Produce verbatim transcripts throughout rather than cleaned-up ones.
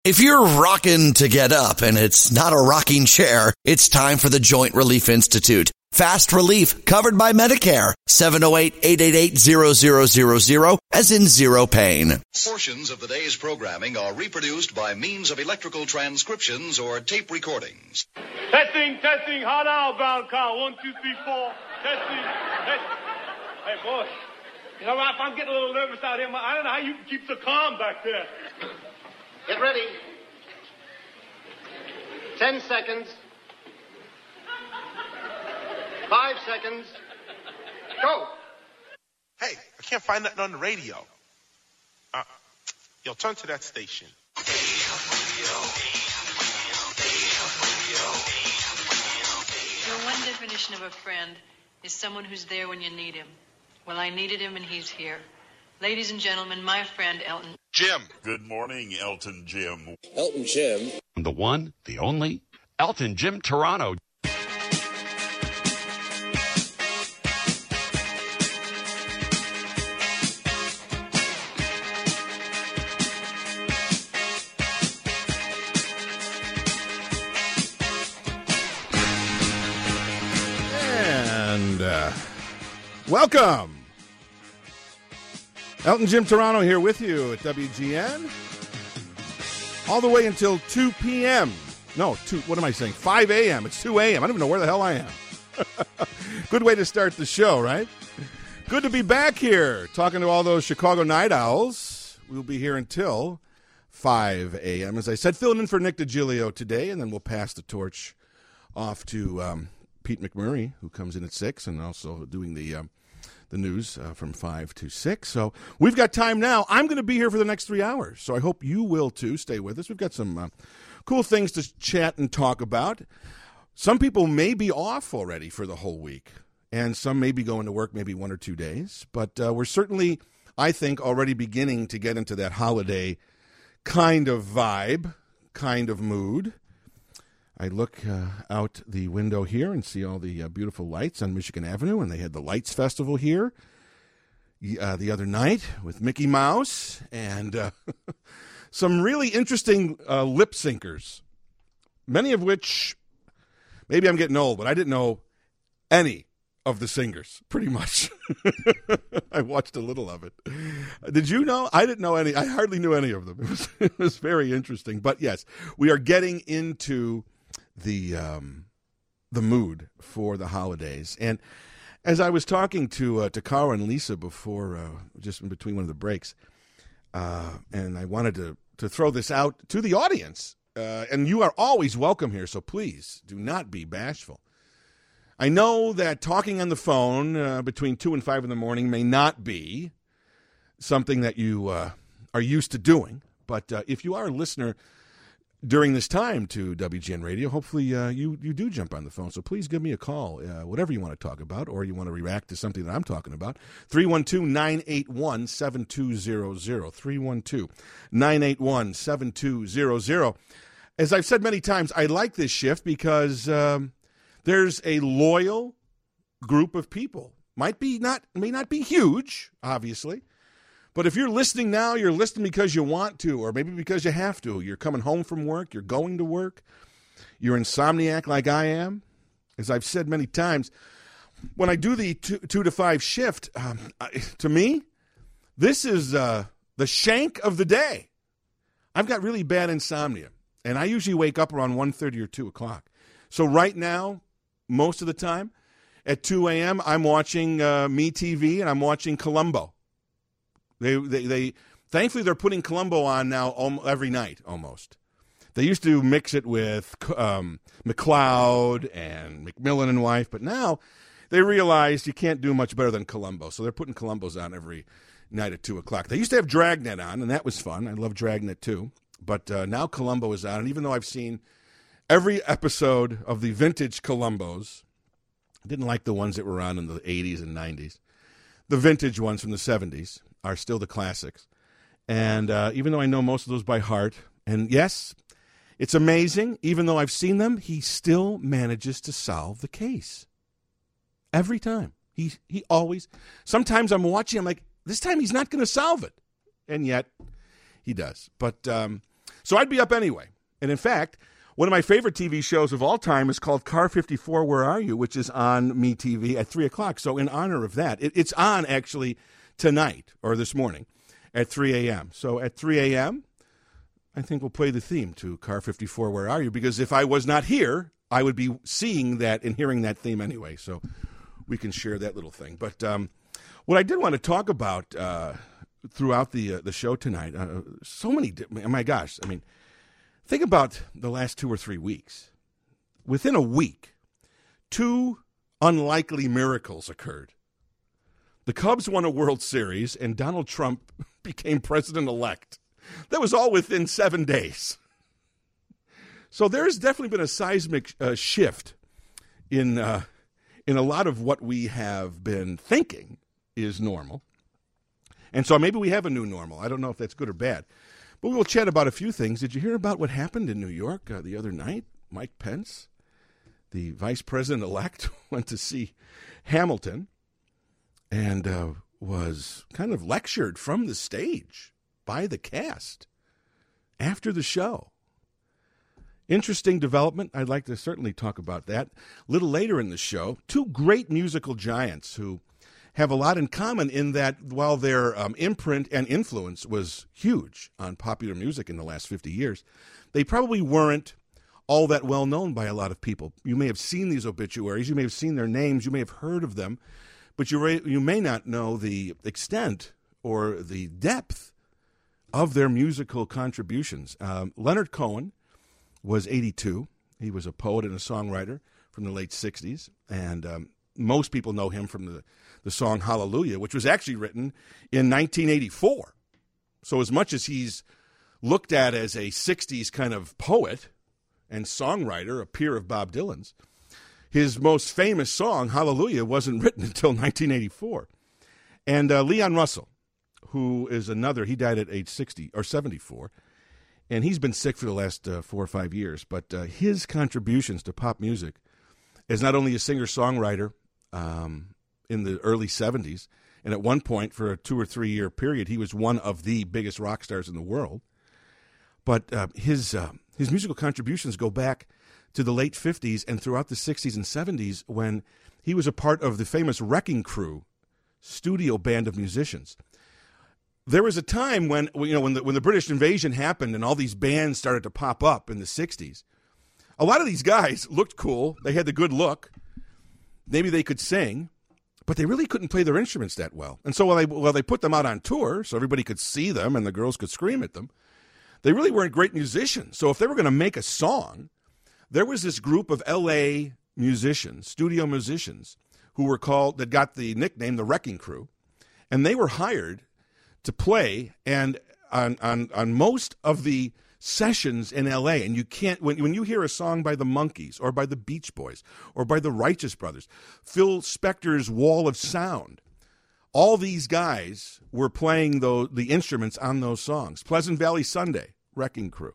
If you're rocking to get up and it's not a rocking chair, it's time for the Joint Relief Institute. Fast relief covered by Medicare. seven oh eight, eight eight eight, zero zero zero zero, as in zero pain. Portions of the day's programming are reproduced by means of electrical transcriptions or tape recordings. Testing, testing, hot out, ground cow. One, two, three, four. Testing, testing. Hey, boy. You know, Ralph, I'm getting a little nervous out here. I don't know how you can keep so calm back there. Get ready. Ten seconds. Five seconds. Go. Hey, I can't find nothing on the radio. Uh, yo, turn to that station. Your one definition of a friend is someone who's there when you need him. Well, I needed him and he's here. Ladies and gentlemen, my friend Elton. Jim. Good morning, Elton Jim. Elton Jim. The one, the only, Elton Jim Toronto. And uh, welcome. Elton Jim Toronto here with you at W G N. All the way until two p.m. No, two, what am I saying? five a.m. It's two a.m. I don't even know where the hell I am. Good way to start the show, right? Good to be back here talking to all those Chicago Night Owls. We'll be here until five a.m. As I said, filling in for Nick DiGilio today, and then we'll pass the torch off to um, Pete McMurray, who comes in at six, and also doing the... Um, the news uh, from five to six. So we've got time now. I'm going to be here for the next three hours, so I hope you will, too. Stay with us. We've got some uh, cool things to chat and talk about. Some people may be off already for the whole week, and some may be going to work maybe one or two days. But uh, we're certainly, I think, already beginning to get into that holiday kind of vibe, kind of mood. I look uh, out the window here and see all the uh, beautiful lights on Michigan Avenue, and they had the Lights Festival here uh, the other night with Mickey Mouse and uh, some really interesting uh, lip syncers, many of which, maybe I'm getting old, but I didn't know any of the singers, pretty much. I watched a little of it. Did you know? I didn't know any. I hardly knew any of them. It was, it was very interesting. But yes, we are getting into the um, the mood for the holidays. And as I was talking to uh, to Cara and Lisa before, uh, just in between one of the breaks, uh, and I wanted to, to throw this out to the audience, uh, and you are always welcome here, so please do not be bashful. I know that talking on the phone uh, between two and five in the morning may not be something that you uh, are used to doing, but uh, if you are a listener during this time to W G N Radio, hopefully uh, you, you do jump on the phone. So please give me a call, uh, whatever you want to talk about, or you want to react to something that I'm talking about. three one two, nine eight one, seven two zero zero. three one two, nine eight one, seven two zero zero. As I've said many times, I like this shift because um, there's a loyal group of people. Might be not, may not be huge, obviously. But if you're listening now, you're listening because you want to, or maybe because you have to. You're coming home from work. You're going to work. You're insomniac like I am. As I've said many times, when I do the two, two to five shift, um, I, to me, this is uh, the shank of the day. I've got really bad insomnia, and I usually wake up around one thirty or two o'clock. So right now, most of the time, at two a.m., I'm watching uh, MeTV, and I'm watching Columbo. They, they, they, thankfully, they're putting Columbo on now every night, almost. They used to mix it with um, McCloud and McMillan and Wife, but now they realized you can't do much better than Columbo, so they're putting Columbos on every night at two o'clock. They used to have Dragnet on, and that was fun. I love Dragnet, too. But uh, now Columbo is on, and even though I've seen every episode of the vintage Columbos, I didn't like the ones that were on in the eighties and nineties. The vintage ones from the seventies are still the classics. And uh, even though I know most of those by heart, and yes, it's amazing, even though I've seen them, he still manages to solve the case. Every time. He he always, sometimes I'm watching, I'm like, this time he's not going to solve it. And yet, he does. But um, So I'd be up anyway. And in fact, one of my favorite T V shows of all time is called Car fifty-four, Where Are You?, which is on MeTV at three o'clock. So in honor of that, it, it's on actually tonight or this morning at three a.m. So at three a.m., I think we'll play the theme to Car fifty-four, Where Are You? Because if I was not here, I would be seeing that and hearing that theme anyway. So we can share that little thing. But um, what I did want to talk about uh, throughout the uh, the show tonight, uh, so many, di- oh my gosh, I mean, think about the last two or three weeks. Within a week, two unlikely miracles occurred. The Cubs won a World Series, and Donald Trump became president-elect. That was all within seven days. So there's definitely been a seismic uh, shift in uh, in a lot of what we have been thinking is normal. And so maybe we have a new normal. I don't know if that's good or bad. But we will chat about a few things. Did you hear about what happened in New York uh, the other night? Mike Pence, the vice president-elect, went to see Hamilton and uh, was kind of lectured from the stage by the cast after the show. Interesting development. I'd like to certainly talk about that. A little later in the show, two great musical giants who have a lot in common in that while their um, imprint and influence was huge on popular music in the last fifty years, they probably weren't all that well known by a lot of people. You may have seen these obituaries, you may have seen their names, you may have heard of them, but you, re- you may not know the extent or the depth of their musical contributions. Um, Leonard Cohen was eighty-two. He was a poet and a songwriter from the late sixties, and um, most people know him from the, the song Hallelujah, which was actually written in nineteen eighty-four. So as much as he's looked at as a sixties kind of poet and songwriter, a peer of Bob Dylan's, his most famous song, Hallelujah, wasn't written until nineteen eighty-four. And uh, Leon Russell, who is another, he died at age sixty or seventy-four, and he's been sick for the last uh, four or five years. But uh, his contributions to pop music as not only a singer-songwriter um, in the early seventies, and at one point for a two or three year period, he was one of the biggest rock stars in the world. But uh, his uh, his musical contributions go back to the late fifties and throughout the sixties and seventies when he was a part of the famous Wrecking Crew studio band of musicians. There was a time when, you know, when the, when the British invasion happened and all these bands started to pop up in the sixties, a lot of these guys looked cool. They had the good look. Maybe they could sing, but they really couldn't play their instruments that well. And so while they, while they put them out on tour so everybody could see them and the girls could scream at them, they really weren't great musicians. So if they were going to make a song, there was this group of L A musicians, studio musicians, who were called, that got the nickname the Wrecking Crew, and they were hired to play and on on on most of the sessions in L A. And you can't, when when you hear a song by the Monkees or by the Beach Boys or by the Righteous Brothers, Phil Spector's Wall of Sound, all these guys were playing the the instruments on those songs. Pleasant Valley Sunday, Wrecking Crew.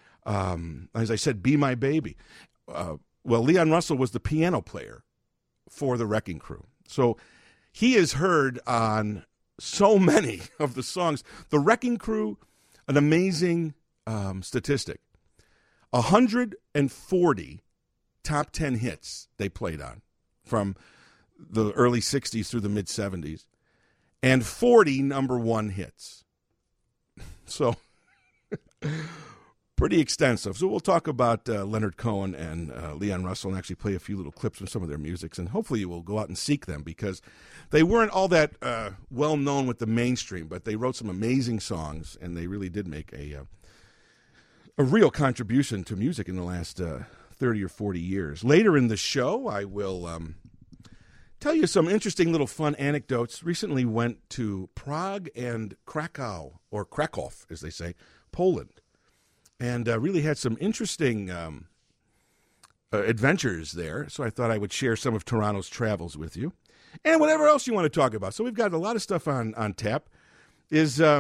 Um, as I said, Be My Baby. Uh, well, Leon Russell was the piano player for the Wrecking Crew. So he is heard on so many of the songs. The Wrecking Crew, an amazing um, statistic. one hundred forty top ten hits they played on from the early sixties through the mid-seventies, and forty number one hits. So pretty extensive. So we'll talk about uh, Leonard Cohen and uh, Leon Russell and actually play a few little clips from some of their musics, and hopefully you will go out and seek them because they weren't all that uh, well known with the mainstream, but they wrote some amazing songs, and they really did make a uh, a real contribution to music in the last uh, thirty or forty years. Later in the show, I will um, tell you some interesting little fun anecdotes. Recently went to Prague and Krakow, or Krakow, as they say, Poland. And uh, really had some interesting um, uh, adventures there. So I thought I would share some of Toronto's travels with you. And whatever else you want to talk about. So we've got a lot of stuff on, on tap. Is um,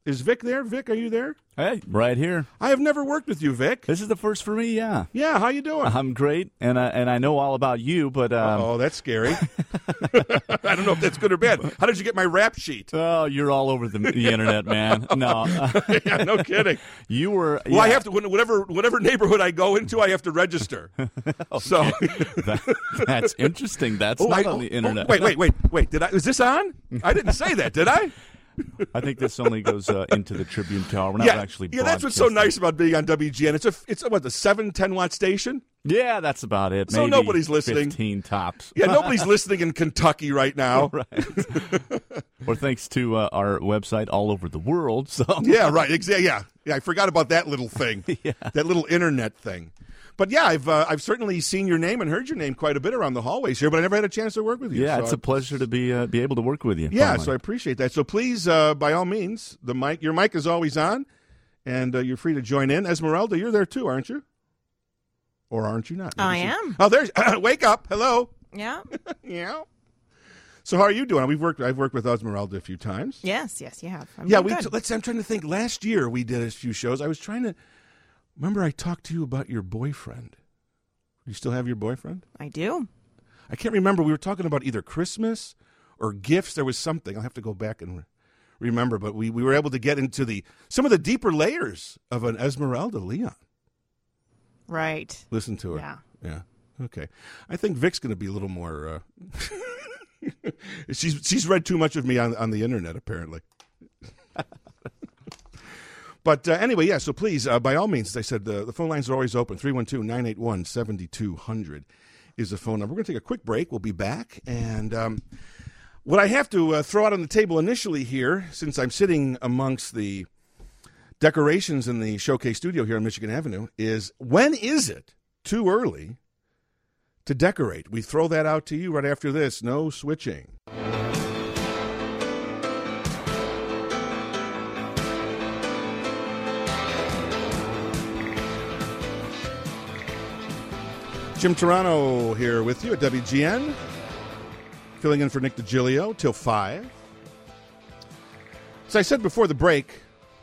Is Vic there? Vic, are you there? Hey, right here. I have never worked with you, Vic. This is the first for me, yeah. Yeah, how you doing? I'm great, and I, and I know all about you, but... Um, oh, that's scary. I don't know if that's good or bad. How did you get my rap sheet? Oh, you're all over the, the internet, man. No. Yeah, no kidding. You were... Well, yeah. I have to, whatever whatever neighborhood I go into, I have to register. Okay. So that, That's interesting. That's oh, not I, on the oh, internet. Wait, wait, wait, wait. Did I? Is this on? I didn't say that, did I? I think this only goes uh, into the Tribune Tower. We're not yeah, actually yeah. That's what's so nice about being on W G N. It's a it's a, what the seven ten watt station. Yeah, that's about it. So Maybe nobody's listening. Fifteen tops. Yeah, nobody's listening in Kentucky right now. Right. Or thanks to uh, our website all over the world. So yeah, right. Exactly. Yeah, yeah. I forgot about that little thing. Yeah. That little internet thing. But yeah, I've uh, I've certainly seen your name and heard your name quite a bit around the hallways here, but I never had a chance to work with you. Yeah, so it's I, a pleasure to be uh, be able to work with you. Yeah, finally. so I appreciate that. So please, uh, by all means, the mic, your mic is always on, and uh, you're free to join in. Esmeralda, you're there too, aren't you? Or aren't you not? Maybe I she... am. Oh, there's. Wake up! Hello. Yeah. Yeah. So how are you doing? We've worked. I've worked with Esmeralda a few times. Yes, yes, you have. I'm yeah, we. good. Let's. I'm trying to think. Last year we did a few shows. I was trying to remember. I talked to you about your boyfriend. You still have your boyfriend? I do. I can't remember. We were talking about either Christmas or gifts. There was something. I'll have to go back and re- remember. But we, we were able to get into the some of the deeper layers of an Esmeralda Leon. Right. Listen to her. Yeah. Yeah. Okay. I think Vic's going to be a little more. Uh... she's she's read too much of me on on the internet, apparently. But uh, anyway, yeah, so please, uh, by all means, as I said, the, the phone lines are always open. three one two, nine eight one, seven two zero zero is the phone number. We're going to take a quick break. We'll be back. And um, what I have to uh, throw out on the table initially here, since I'm sitting amongst the decorations in the Showcase studio here on Michigan Avenue, is when is it too early to decorate? We throw that out to you right after this. No switching. Jim Turano here with you at W G N, filling in for Nick DiGilio till five. As I said before the break,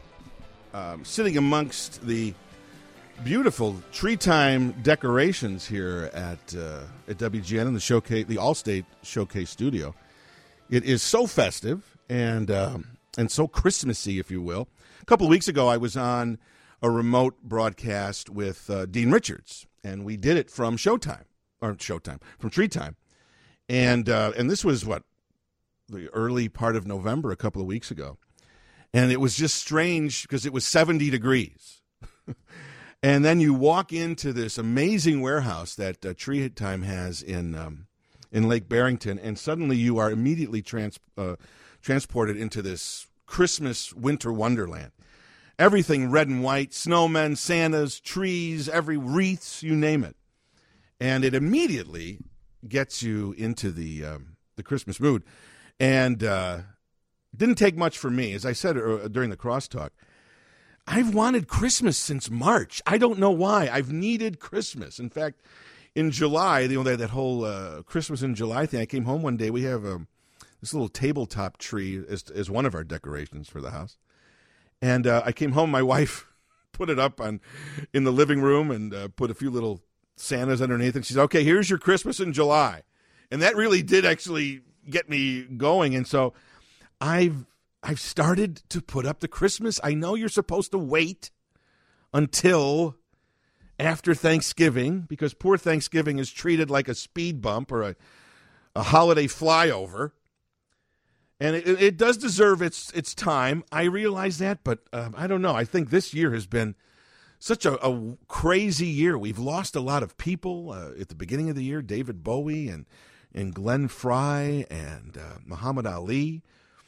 um, sitting amongst the beautiful tree time decorations here at uh, at W G N in the showcase, the Allstate Showcase studio, it is so festive and um, and so Christmassy, if you will. A couple of weeks ago, I was on a remote broadcast with uh, Dean Richards. And we did it from Showtime, or Showtime, from Tree Time. And uh, and this was, what, the early part of November, a couple of weeks ago. And it was just strange because it was seventy degrees. And then you walk into this amazing warehouse that uh, Tree Time has in um, in Lake Barrington, and suddenly you are immediately trans- uh, transported into this Christmas winter wonderland. Everything red and white, snowmen, Santas, trees, every wreaths, you name it. And it immediately gets you into the um, the Christmas mood. And uh, didn't take much for me. As I said uh, during the crosstalk, I've wanted Christmas since March. I don't know why. I've needed Christmas. In fact, in July, you know, that, that whole uh, Christmas in July thing, I came home one day. We have um, this little tabletop tree as, as one of our decorations for the house. And uh, I came home, my wife put it up on in the living room and uh, put a few little Santas underneath. And she said, okay, here's your Christmas in July. And that really did actually get me going. And so I've I've started to put up the Christmas. I know you're supposed to wait until after Thanksgiving because poor Thanksgiving is treated like a speed bump or a, a holiday flyover. And it, it does deserve its its time. I realize that, but um, I don't know. I think this year has been such a, a crazy year. We've lost a lot of people uh, at the beginning of the year. David Bowie and, and Glenn Frey and uh, Muhammad Ali.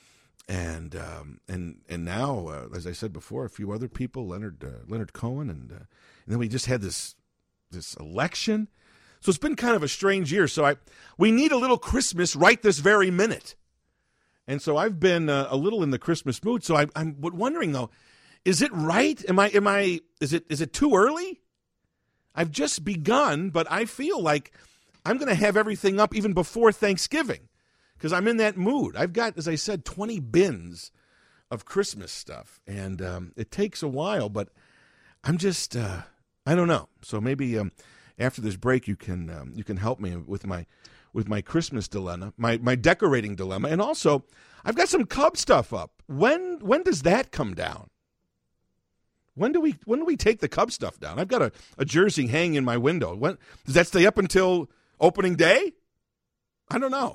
And um, and and now, uh, as I said before, a few other people, Leonard uh, Leonard Cohen. And, uh, and then we just had this this election. So it's been kind of a strange year. So I we need a little Christmas right this very minute. And so I've been uh, a little in the Christmas mood. So I, I'm wondering though, is it right? Am I? Am I? Is it? Is it too early? I've just begun, but I feel like I'm going to have everything up even before Thanksgiving because I'm in that mood. I've got, as I said, twenty bins of Christmas stuff, and um, it takes a while, but I'm just uh, I don't know. So maybe um, after this break, you can um, you can help me with my with my Christmas dilemma, my my decorating dilemma, and also I've got some Cub stuff up. When when does that come down? When do we when do we take the Cub stuff down? I've got a, a jersey hanging in my window. When does that stay up until opening day? I don't know.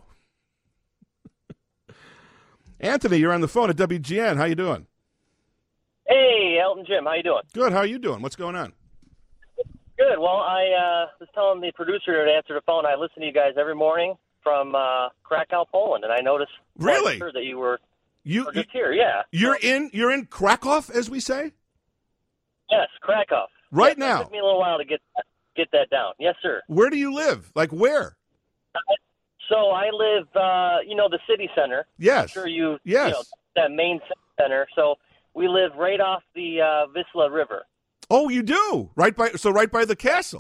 Anthony, you're on the phone at W G N. How you doing? Hey, Elton Jim. How you doing? Good. How are you doing? What's going on? Good. Well, I uh, was telling the producer to answer the phone. I listen to you guys every morning from uh, Krakow, Poland, and I noticed really that you were, you, were just here. Yeah. You're in you're in Krakow, as we say. Yes, Krakow. Right yes, now. It took me a little while to get get that down. Yes, sir. Where do you live? Like where? Uh, so I live, uh, you know, the city center. Yes. I'm sure you, yes. you know, that main center. So we live right off the uh, Wisla River. Oh, you do? Right by so right by the castle.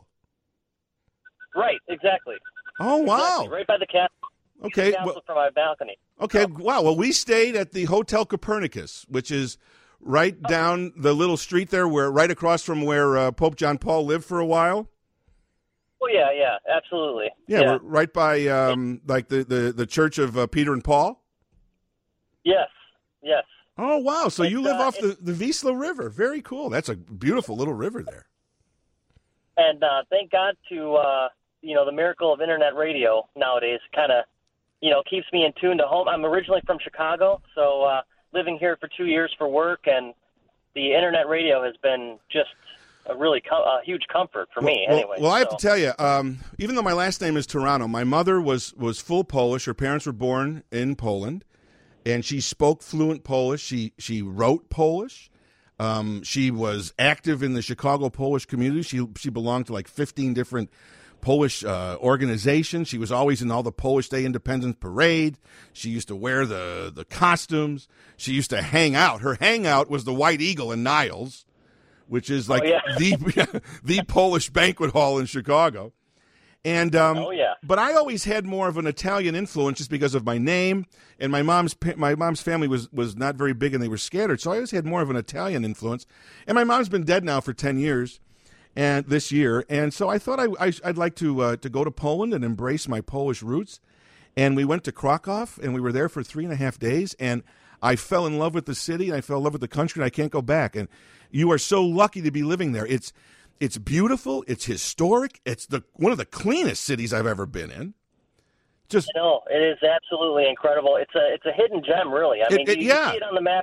Right, exactly. Oh, wow. Exactly. Right by the castle. Okay. The castle well, from my balcony. Okay, wow. Well, we stayed at the Hotel Copernicus, which is right down the little street there, where right across from where uh, Pope John Paul lived for a while. Oh, yeah, yeah, absolutely. Yeah, yeah. We're right by um, like the, the, the Church of uh, Peter and Paul. Yes, yes. Oh, wow. So it's, you live uh, off the, the Wisla River. Very cool. That's a beautiful little river there. And uh, thank God to, uh, you know, the miracle of internet radio nowadays kind of, you know, keeps me in tune to home. I'm originally from Chicago, so uh, living here for two years for work, and the internet radio has been just a really com- a huge comfort for well, me well, anyway. Well, I have so. to tell you, um, even though my last name is Toronto, my mother was, was full Polish. Her parents were born in Poland, and she spoke fluent Polish. She she wrote Polish. Um, she was active in the Chicago Polish community. She she belonged to like fifteen different Polish uh, organizations. She was always in all the Polish Day Independence Parade. She used to wear the, the costumes. She used to hang out. Her hangout was the White Eagle in Niles, which is like oh, yeah. the the Polish banquet hall in Chicago. And um, oh, yeah. But I always had more of an Italian influence just because of my name, and my mom's my mom's family was, was not very big and they were scattered, so I always had more of an Italian influence. And my mom's been dead now for ten years, and this year, and so I thought I, I I'd like to uh, to go to Poland and embrace my Polish roots. And we went to Krakow, and we were there for three and a half days, and I fell in love with the city, and I fell in love with the country, and I can't go back. And you are so lucky to be living there. It's It's beautiful. It's historic. It's the one of the cleanest cities I've ever been in. Just no, it is absolutely incredible. It's a it's a hidden gem, really. I it, mean, it, you, yeah. you see it on the map,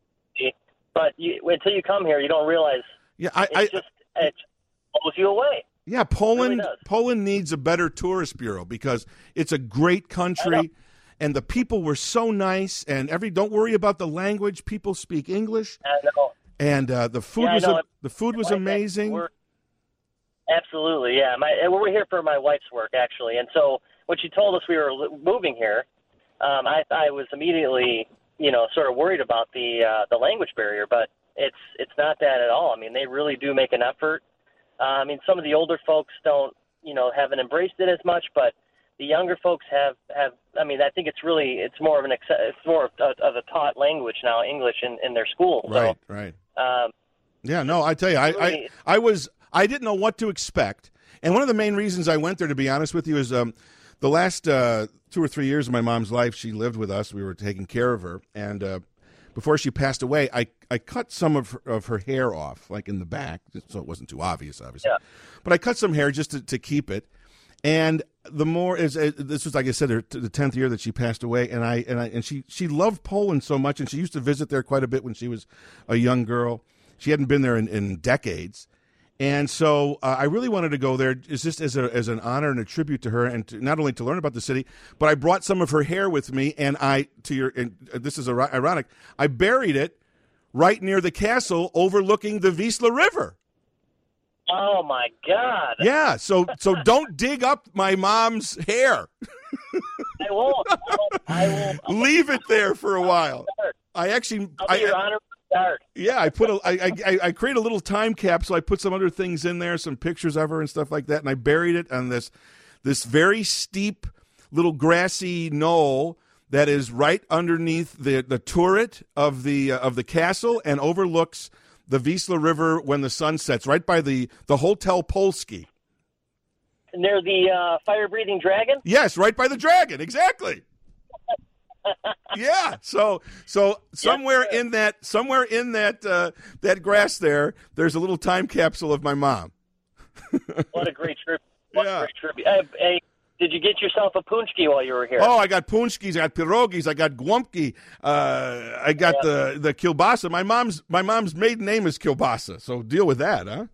but you, until you come here, you don't realize. Yeah, I, it's I, just it blows you away. Yeah, Poland. It really Poland needs a better tourist bureau because it's a great country, and the people were so nice. And every don't worry about the language. People speak English. I know. And uh, the food yeah, was a, the food was like amazing. We're, absolutely, yeah. My we're here for my wife's work actually, and so when she told us we were moving here, um, I I was immediately you know sort of worried about the uh, the language barrier, but it's it's not that at all. I mean, they really do make an effort. Uh, I mean, some of the older folks don't you know haven't embraced it as much, but the younger folks have, have I mean, I think it's really it's more of an it's more of a, of a taught language now, English in, in their schools. Right, so, right. Um, yeah, no, I tell you, I, I, I was, I didn't know what to expect. And one of the main reasons I went there, to be honest with you, is um, the last uh, two or three years of my mom's life, she lived with us. We were taking care of her. And uh, before she passed away, I, I cut some of her, of her hair off, like in the back, so it wasn't too obvious, obviously. Yeah. But I cut some hair just to, to keep it. And the more is uh, this was like I said, her, the tenth year that she passed away, and I and I and she she loved Poland so much, and she used to visit there quite a bit when she was a young girl. She hadn't been there in, in decades, and so uh, I really wanted to go there, just as a as an honor and a tribute to her, and to, not only to learn about the city, but I brought some of her hair with me, and I to your and this is ironic, I buried it right near the castle, overlooking the Wisla River. Oh my God! Yeah, so so don't dig up my mom's hair. I won't. I won't. I will. Leave it there for a while. I actually, I'll be I, your honor guard. Yeah, I put a, I, I, I create a little time capsule. I put some other things in there, some pictures of her and stuff like that, and I buried it on this this very steep little grassy knoll that is right underneath the, the turret of the uh, of the castle and overlooks the Vizsla River when the sun sets, right by the, the Hotel Polski. Near the uh, fire-breathing dragon? Yes, right by the dragon, exactly. Yeah, so so somewhere yes, in that somewhere in that uh, that grass there, there's a little time capsule of my mom. What a great trip! What Yeah. a great trip! Hey, hey, did you get yourself a punchki while you were here? Oh, I got punchkis, I got pierogis, I got gwumpki, uh, I got Yeah. the the kielbasa. My mom's my mom's maiden name is kielbasa, so deal with that, huh?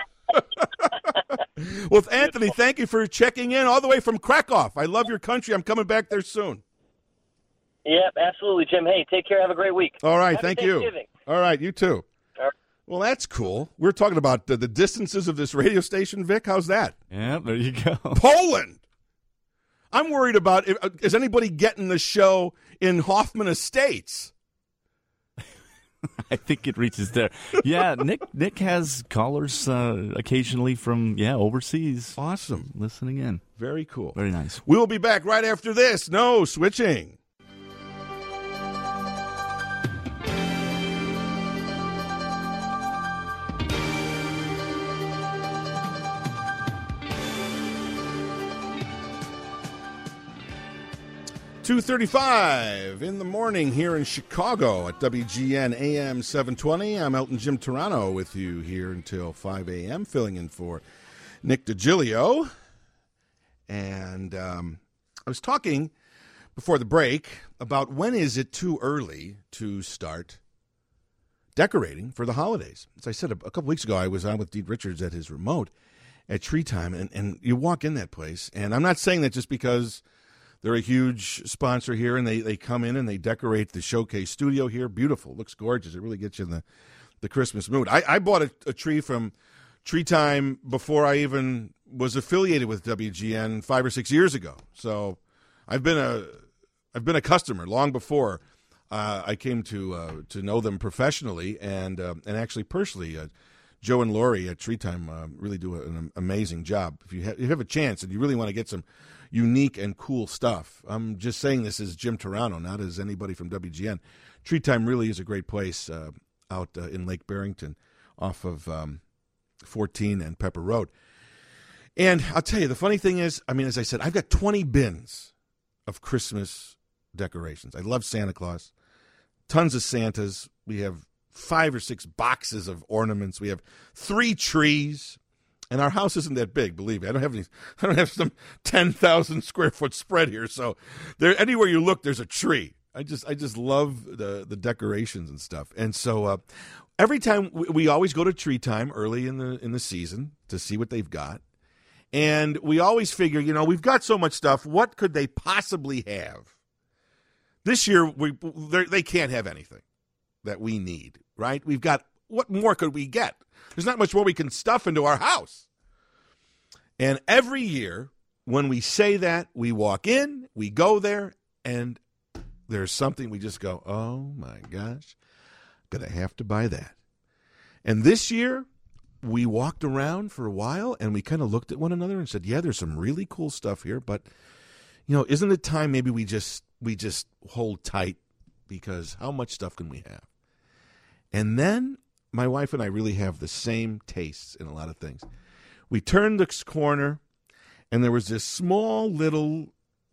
Well, Anthony, thank you for checking in all the way from Krakow. I love your country. I'm coming back there soon. Yep, absolutely, Jim. Hey, take care. Have a great week. All right, Happy thank you. Thanksgiving. All right, you too. All right. Well, that's cool. We're talking about the, the distances of this radio station, Vic. How's that? Yeah, there you go. Poland. I'm worried about, if, is anybody getting the show in Hoffman Estates? I think it reaches there. Yeah, Nick Nick has callers uh, occasionally from, yeah, overseas. Awesome. Listening in. Very cool. Very nice. We'll be back right after this. No switching. two thirty-five in the morning here in Chicago at W G N A M seven twenty. I'm Elton Jim Turano with you here until five a.m., filling in for Nick DiGilio. And um, I was talking before the break about when is it too early to start decorating for the holidays. As I said a, a couple weeks ago, I was on with Dean Richards at his remote at Tree Time, and, and you walk in that place, and I'm not saying that just because they're a huge sponsor here, and they, they come in and they decorate the showcase studio here. Beautiful. Looks gorgeous. It really gets you in the, the Christmas mood. I, I bought a, a tree from Tree Time before I even was affiliated with W G N five or six years ago. So I've been a I've been a customer long before uh, I came to uh, to know them professionally and uh, and actually personally. Uh, Joe and Lori at Tree Time uh, really do an amazing job. If you, ha- if you have a chance and you really want to get some unique and cool stuff, I'm just saying this as Jim Turano, not as anybody from W G N. Tree Time really is a great place uh, out uh, in Lake Barrington off of um, fourteen and Pepper Road. And I'll tell you, the funny thing is, I mean, as I said, I've got twenty bins of Christmas decorations. I love Santa Claus. Tons of Santas. We have five or six boxes of ornaments. We have three trees. And our house isn't that big, believe me. I don't have any. I don't have some ten thousand square foot spread here. So there, anywhere you look, there's a tree. I just, I just love the the decorations and stuff. And so uh, every time we, we always go to Tree Time early in the in the season to see what they've got. And we always figure, you know, we've got so much stuff. What could they possibly have? This year, we they can't have anything that we need, right? We've got, what more could we get? There's not much more we can stuff into our house. And every year, when we say that, we walk in, we go there, and there's something we just go, oh my gosh, gonna have to buy that. And this year, we walked around for a while, and we kind of looked at one another and said, yeah, there's some really cool stuff here, but, you know, isn't it time maybe we just we just hold tight, because how much stuff can we have? And then my wife and I really have the same tastes in a lot of things. We turned this corner, and there was this small little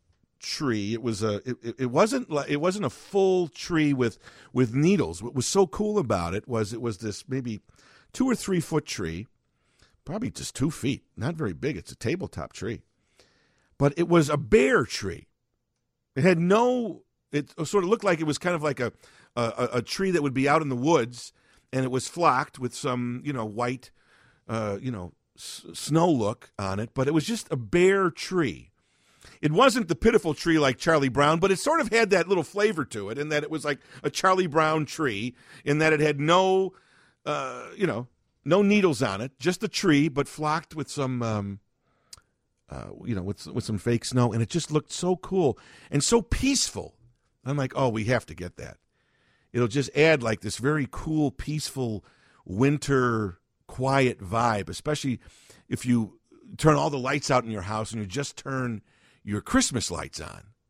tree. It was a. It, it wasn't. It wasn't a full tree with with needles. What was so cool about it was it was this maybe two or three foot tree, probably just two feet, not very big. It's a tabletop tree, but it was a bare tree. It had no. It sort of looked like it was kind of like a a, a tree that would be out in the woods. And it was flocked with some, you know, white, uh, you know, s- snow look on it. But it was just a bare tree. It wasn't the pitiful tree like Charlie Brown, but it sort of had that little flavor to it, in that it was like a Charlie Brown tree, in that it had no, uh, you know, no needles on it, just a tree, but flocked with some, um, uh, you know, with with some fake snow. And it just looked so cool and so peaceful. I'm like, oh, we have to get that. It'll just add like this very cool, peaceful, winter, quiet vibe, especially if you turn all the lights out in your house and you just turn your Christmas lights on.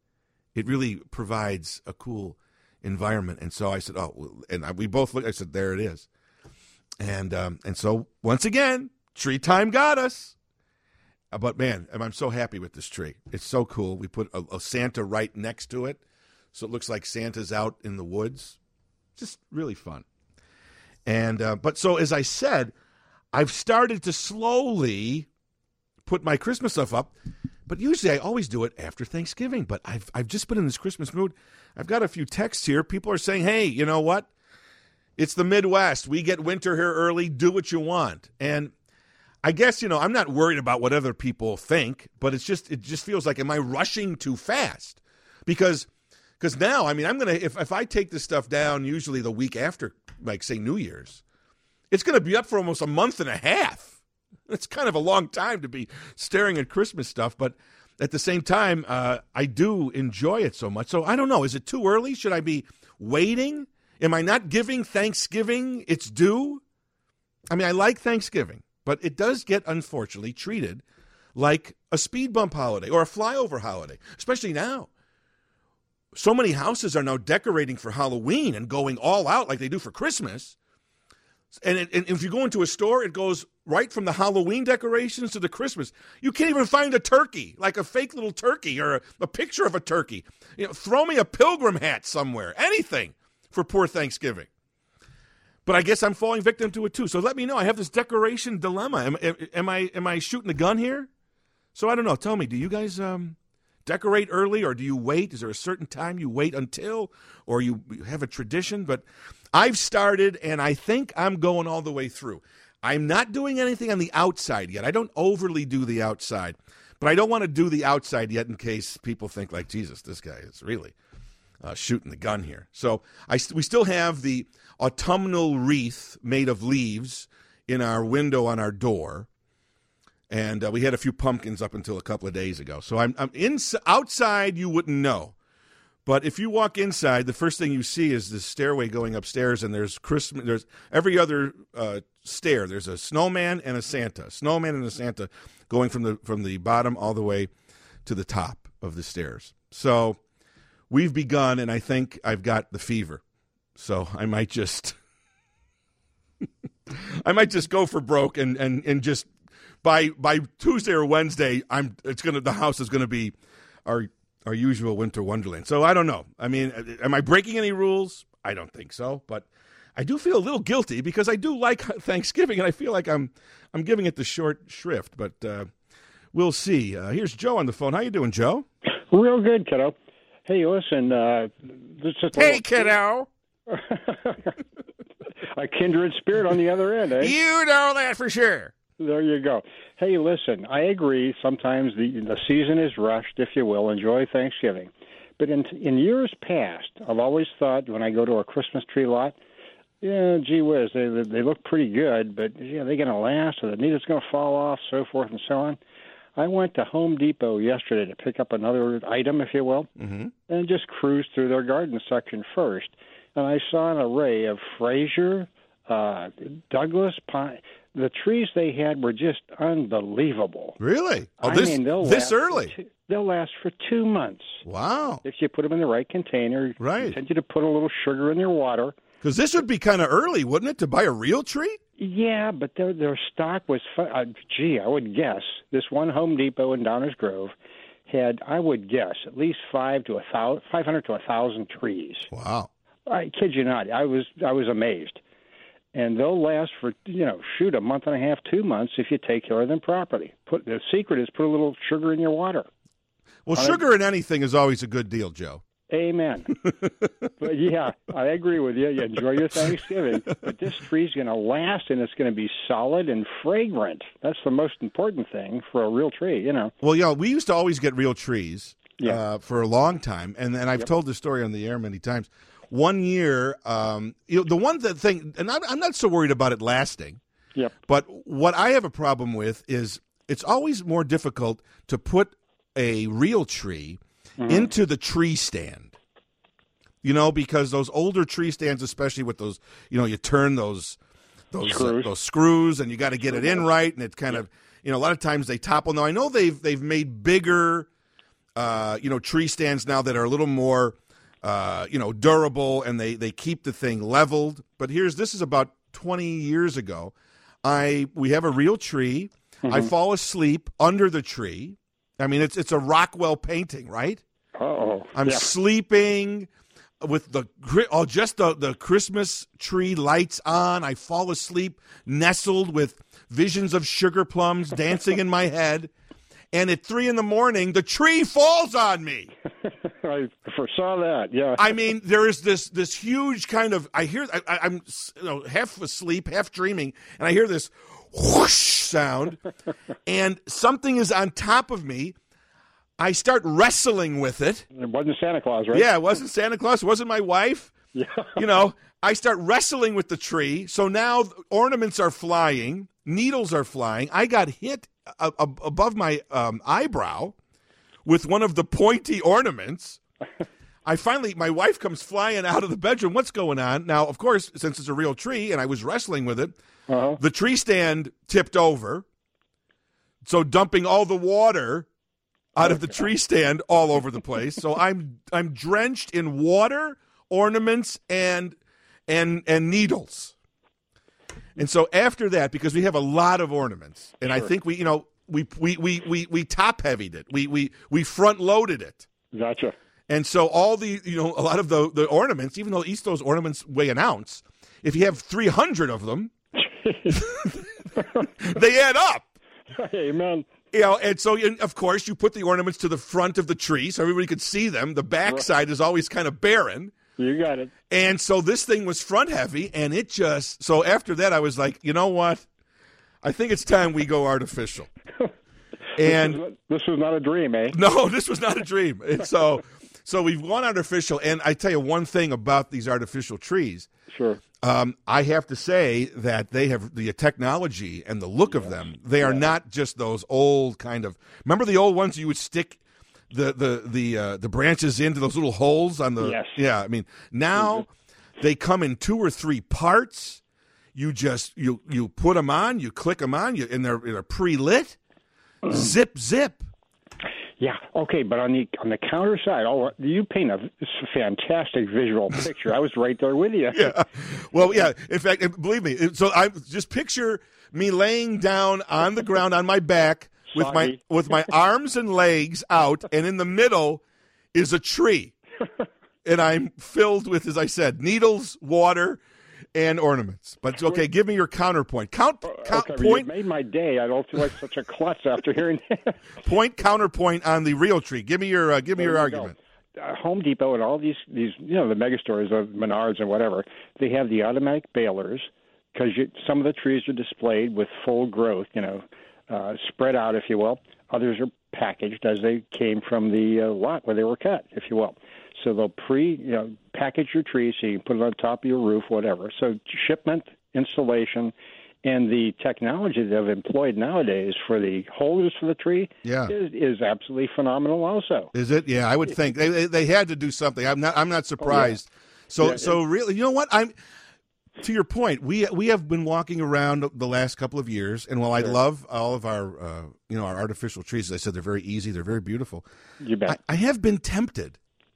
it really provides a cool environment. And so I said, oh, well, and I, we both looked. I said, there it is. And um, and so once again, tree time got us. Uh, but man, I'm so happy with this tree. It's so cool. We put a, a Santa right next to it, so it looks like Santa's out in the woods. Just really fun. And uh, but so as I said, I've started to slowly put my Christmas stuff up. But usually I always do it after Thanksgiving. But I've I've just been in this Christmas mood. I've got a few texts here. People are saying, hey, you know what? It's the Midwest. We get winter here early. Do what you want. And I guess, you know, I'm not worried about what other people think, but it's just it just feels like, am I rushing too fast? Because because now, I mean, I'm going to, if, if I take this stuff down usually the week after, like, say, New Year's, it's going to be up for almost a month and a half. It's kind of a long time to be staring at Christmas stuff, but at the same time, uh, I do enjoy it so much. So I don't know. Is it too early? Should I be waiting? Am I not giving Thanksgiving its due? I mean, I like Thanksgiving, but it does get, unfortunately, treated like a speed bump holiday or a flyover holiday, especially now. So many houses are now decorating for Halloween and going all out like they do for Christmas. And, it, and if you go into a store, it goes right from the Halloween decorations to the Christmas. You can't even find a turkey, like a fake little turkey or a, a picture of a turkey. You know, throw me a pilgrim hat somewhere, anything for poor Thanksgiving. But I guess I'm falling victim to it too. So let me know. I have this decoration dilemma. Am, am, am I am I shooting a gun here? So I don't know. Tell me, do you guys um, decorate early or do you wait? Is there a certain time you wait until, or you have a tradition? But I've started, and I think I'm going all the way through. I'm not doing anything on the outside yet. I don't overly do the outside, but I don't want to do the outside yet in case people think like, Jesus, this guy is really uh, shooting the gun here. So I we still have the autumnal wreath made of leaves in our window on our door, and uh, we had a few pumpkins up until a couple of days ago. So I'm, I'm in, outside, you wouldn't know. But if you walk inside, the first thing you see is this stairway going upstairs, and there's Christmas. There's every other uh, stair. There's a snowman and a Santa, snowman and a Santa, going from the from the bottom all the way to the top of the stairs. So we've begun, and I think I've got the fever. So I might just, I might just go for broke, and and and just by by Tuesday or Wednesday, I'm it's gonna the house is gonna be our. Our usual winter wonderland. So I don't know. I mean, am I breaking any rules? I don't think so. But I do feel a little guilty because I do like Thanksgiving, and I feel like I'm I'm giving it the short shrift. But uh, we'll see. Uh, here's Joe on the phone. How you doing, Joe? Real good, kiddo. Hey, listen. Uh, this is hey, kiddo. A kindred spirit on the other end, eh? You know that for sure. There you go. Hey, listen, I agree. Sometimes the the season is rushed, if you will. Enjoy Thanksgiving. But in in years past, I've always thought when I go to a Christmas tree lot, yeah, gee whiz, they they look pretty good, but yeah, they're going to last, or the needle's going to fall off, so forth and so on. I went to Home Depot yesterday to pick up another item, if you will, mm-hmm. and just cruised through their garden section first. And I saw an array of Fraser, uh, Douglas pine. The trees they had were just unbelievable. Really? Oh, I this mean, they'll this last early? Two, they'll last for two months. Wow! If you put them in the right container, right? You tend you to put a little sugar in their water. Because this would be kind of early, wouldn't it, to buy a real tree? Yeah, but their their stock was. Uh, gee, I would guess this one Home Depot in Downers Grove had, I would guess, at least five to a thousand, five hundred to a thousand trees. Wow! I kid you not. I was I was amazed. And they'll last for, you know, shoot, a month and a half, two months if you take care of them properly. Put the secret is put a little sugar in your water. Well, On sugar a, in anything is always a good deal, Joe. Amen. But, yeah, I agree with you. You enjoy your Thanksgiving. But this tree's going to last, and it's going to be solid and fragrant. That's the most important thing for a real tree, you know. Well, yeah, we used to always get real trees yeah. uh, for a long time. And, and I've yep. told this story on the air many times. One year, um, you know, the one that thing, and I'm, I'm not so worried about it lasting. Yep. But what I have a problem with is it's always more difficult to put a real tree mm-hmm. into the tree stand. You know, because those older tree stands, especially with those, you know, you turn those those screws, uh, those screws and you got to get it in right, and it's kind yep. of, you know, a lot of times they topple. Now I know they've they've made bigger uh, you know, tree stands now that are a little more, uh, you know, durable, and they, they keep the thing leveled. But here's this is about twenty years ago. I we have a real tree. Mm-hmm. I fall asleep under the tree. I mean, it's it's a Rockwell painting, right? Oh, I'm yeah. sleeping with the oh, just the, the Christmas tree lights on. I fall asleep, nestled with visions of sugar plums dancing in my head. And at three in the morning, the tree falls on me. I foresaw that. Yeah. I mean, there is this this huge kind of. I hear. I, I'm you know, half asleep, half dreaming, and I hear this whoosh sound, and something is on top of me. I start wrestling with it. It wasn't Santa Claus, right? Yeah, it wasn't Santa Claus. It wasn't my wife. Yeah. You know, I start wrestling with the tree. So now ornaments are flying, needles are flying. I got hit uh, above my um, eyebrow with one of the pointy ornaments. I finally, my wife comes flying out of the bedroom. What's going on? Now, of course, since it's a real tree and I was wrestling with it, uh-huh. the tree stand tipped over. So dumping all the water out of the tree stand all over the place. So I'm I'm drenched in water, ornaments, and and and needles. And so after that, because we have a lot of ornaments, and sure. I think we, you know, we we we we, we top heavied it. We we we front loaded it. Gotcha. And so all the, you know, a lot of the, the ornaments, even though each of those ornaments weigh an ounce, if you have three hundred of them, they add up. Amen. You know, and so, of course, you put the ornaments to the front of the tree so everybody could see them. The back side is always kind of barren. You got it. And so this thing was front heavy, and it just, so after that, I was like, you know what? I think it's time we go artificial. And this, is, this was not a dream, eh? No, this was not a dream. And so, so we've gone artificial, and I tell you one thing about these artificial trees. Sure. Um, I have to say that they have the technology and the look yes. of them. They are yeah. not just those old kind of. Remember the old ones you would stick the the the uh, the branches into those little holes on the. Yes. Yeah, I mean now mm-hmm. they come in two or three parts. You just you you put them on, you click them on, you and they're they're pre-lit. Zip zip. Yeah, okay, but on the on the counter side, oh, you paint a fantastic visual picture. I was right there with you. Yeah, well, yeah. In fact, believe me. So I just picture me laying down on the ground on my back with Sorry. my with my arms and legs out, and in the middle is a tree, and I'm filled with, as I said, needles, water, and ornaments. But okay, give me your counterpoint. Count, count okay, point. You made my day. I don't feel like such a klutz after hearing that. Point counterpoint on the real tree. Give me your uh, give me there your you argument. Uh, Home Depot and all these these you know the mega stores of Menards and whatever, they have the automatic balers because some of the trees are displayed with full growth, you know, uh, spread out, if you will. Others are packaged as they came from the uh, lot where they were cut, if you will. So they'll pre, you know, package your tree so you can put it on top of your roof, whatever. So shipment, installation, and the technology they've employed nowadays for the holders for the tree yeah. is, is absolutely phenomenal. Also, is it? Yeah, I would think they they had to do something. I'm not I'm not surprised. Oh, yeah. So yeah, so really, you know what? I'm to your point. We we have been walking around the last couple of years, and while sure. I love all of our uh, you know our artificial trees, as I said, they're very easy, they're very beautiful. You bet. I, I have been tempted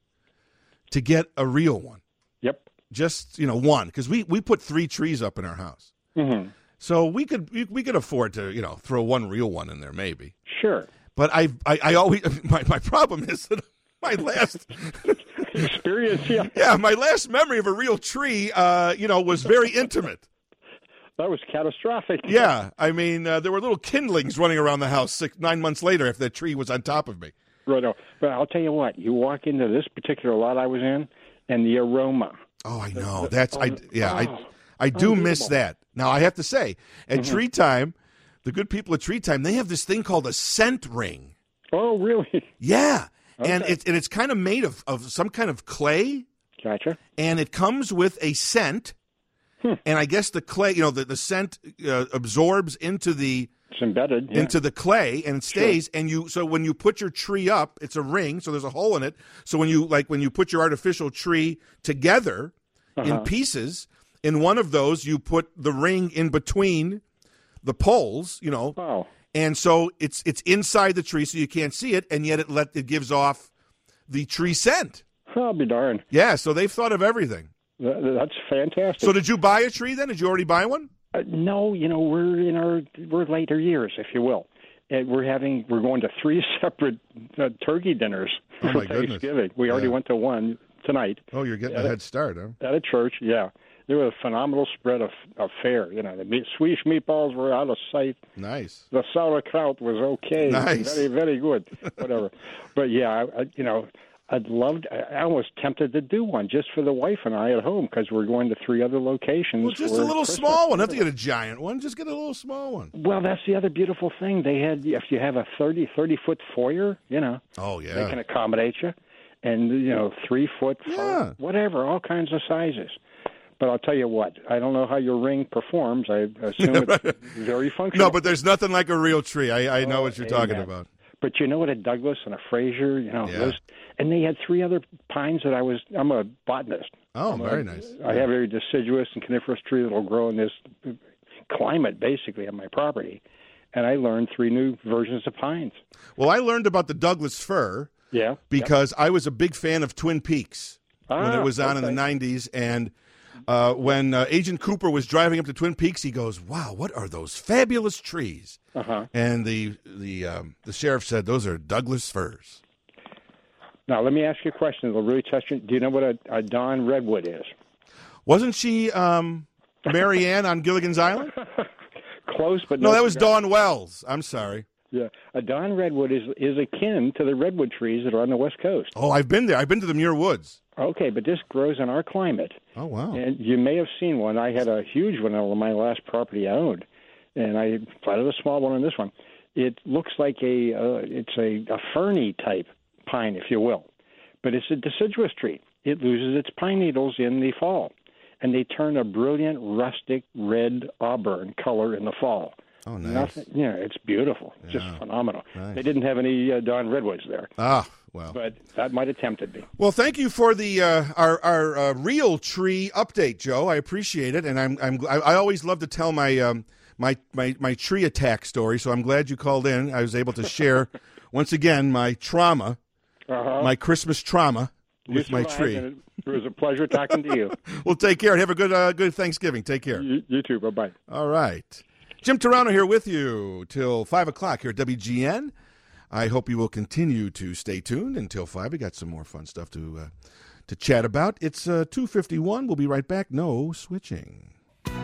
to get a real one. Yep. Just, you know, one, because we, we put three trees up in our house. Mm-hmm. So we could we, we could afford to, you know, throw one real one in there maybe. Sure. But I I, I always, my, my problem is that my last experience, yeah. Yeah, my last memory of a real tree, uh, you know, was very intimate. That was catastrophic. Yeah. I mean, uh, there were little kindlings running around the house six, nine months later if that tree was on top of me. Right. But I'll tell you what, you walk into this particular lot I was in, and the aroma. Oh, I know. That's, oh, I yeah, oh, I I do miss that. Now, I have to say, at mm-hmm. Tree Time, the good people at Tree Time, they have this thing called a scent ring. Oh, really? Yeah. Okay. And, it's, and it's kind of made of, of some kind of clay. Gotcha. And it comes with a scent. Hmm. And I guess the clay, you know, the, the scent uh, absorbs into the... It's embedded yeah. into the clay and it stays. Sure. And you, so when you put your tree up, it's a ring, so there's a hole in it. So when you like when you put your artificial tree together uh-huh. in pieces, in one of those you put the ring in between the poles, you know. Oh. And so it's it's inside the tree, so you can't see it, and yet it let it gives off the tree scent. I'll be darned. Yeah, so they've thought of everything. That, that's fantastic. So did you buy a tree then? Did you already buy one? Uh, no, you know, we're in our we're later years, if you will. And we're having we're going to three separate uh, turkey dinners Oh, for my goodness. Thanksgiving. We already Yeah. went to one tonight. Oh, you're getting At a a- head start, huh? At a church, yeah. There was a phenomenal spread of, of fare. You know, the meat, Swedish meatballs were out of sight. Nice. The sauerkraut was okay. Nice. Very, very good. Whatever. But, yeah, I, I, you know, I'd loved, I I was tempted to do one just for the wife and I at home because we're going to three other locations. Well, just for a little Christmas. small one. Don't have to get a giant one. Just get a little small one. Well, that's the other beautiful thing. They had, if you have a thirty, thirty-foot foyer, you know, Oh, yeah. they can accommodate you. And, you know, three foot, Yeah. four, whatever, all kinds of sizes. But I'll tell you what, I don't know how your ring performs. I assume it's very functional. No, but there's nothing like a real tree. I, I know Oh, what you're talking amen. about. But you know what, a Douglas and a Fraser, you know, Yeah. those, and they had three other pines that I was, I'm a botanist. Oh, I'm a- very nice. I have a deciduous and coniferous tree that will grow in this climate, basically, on my property. And I learned three new versions of pines. Well, I learned about the Douglas fir Yeah. because I was a big fan of Twin Peaks when Ah, it was on in the okay. nineties. And uh, when uh, Agent Cooper was driving up to Twin Peaks, he goes, "Wow, what are those fabulous trees?" Uh-huh. And the the um, the sheriff said, "Those are Douglas firs." Now, let me ask you a question that'll really test you. Do you know what a, a Dawn redwood is? Wasn't she um, Mary Ann on Gilligan's Island? Close, but No, no that was cigar. Dawn Wells. I'm sorry. Yeah, a Dawn redwood is is akin to the redwood trees that are on the West Coast. Oh, I've been there. I've been to the Muir Woods. Okay, but this grows in our climate. Oh, wow. And you may have seen one. I had a huge one on my last property I owned, and I planted a small one on this one. It looks like a uh, it's a, a ferny type pine, if you will, but it's a deciduous tree. It loses its pine needles in the fall, and they turn a brilliant rustic red auburn color in the fall. Oh, nice. Nothing, yeah, it's beautiful. It's just Yeah. phenomenal. Nice. They didn't have any uh, Dawn redwoods there. Ah, well. But that might have tempted me. Well, thank you for the uh, our our uh, real tree update, Joe. I appreciate it, and I'm I'm I, I always love to tell my um my, my my tree attack story. So I'm glad you called in. I was able to share once again my trauma, Uh-huh. my Christmas trauma You with my survived, tree. and It was a pleasure talking to you. Well, take care and have a good uh, good Thanksgiving. Take care. You, you too. Bye-bye. All right. Jim Turano here with you till five o'clock here at W G N. I hope you will continue to stay tuned until five. We got some more fun stuff to uh, to chat about. It's uh, two fifty-one. We'll be right back. No switching.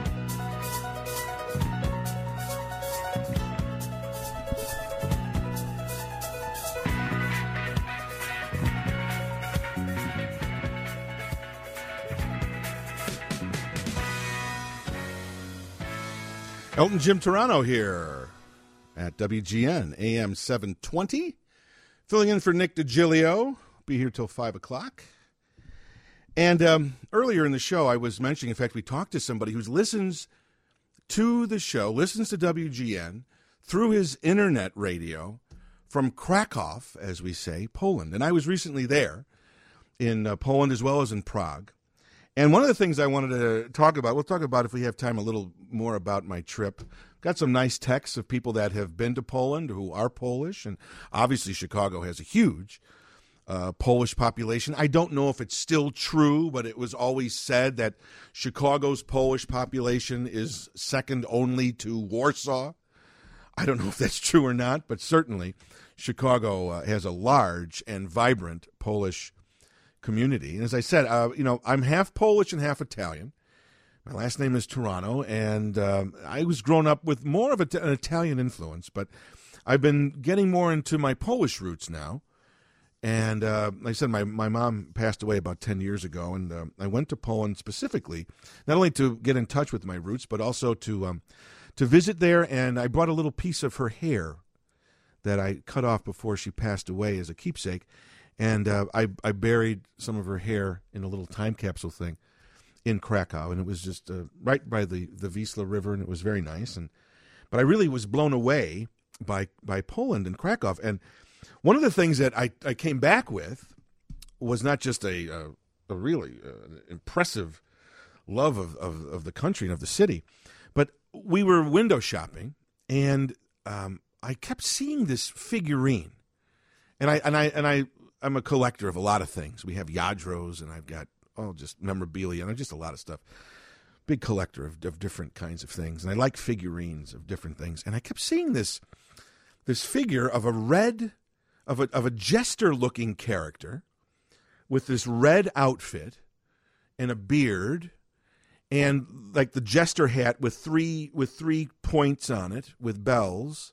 Elton Jim Turano here at W G N, A M seven twenty. Filling in for Nick DiGilio. Be here till five o'clock. And um, earlier in the show, I was mentioning, in fact, we talked to somebody who listens to the show, listens to W G N through his internet radio from Krakow, as we say, Poland. And I was recently there in uh, Poland as well as in Prague. And one of the things I wanted to talk about, we'll talk about if we have time a little more about my trip. Got some nice texts of people that have been to Poland who are Polish. And obviously Chicago has a huge uh, Polish population. I don't know if it's still true, but it was always said that Chicago's Polish population is second only to Warsaw. I don't know if that's true or not, but certainly Chicago uh, has a large and vibrant Polish community. And as I said, uh, you know, I'm half Polish and half Italian. My last name is Turano, and um, I was grown up with more of a, an Italian influence, but I've been getting more into my Polish roots now. And uh, like I said, my, my mom passed away about ten years ago, and uh, I went to Poland specifically, not only to get in touch with my roots, but also to um, to visit there, and I brought a little piece of her hair that I cut off before she passed away as a keepsake. And uh, I, I buried some of her hair in a little time capsule thing in Krakow, and it was just uh, right by the, the Wisla River, and it was very nice. And but I really was blown away by by Poland and Krakow. And one of the things that I, I came back with was not just a a, a really uh, impressive love of, of, of the country and of the city, but we were window shopping, and um, I kept seeing this figurine, and I and I and I I'm a collector of a lot of things. We have Yadros, and I've got oh just memorabilia, and just a lot of stuff. Big collector of, of different kinds of things, and I like figurines of different things. And I kept seeing this this figure of a red of a of a jester-looking character with this red outfit and a beard, and like the jester hat with three with three points on it with bells,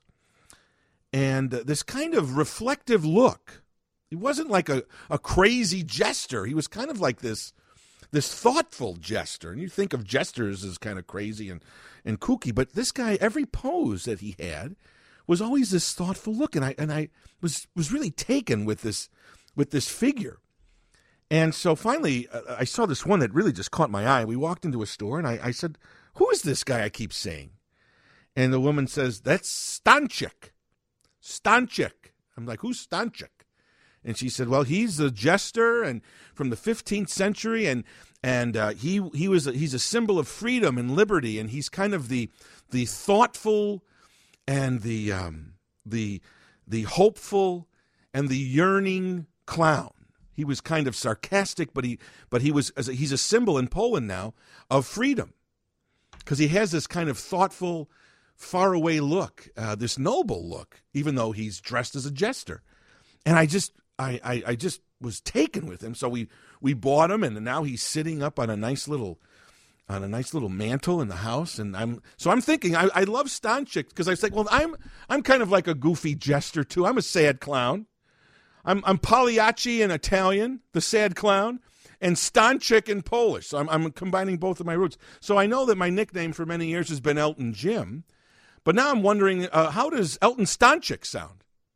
and uh, this kind of reflective look. He wasn't like a, a crazy jester. He was kind of like this. This thoughtful jester, and you think of jesters as kind of crazy and, and kooky, but this guy, every pose that he had, was always this thoughtful look, and I and I was was really taken with this with this figure, and so finally uh, I saw this one that really just caught my eye. We walked into a store, and I, I said, "Who is this guy I keep saying?" And the woman says, "That's Stanchik, Stanchik." I'm like, "Who's Stanchik?" And she said, "Well, he's a jester and from the fifteenth century, and and uh, he he was a, he's a symbol of freedom and liberty, and he's kind of the the thoughtful and the um, the the hopeful and the yearning clown. He was kind of sarcastic, but he but he was as a, he's a symbol in Poland now of freedom because he has this kind of thoughtful, faraway look, uh, this noble look, even though he's dressed as a jester." And I just. I, I, I just was taken with him, so we, we bought him, and now he's sitting up on a nice little on a nice little mantle in the house, and I'm so I'm thinking I, I love Stanchik because I was like, well, I'm I'm kind of like a goofy jester too. I'm a sad clown. I'm I'm Pagliacci in Italian, the sad clown, and Stanchik in Polish. So I'm I'm combining both of my roots. So I know that my nickname for many years has been Elton Jim, but now I'm wondering uh, how does Elton Stanchik sound?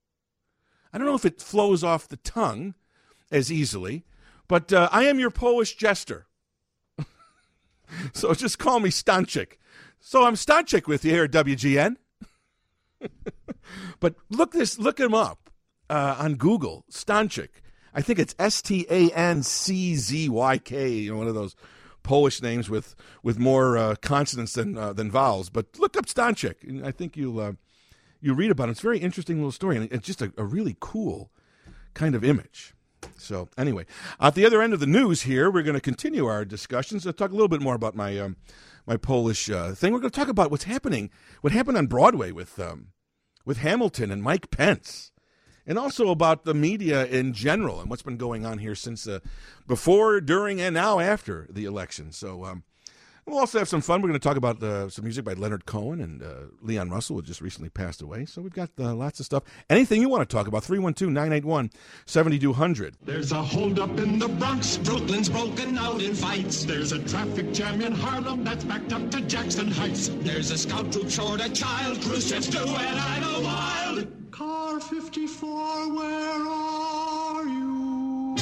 I don't know if it flows off the tongue as easily, but uh, I am your Polish jester. So just call me Stanchik. So I'm Stanchik with you here at W G N. But look this, look him up uh, on Google, Stanchik. I think it's S T A N C Z Y K, you know, one of those Polish names with with more uh, consonants than uh, than vowels. But look up Stanchik, and I think you'll. Uh, You read about it. It's a very interesting little story, and it's just a, a really cool kind of image. So anyway, at the other end of the news here, we're going to continue our discussions. I'll talk a little bit more about my um, my Polish uh, thing. We're going to talk about what's happening, what happened on Broadway with um, with Hamilton and Mike Pence, and also about the media in general and what's been going on here since uh, before, during, and now after the election. So um, we'll also have some fun. We're going to talk about uh, some music by Leonard Cohen and uh, Leon Russell, who just recently passed away. So we've got uh, lots of stuff. Anything you want to talk about, three one two, nine eight one, seven two zero zero. There's a holdup in the Bronx. Brooklyn's broken out in fights. There's a traffic jam in Harlem that's backed up to Jackson Heights. There's a scout troop short a child. Cruise ships do and Idle Wild. Car fifty-four, where are you?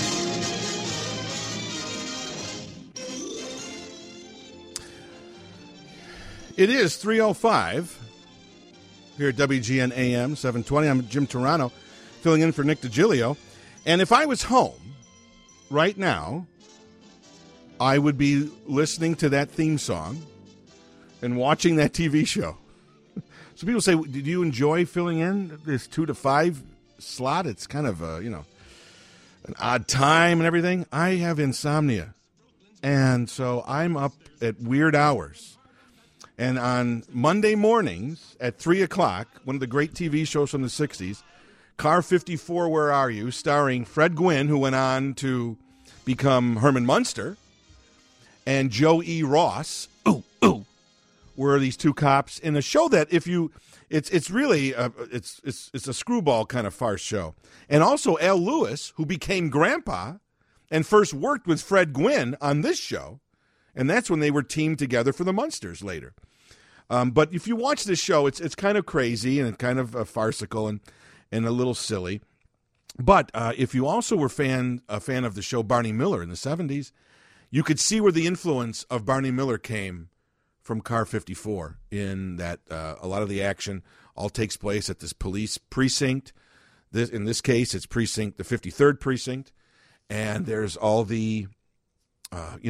It is three oh five here at W G N A M seven twenty. I'm Jim Turano, filling in for Nick DiGilio. And if I was home right now, I would be listening to that theme song and watching that T V show. So people say, did you enjoy filling in this two to five slot? It's kind of, a, you know, an odd time and everything. I have insomnia. And so I'm up at weird hours. And on Monday mornings at three o'clock, one of the great T V shows from the sixties, Car fifty-four, Where Are You?, starring Fred Gwynne, who went on to become Herman Munster, and Joe E. Ross, ooh, ooh, were these two cops in a show that if you, it's it's really, a, it's, it's, it's a screwball kind of farce show. And also Al Lewis, who became Grandpa and first worked with Fred Gwynne on this show, and that's when they were teamed together for the Munsters later. Um, but if you watch this show, it's it's kind of crazy and kind of uh, farcical and, and a little silly. But uh, if you also were fan a fan of the show Barney Miller in the seventies, you could see where the influence of Barney Miller came from Car fifty-four in that uh, a lot of the action all takes place at this police precinct. This, in this case, it's precinct, the fifty-third precinct. And there's all the, uh, you know,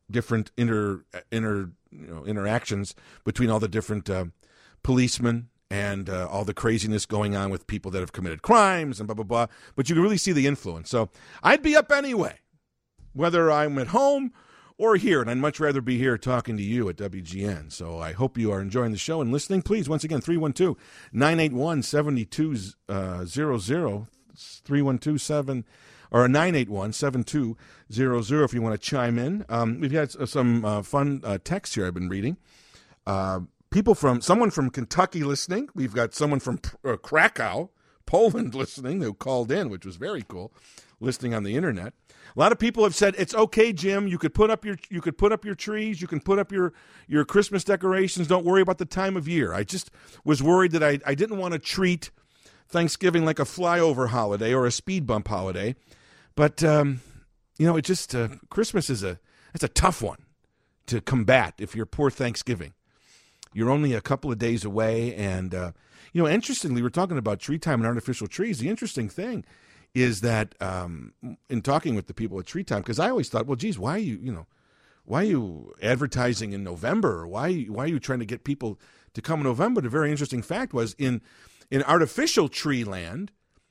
different inter inter you know, interactions between all the different uh, policemen and uh, all the craziness going on with people that have committed crimes and blah, blah, blah. But you can really see the influence. So I'd be up anyway, whether I'm at home or here, and I'd much rather be here talking to you at W G N. So I hope you are enjoying the show and listening. Please, once again, three one two, nine eight one, seven two zero zero, three one two seven or nine eight one, seven two zero zero if you want to chime in. Um, we've had some uh, fun uh, texts here I've been reading. Uh, people from, someone from Kentucky listening. We've got someone from uh, Krakow, Poland listening who called in, which was very cool, listening on the internet. A lot of people have said, it's okay, Jim, you could put up your you could put up your trees, you can put up your, your Christmas decorations, don't worry about the time of year. I just was worried that I, I didn't want to treat Thanksgiving like a flyover holiday or a speed bump holiday. But, um, you know, it just, uh, Christmas is a, it's a tough one to combat if you're poor Thanksgiving. You're only a couple of days away. And, uh, you know, interestingly, we're talking about tree time and artificial trees. The interesting thing is that um, in talking with the people at Tree Time, because I always thought, well, geez, why are you, you know, why are you advertising in November? Why, why are you trying to get people to come in November? The very interesting fact was in, in artificial tree land,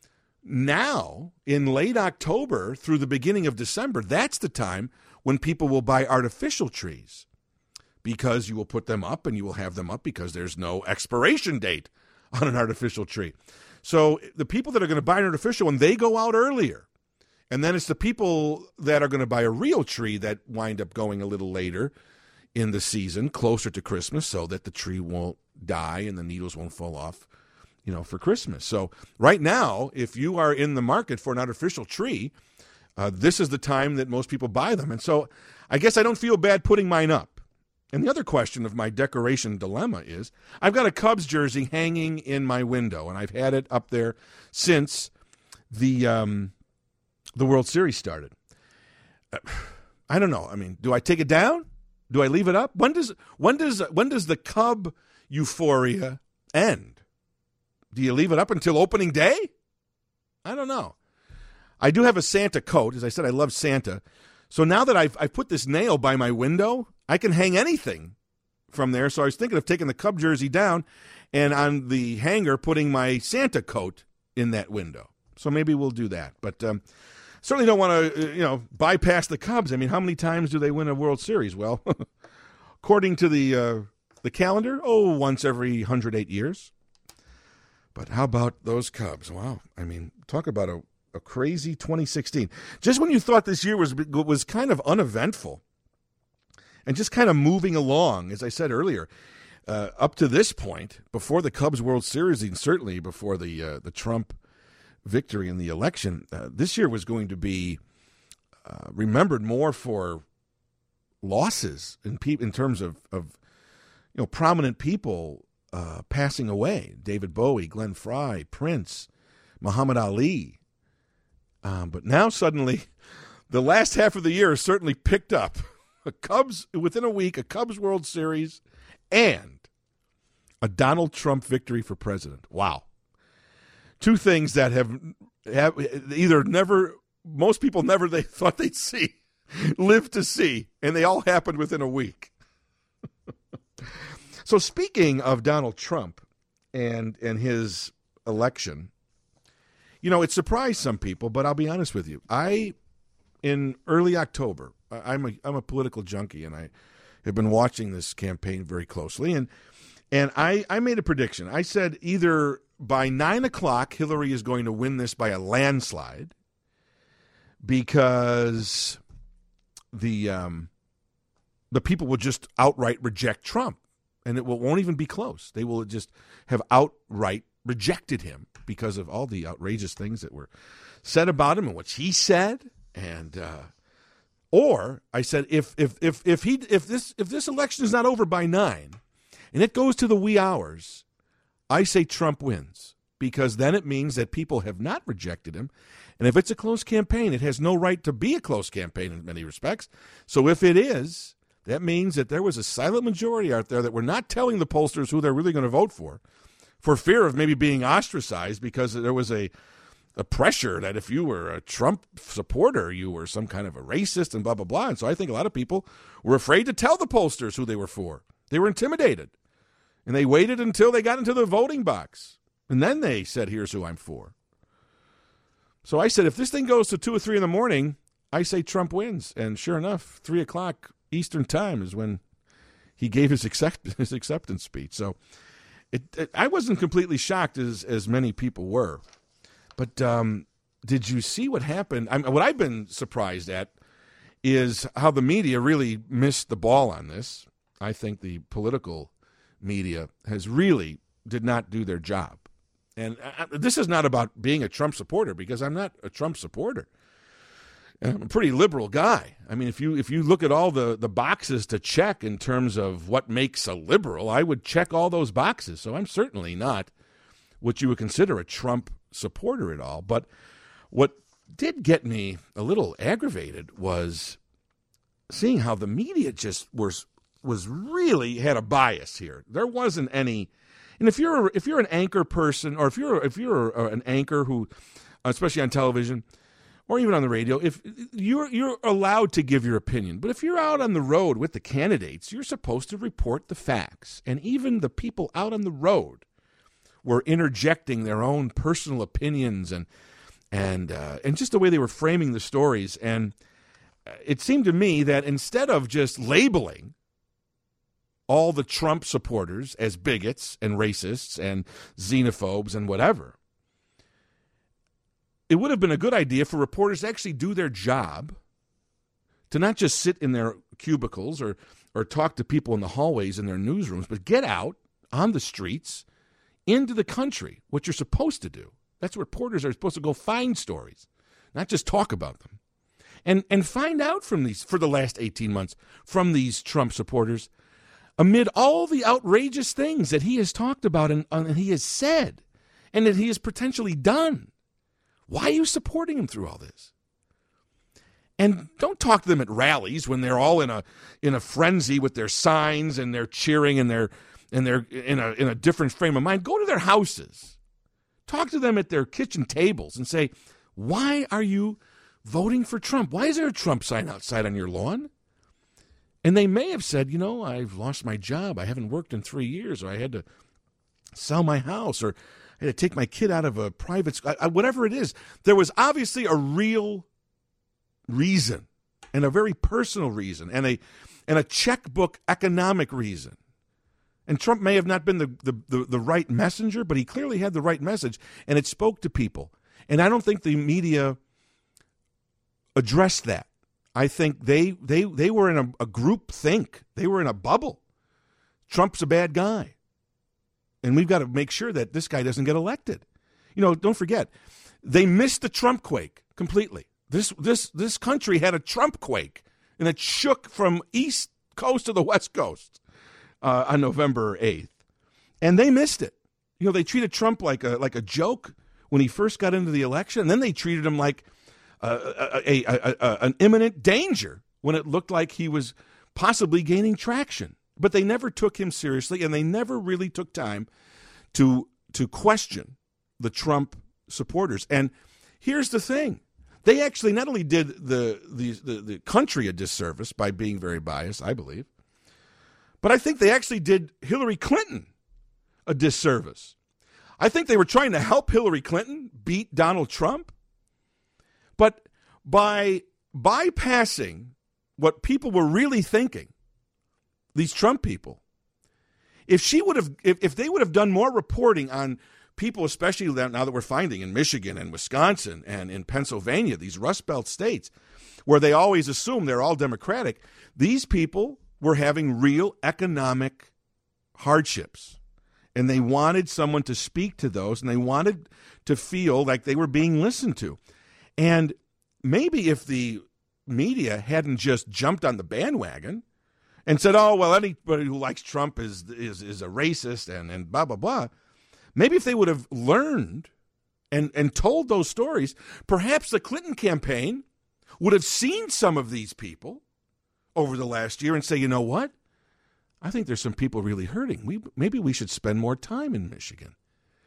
now, in late October through the beginning of December, that's the time when people will buy artificial trees because you will put them up and you will have them up because there's no expiration date on an artificial tree. So the people that are going to buy an artificial one, they go out earlier. And then it's the people that are going to buy a real tree that wind up going a little later in the season, closer to Christmas, so that the tree won't die and the needles won't fall off, you know, for Christmas. So right now, if you are in the market for an artificial tree, uh, this is the time that most people buy them. And so I guess I don't feel bad putting mine up. And the other question of my decoration dilemma is I've got a Cubs jersey hanging in my window, and I've had it up there since the um, the World Series started. Uh, I don't know. I mean, do I take it down? Do I leave it up? When does when does when does the Cub euphoria end? Do you leave it up until opening day? I don't know. I do have a Santa coat. As I said, I love Santa. So now that I've, I've put this nail by my window, I can hang anything from there. So I was thinking of taking the Cub jersey down and on the hanger putting my Santa coat in that window. So maybe we'll do that. But um, certainly don't want to, you know, bypass the Cubs. I mean, how many times do they win a World Series? Well, according to the uh, the calendar, oh, once every one hundred eight years. But how about those Cubs? Wow. I mean, talk about a, a crazy twenty sixteen. Just when you thought this year was was kind of uneventful and just kind of moving along, as I said earlier, uh, up to this point, before the Cubs World Series, and certainly before the uh, the Trump victory in the election, uh, this year was going to be uh, remembered more for losses in, pe- in terms of, of you know prominent people Uh, passing away. David Bowie, Glenn Frey, Prince, Muhammad Ali. Um, but now suddenly, the last half of the year has certainly picked up. A Cubs, within a week, a Cubs World Series and a Donald Trump victory for president. Wow. Two things that have, have either never, most people never they thought they'd see, live to see, and they all happened within a week. So speaking of Donald Trump and and his election, you know, it surprised some people, but I'll be honest with you. I, in early October, I'm a I'm a political junkie, and I have been watching this campaign very closely, and and I, I made a prediction. I said either by nine o'clock Hillary is going to win this by a landslide because the um, the people will just outright reject Trump. And it will, won't even be close. They will just have outright rejected him because of all the outrageous things that were said about him and what he said. And uh, or I said, if if if if he if this if this election is not over by nine, and it goes to the wee hours, I say Trump wins because then it means that people have not rejected him. And if it's a close campaign, it has no right to be a close campaign in many respects. So if it is, that means that there was a silent majority out there that were not telling the pollsters who they're really going to vote for, for fear of maybe being ostracized because there was a a pressure that if you were a Trump supporter, you were some kind of a racist and blah, blah, blah. And so I think a lot of people were afraid to tell the pollsters who they were for. They were intimidated. And they waited until they got into the voting box. And then they said, here's who I'm for. So I said, if this thing goes to two or three in the morning, I say Trump wins. And sure enough, three o'clock Eastern time is when he gave his accept- his acceptance speech. So it, it, I wasn't completely shocked as, as many people were. But um, did you see what happened? I mean, what I've been surprised at is how the media really missed the ball on this. I think the political media has really did not do their job. And I, this is not about being a Trump supporter, because I'm not a Trump supporter. I'm a pretty liberal guy. I mean, if you if you look at all the, the boxes to check in terms of what makes a liberal, I would check all those boxes. So I'm certainly not what you would consider a Trump supporter at all. But what did get me a little aggravated was seeing how the media just was was really had a bias here. There wasn't any, and if you're if you're an anchor person, or if you're if you're an anchor who, especially on television or even on the radio, if you're you're allowed to give your opinion, but if you're out on the road with the candidates, you're supposed to report the facts. And even the people out on the road were interjecting their own personal opinions and and uh, and just the way they were framing the stories. And it seemed to me that instead of just labeling all the Trump supporters as bigots and racists and xenophobes and whatever, it would have been a good idea for reporters to actually do their job, to not just sit in their cubicles or, or talk to people in the hallways in their newsrooms, but get out on the streets into the country, what you're supposed to do. That's where reporters are supposed to go find stories, not just talk about them. And and find out from these, for the last eighteen months, from these Trump supporters, amid all the outrageous things that he has talked about and, and he has said and that he has potentially done, why are you supporting him through all this? And don't talk to them at rallies when they're all in a in a frenzy with their signs and they're cheering and they're and they're in a in a different frame of mind. Go to their houses. Talk to them at their kitchen tables and say, why are you voting for Trump? Why is there a Trump sign outside on your lawn? And they may have said, you know, I've lost my job. I haven't worked in three years, or I had to sell my house, or I had to take my kid out of a private school, whatever it is. There was obviously a real reason, and a very personal reason, and a and a checkbook economic reason. And Trump may have not been the, the, the, the right messenger, but he clearly had the right message, and it spoke to people. And I don't think the media addressed that. I think they they they were in a, a group think. They were in a bubble. Trump's a bad guy. And we've got to make sure that this guy doesn't get elected. You know, don't forget, they missed the Trump quake completely. This this this country had a Trump quake, and it shook from East Coast to the West Coast uh, on November eighth. And they missed it. You know, they treated Trump like a like a joke when he first got into the election, and then they treated him like Uh, a, a, a, a, an imminent danger when it looked like he was possibly gaining traction. But they never took him seriously, and they never really took time to to question the Trump supporters. And here's the thing. They actually not only did the, the, the, the country a disservice by being very biased, I believe, but I think they actually did Hillary Clinton a disservice. I think they were trying to help Hillary Clinton beat Donald Trump. But by bypassing what people were really thinking, these Trump people, if she would have, if, if they would have done more reporting on people, especially now that we're finding in Michigan and Wisconsin and in Pennsylvania, these Rust Belt states, where they always assume they're all Democratic, these people were having real economic hardships. And they wanted someone to speak to those, and they wanted to feel like they were being listened to. And maybe if the media hadn't just jumped on the bandwagon and said, oh, well, anybody who likes Trump is is, is a racist and, and blah, blah, blah, maybe if they would have learned and, and told those stories, perhaps the Clinton campaign would have seen some of these people over the last year and say, you know what? I think there's some people really hurting. We Maybe we should spend more time in Michigan.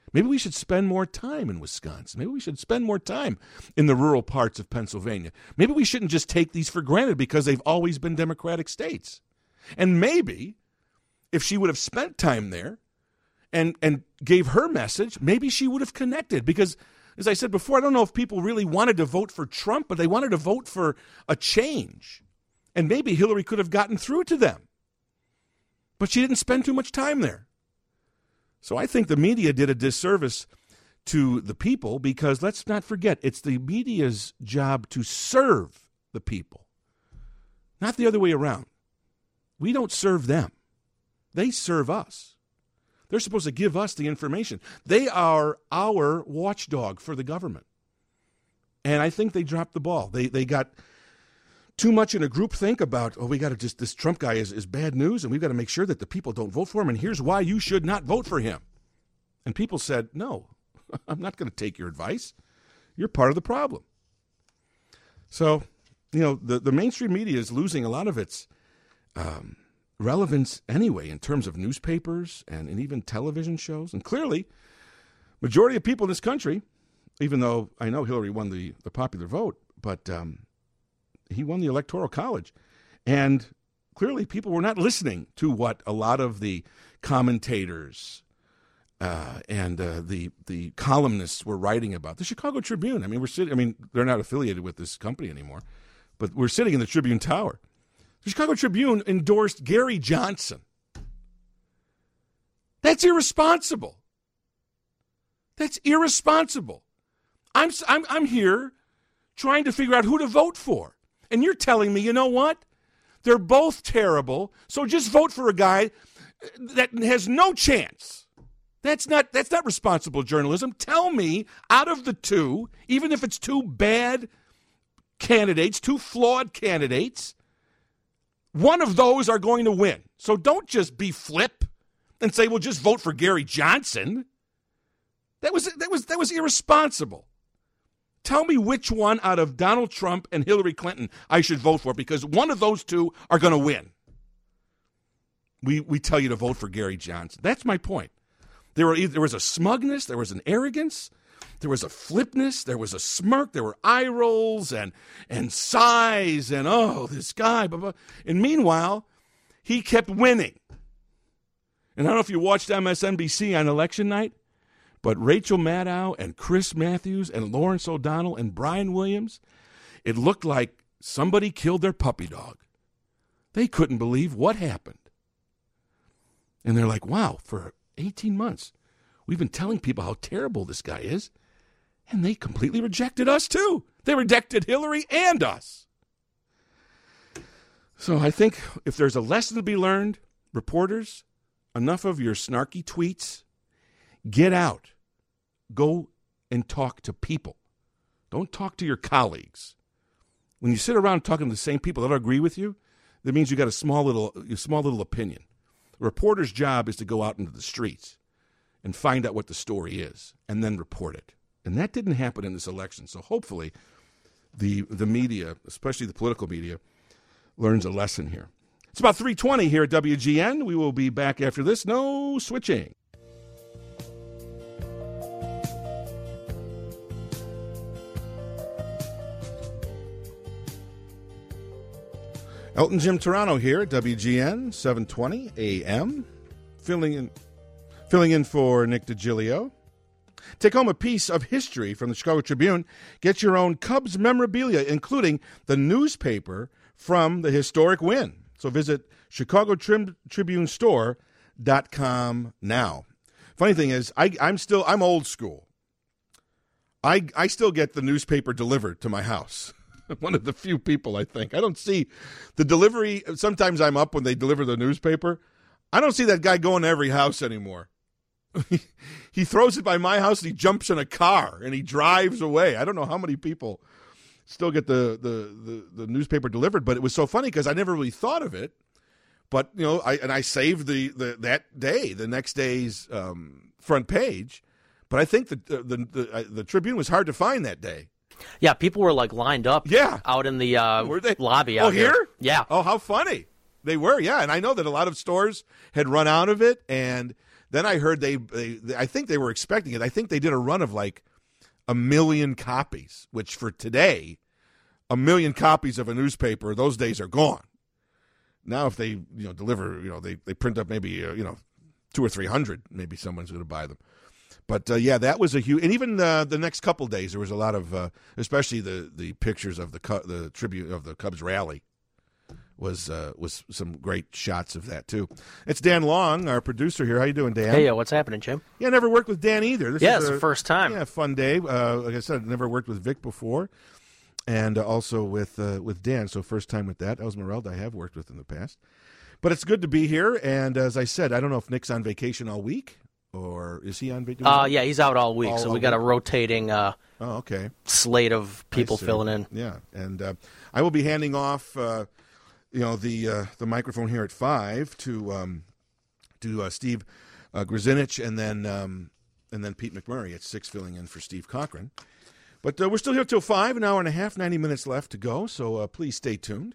Maybe we should spend more time in Wisconsin. Maybe we should spend more time in the rural parts of Pennsylvania. Maybe we shouldn't just take these for granted because they've always been Democratic states. And maybe if she would have spent time there and and gave her message, maybe she would have connected. Because, as I said before, I don't know if people really wanted to vote for Trump, but they wanted to vote for a change. And maybe Hillary could have gotten through to them. But she didn't spend too much time there. So I think the media did a disservice to the people because let's not forget, it's the media's job to serve the people, not the other way around. We don't serve them. They serve us. They're supposed to give us the information. They are our watchdog for the government. And I think they dropped the ball. They they got too much in a group think about, oh, we got to just, this Trump guy is, is bad news, and we've got to make sure that the people don't vote for him, and here's why you should not vote for him. And people said, no, I'm not going to take your advice. You're part of the problem. So, you know, the, the mainstream media is losing a lot of its um, relevance anyway in terms of newspapers and, and even television shows. And clearly, majority of people in this country, even though I know Hillary won the, the popular vote, but um, he won the Electoral College. And clearly people were not listening to what a lot of the commentators uh, and uh, the the columnists were writing about. The Chicago Tribune, I mean, we're sitting, I mean, they're not affiliated with this company anymore, but we're sitting in the Tribune Tower. The Chicago Tribune endorsed Gary Johnson. That's irresponsible. That's irresponsible. I'm I'm I'm here trying to figure out who to vote for. And you're telling me, you know what? They're both terrible, so just vote for a guy that has no chance. That's not that's not responsible journalism. Tell me, out of the two, even if it's two bad candidates, two flawed candidates, one of those are going to win. So don't just be flip and say, well, just vote for Gary Johnson. That was that was that was irresponsible. Tell me which one out of Donald Trump and Hillary Clinton I should vote for, because one of those two are going to win. We we tell you to vote for Gary Johnson. That's my point. There were either, there was a smugness, there was an arrogance, there was a flipness, there was a smirk, there were eye rolls and and sighs and, oh, this guy. Blah, blah. And meanwhile, he kept winning. And I don't know if you watched M S N B C on election night, but Rachel Maddow and Chris Matthews and Lawrence O'Donnell and Brian Williams, it looked like somebody killed their puppy dog. They couldn't believe what happened. And they're like, wow, for eighteen months, we've been telling people how terrible this guy is, and they completely rejected us too. They rejected Hillary and us. So I think if there's a lesson to be learned, reporters, enough of your snarky tweets. Get out. Go and talk to people. Don't talk to your colleagues. When you sit around talking to the same people that don't agree with you, that means you got a small little, a small little opinion. A reporter's job is to go out into the streets and find out what the story is and then report it. And that didn't happen in this election. So hopefully the the media, especially the political media, learns a lesson here. It's about three twenty here at W G N. We will be back after this. No switching. Elton Jim Turano here at W G N, seven twenty A M, filling in, filling in for Nick DiGilio. Take home a piece of history from the Chicago Tribune. Get your own Cubs memorabilia, including the newspaper from the historic win. So visit Chicago Tribune Store dot com now. Funny thing is, I, I'm still I'm old school. I I still get the newspaper delivered to my house. One of the few people, I think. I don't see the delivery. Sometimes I'm up when they deliver the newspaper. I don't see that guy going to every house anymore. He throws it by my house and he jumps in a car and he drives away. I don't know how many people still get the, the, the, the newspaper delivered, but it was so funny because I never really thought of it. But, you know, I and I saved the, the that day, the next day's um, front page. But I think the the, the, the, the Tribune was hard to find that day. Yeah, people were like lined up yeah. out in the uh, were they? lobby out oh, here. here. Yeah. Oh, how funny. They were, yeah. And I know that a lot of stores had run out of it, and Then I heard they, they, they, I think they were expecting it. I think they did a run of like a million copies, which for today, a million copies of a newspaper, those days are gone. Now, if they, you know, deliver, you know, they, they print up maybe, uh, you know, two or three hundred, maybe someone's going to buy them. But uh, yeah, that was a huge, and even uh, the next couple days, there was a lot of, uh, especially the, the pictures of the the tribute of the Cubs rally. Was uh, was some great shots of that too. It's Dan Long, our producer here. How you doing, Dan? Hey, uh, what's happening, Jim? Yeah, I never worked with Dan either. This yeah, is it's a, the first time. Yeah, fun day. Uh, like I said, never worked with Vic before, and uh, also with uh, with Dan. So first time with that. Esmeralda, I have worked with in the past, but it's good to be here. And as I said, I don't know if Nick's on vacation all week, or is he on vacation? Uh, yeah, he's out all week, all, so all we got week? a rotating. Uh, oh, okay. Slate of people filling in. Yeah, and uh, I will be handing off. Uh, You know the uh, the microphone here at five to um, to uh, Steve uh, Grzinich and then um, and then Pete McMurray at six, filling in for Steve Cochran. But uh, we're still here till five, an hour and a half, ninety minutes left to go. So uh, please stay tuned.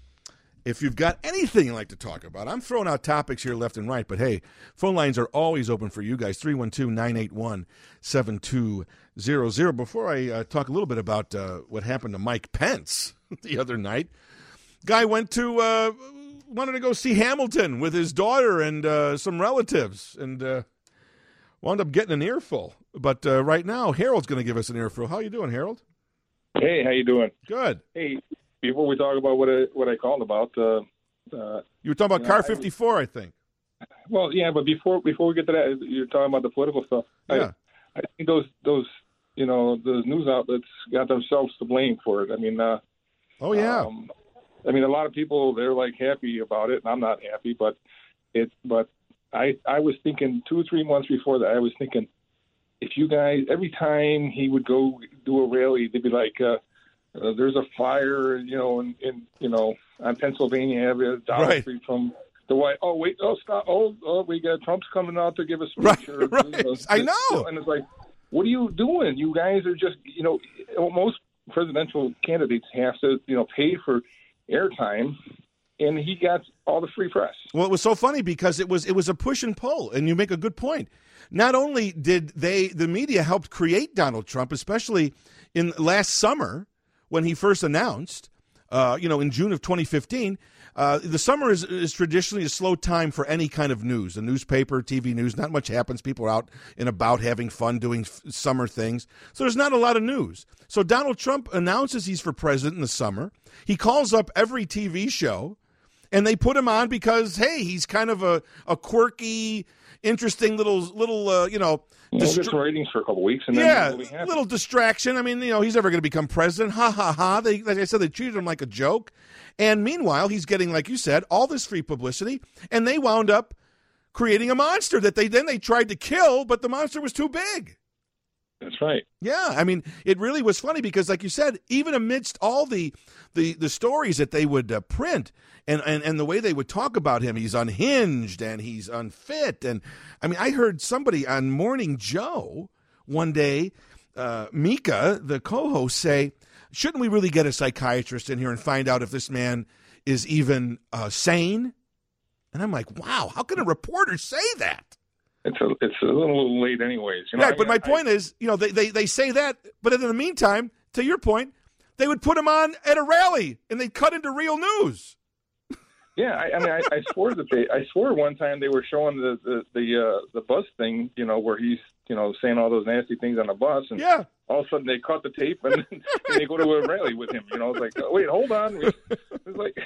If you've got anything you'd like to talk about, I'm throwing out topics here left and right. But hey, phone lines are always open for you guys. three one two, nine eight one, seven two zero zero. Before I uh, talk a little bit about uh, what happened to Mike Pence the other night. Guy went to, uh, wanted to go see Hamilton with his daughter and uh, some relatives and uh, wound up getting an earful. But uh, right now, Harold's going to give us an earful. How you doing, Harold? Hey, how you doing? Good. Hey, before we talk about what I, what I called about. Uh, uh, you were talking about you know, Car fifty-four, I, I think. Well, yeah, but before before we get to that, you're talking about the political stuff. Yeah. I, I think those, those, you know, those news outlets got themselves to blame for it. I mean, uh, oh, yeah. Um, I mean, a lot of people, they're like happy about it, and I'm not happy, but it, but I, I was thinking two or three months before that, I was thinking, if you guys, every time he would go do a rally, they'd be like, uh, uh, there's a fire, you know, in, in you know, on Pennsylvania Avenue, Dollar right. Street from the White, oh, wait, oh, stop, oh, oh, we got Trump's coming out to give a speech. Right, or, right. You know, I know. And it's like, what are you doing? You guys are just, you know, most presidential candidates have to, you know, pay for airtime, and he got all the free press. Well, it was so funny because it was it was a push and pull, and you make a good point. Not only did they, the media helped create Donald Trump, especially in last summer when he first announced, uh, you know, in June of twenty fifteen. Uh, the summer is, is traditionally a slow time for any kind of news, a newspaper, T V news. Not much happens. People are out and about having fun doing f- summer things. So there's not a lot of news. So Donald Trump announces he's for president in the summer. He calls up every T V show, and they put him on because, hey, he's kind of a, a quirky, interesting little, little uh, you know. We'll distra- get some ratings for a couple weeks, and then yeah, we'll be happy. Little distraction. I mean, you know, he's never going to become president. Ha, ha, ha. They, like I said, they treated him like a joke. And meanwhile, he's getting, like you said, all this free publicity, and they wound up creating a monster that they then they tried to kill, but the monster was too big. That's right. Yeah, I mean, it really was funny because, like you said, even amidst all the the, the stories that they would uh, print and, and, and the way they would talk about him, he's unhinged and he's unfit. And, I mean, I heard somebody on Morning Joe one day, uh, Mika, the co-host, say, shouldn't we really get a psychiatrist in here and find out if this man is even uh, sane? And I'm like, wow, how can a reporter say that? It's a it's a little late anyways. You know, right, I, but my I, point is, you know, they, they, they say that, but in the meantime, to your point, they would put him on at a rally and they'd cut into real news. Yeah, I, I mean, I, I swore that they, I swore one time they were showing the the the, uh, the bus thing, you know, where he's, you know, saying all those nasty things on the bus, and yeah. all of a sudden they cut the tape and, and they go to a rally with him. You know, it's like, oh, wait, hold on, it's like.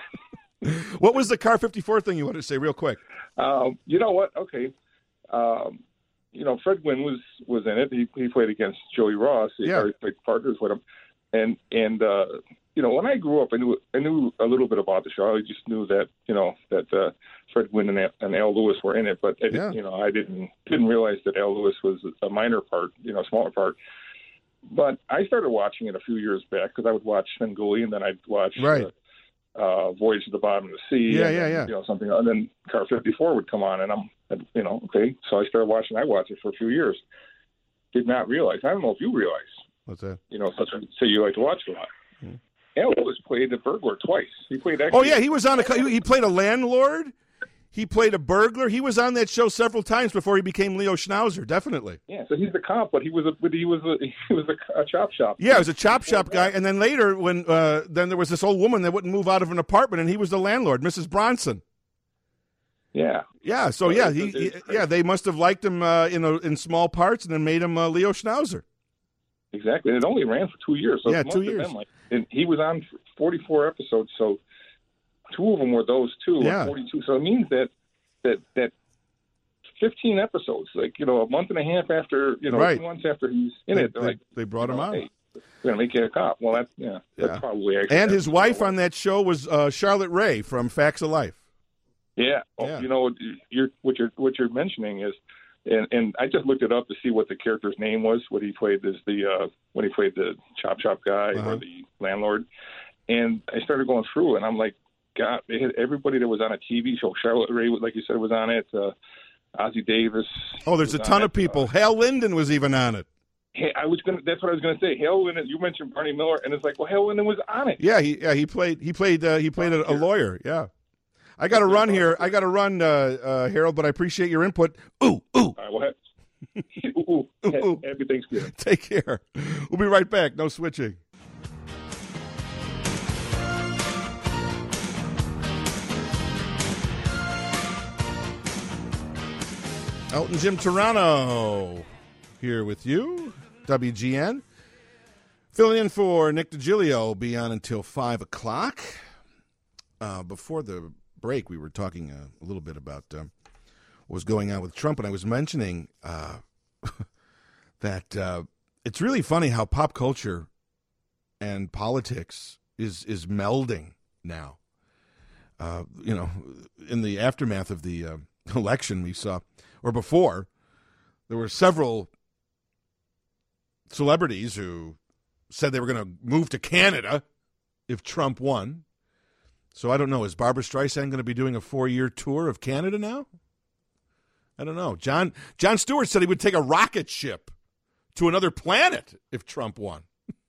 What was the Car fifty-four thing you wanted to say, real quick? Um, you know what? Okay. Um, you know, Fred Gwynn was, was in it. He, he played against Joey Ross. He yeah. played partners with him. And, and uh, you know, when I grew up, I knew I knew a little bit about the show. I just knew that, you know, that uh, Fred Gwynn and, and Al Lewis were in it. But, I, yeah. you know, I didn't didn't realize that Al Lewis was a minor part, you know, a smaller part. But I started watching it a few years back because I would watch Svengoolie and then I'd watch right. uh, uh, Voyage to the Bottom of the Sea. Yeah, and yeah, then, yeah. You know, something. And then Car fifty-four would come on, and I'm, you know, okay. So I started watching. I watched it for a few years. Did not realize. I don't know if you realize. What's that? You know, such a, say you like to watch a lot. Mm-hmm. Al Lewis played the burglar twice. He played. Actually, oh yeah, he was on a. He played a landlord. He played a burglar. He was on that show several times before he became Leo Schnauzer, definitely. Yeah, so he's the cop, but he was a but he was a he was a, a chop shop. Yeah, he was a chop shop guy. And then later, when uh, then there was this old woman that wouldn't move out of an apartment, and he was the landlord, Missus Bronson. Yeah. Yeah. So yeah, he, he yeah they must have liked him uh, in a, in small parts, and then made him uh, Leo Schnauzer. Exactly, and it only ran for two years. So yeah, it must two have years. Been like, and he was on forty-four episodes, so two of them were those two. Yeah. forty-two. So it means that that that fifteen episodes, like you know, a month and a half after you know, right. two months after he's in they, it, they're they, like they brought him know, out. Hey, we're gonna make you a cop. Well, that's yeah, that's Yeah. probably actually. And his wife on that show was uh, Charlotte Ray from Facts of Life. Yeah. Oh, Yeah. You know, you're what you're what you're mentioning is, and and I just looked it up to see what the character's name was. What he played as the uh, when he played the chop shop guy Uh-huh. or the landlord, and I started going through, and I'm like, God, they had everybody that was on a T V show. Charlotte Ray, like you said, was on it. Uh, Ozzie Davis. Oh, there's a was ton on of it. people. Hal Linden was even on it. Hey, I was gonna. That's what I was gonna say. Hale Linden. You mentioned Barney Miller, and it's like, well, Hale Linden was on it. Yeah, he yeah he played he played uh, he played a, a lawyer. Yeah, I got to run here. I got to run, uh, uh, Harold. But I appreciate your input. Ooh ooh. All right, well, ooh, ooh, ooh, ooh. Happy Thanksgiving. Take care. We'll be right back. No switching. Elton Jim Toronto here with you, W G N. Filling in for Nick DiGilio will be on until five o'clock. Uh, before the break, we were talking uh, a little bit about uh, what was going on with Trump, and I was mentioning uh, that uh, it's really funny how pop culture and politics is, is melding now. Uh, you know, in the aftermath of the uh, election, we saw, or before, there were several celebrities who said they were going to move to Canada if Trump won. So I don't know. Is Barbara Streisand going to be doing a four-year tour of Canada now? I don't know. John John Stewart said he would take a rocket ship to another planet if Trump won.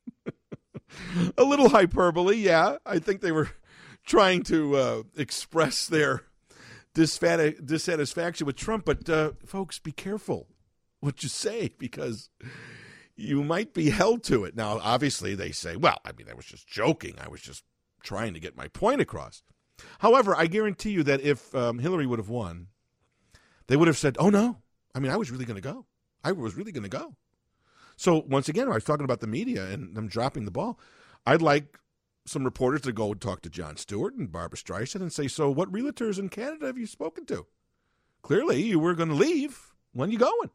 A little hyperbole, yeah. I think they were trying to uh, express their disfat- dissatisfaction with Trump. But, uh, folks, be careful what you say, because you might be held to it. Now, obviously, they say, well, I mean, I was just joking. I was just trying to get my point across. However, I guarantee you that if um, Hillary would have won, they would have said, oh, no. I mean, I was really going to go. I was really going to go. So, once again, I was talking about the media and them dropping the ball. I'd like some reporters to go and talk to Jon Stewart and Barbara Streisand and say, so what realtors in Canada have you spoken to? Clearly, you were going to leave. When you going?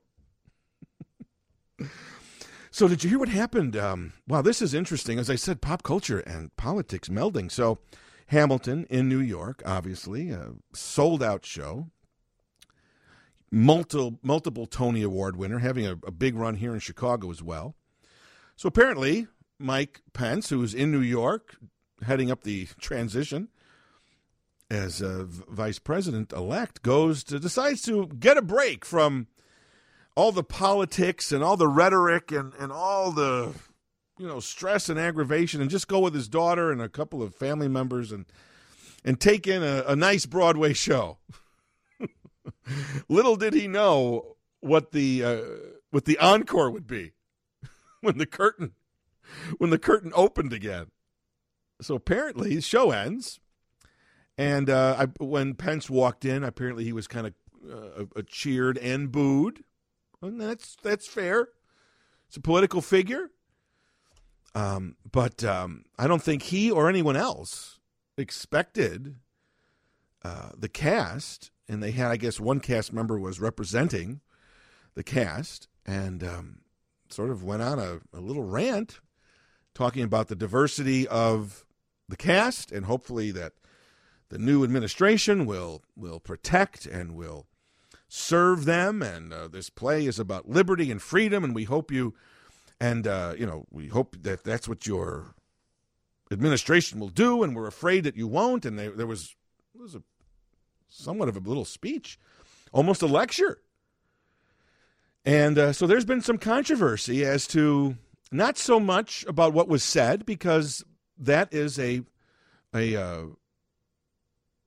So did you hear what happened? Um, wow, this is interesting. As I said, pop culture and politics melding. So Hamilton in New York, obviously, a sold-out show. Multiple, multiple Tony Award winner, having a, a big run here in Chicago as well. So apparently, Mike Pence, who's in New York, heading up the transition as a v- vice president-elect, goes to decides to get a break from all the politics and all the rhetoric and, and all the, you know, stress and aggravation, and just go with his daughter and a couple of family members and and take in a, a nice Broadway show. Little did he know what the uh, what the encore would be when the curtain when the curtain opened again. So apparently, the show ends, and uh, I, when Pence walked in, apparently he was kind of uh, cheered and booed. And that's that's fair. It's a political figure. Um, but um, I don't think he or anyone else expected uh, the cast, and they had, I guess, one cast member was representing the cast, and um, sort of went on a, a little rant talking about the diversity of the cast, and hopefully that the new administration will will protect and will serve them, and uh, this play is about liberty and freedom, and we hope you, and uh, you know, we hope that that's what your administration will do, and we're afraid that you won't. And they, there was there was a somewhat of a little speech, almost a lecture, and uh, so there's been some controversy as to not so much about what was said, because that is a a uh,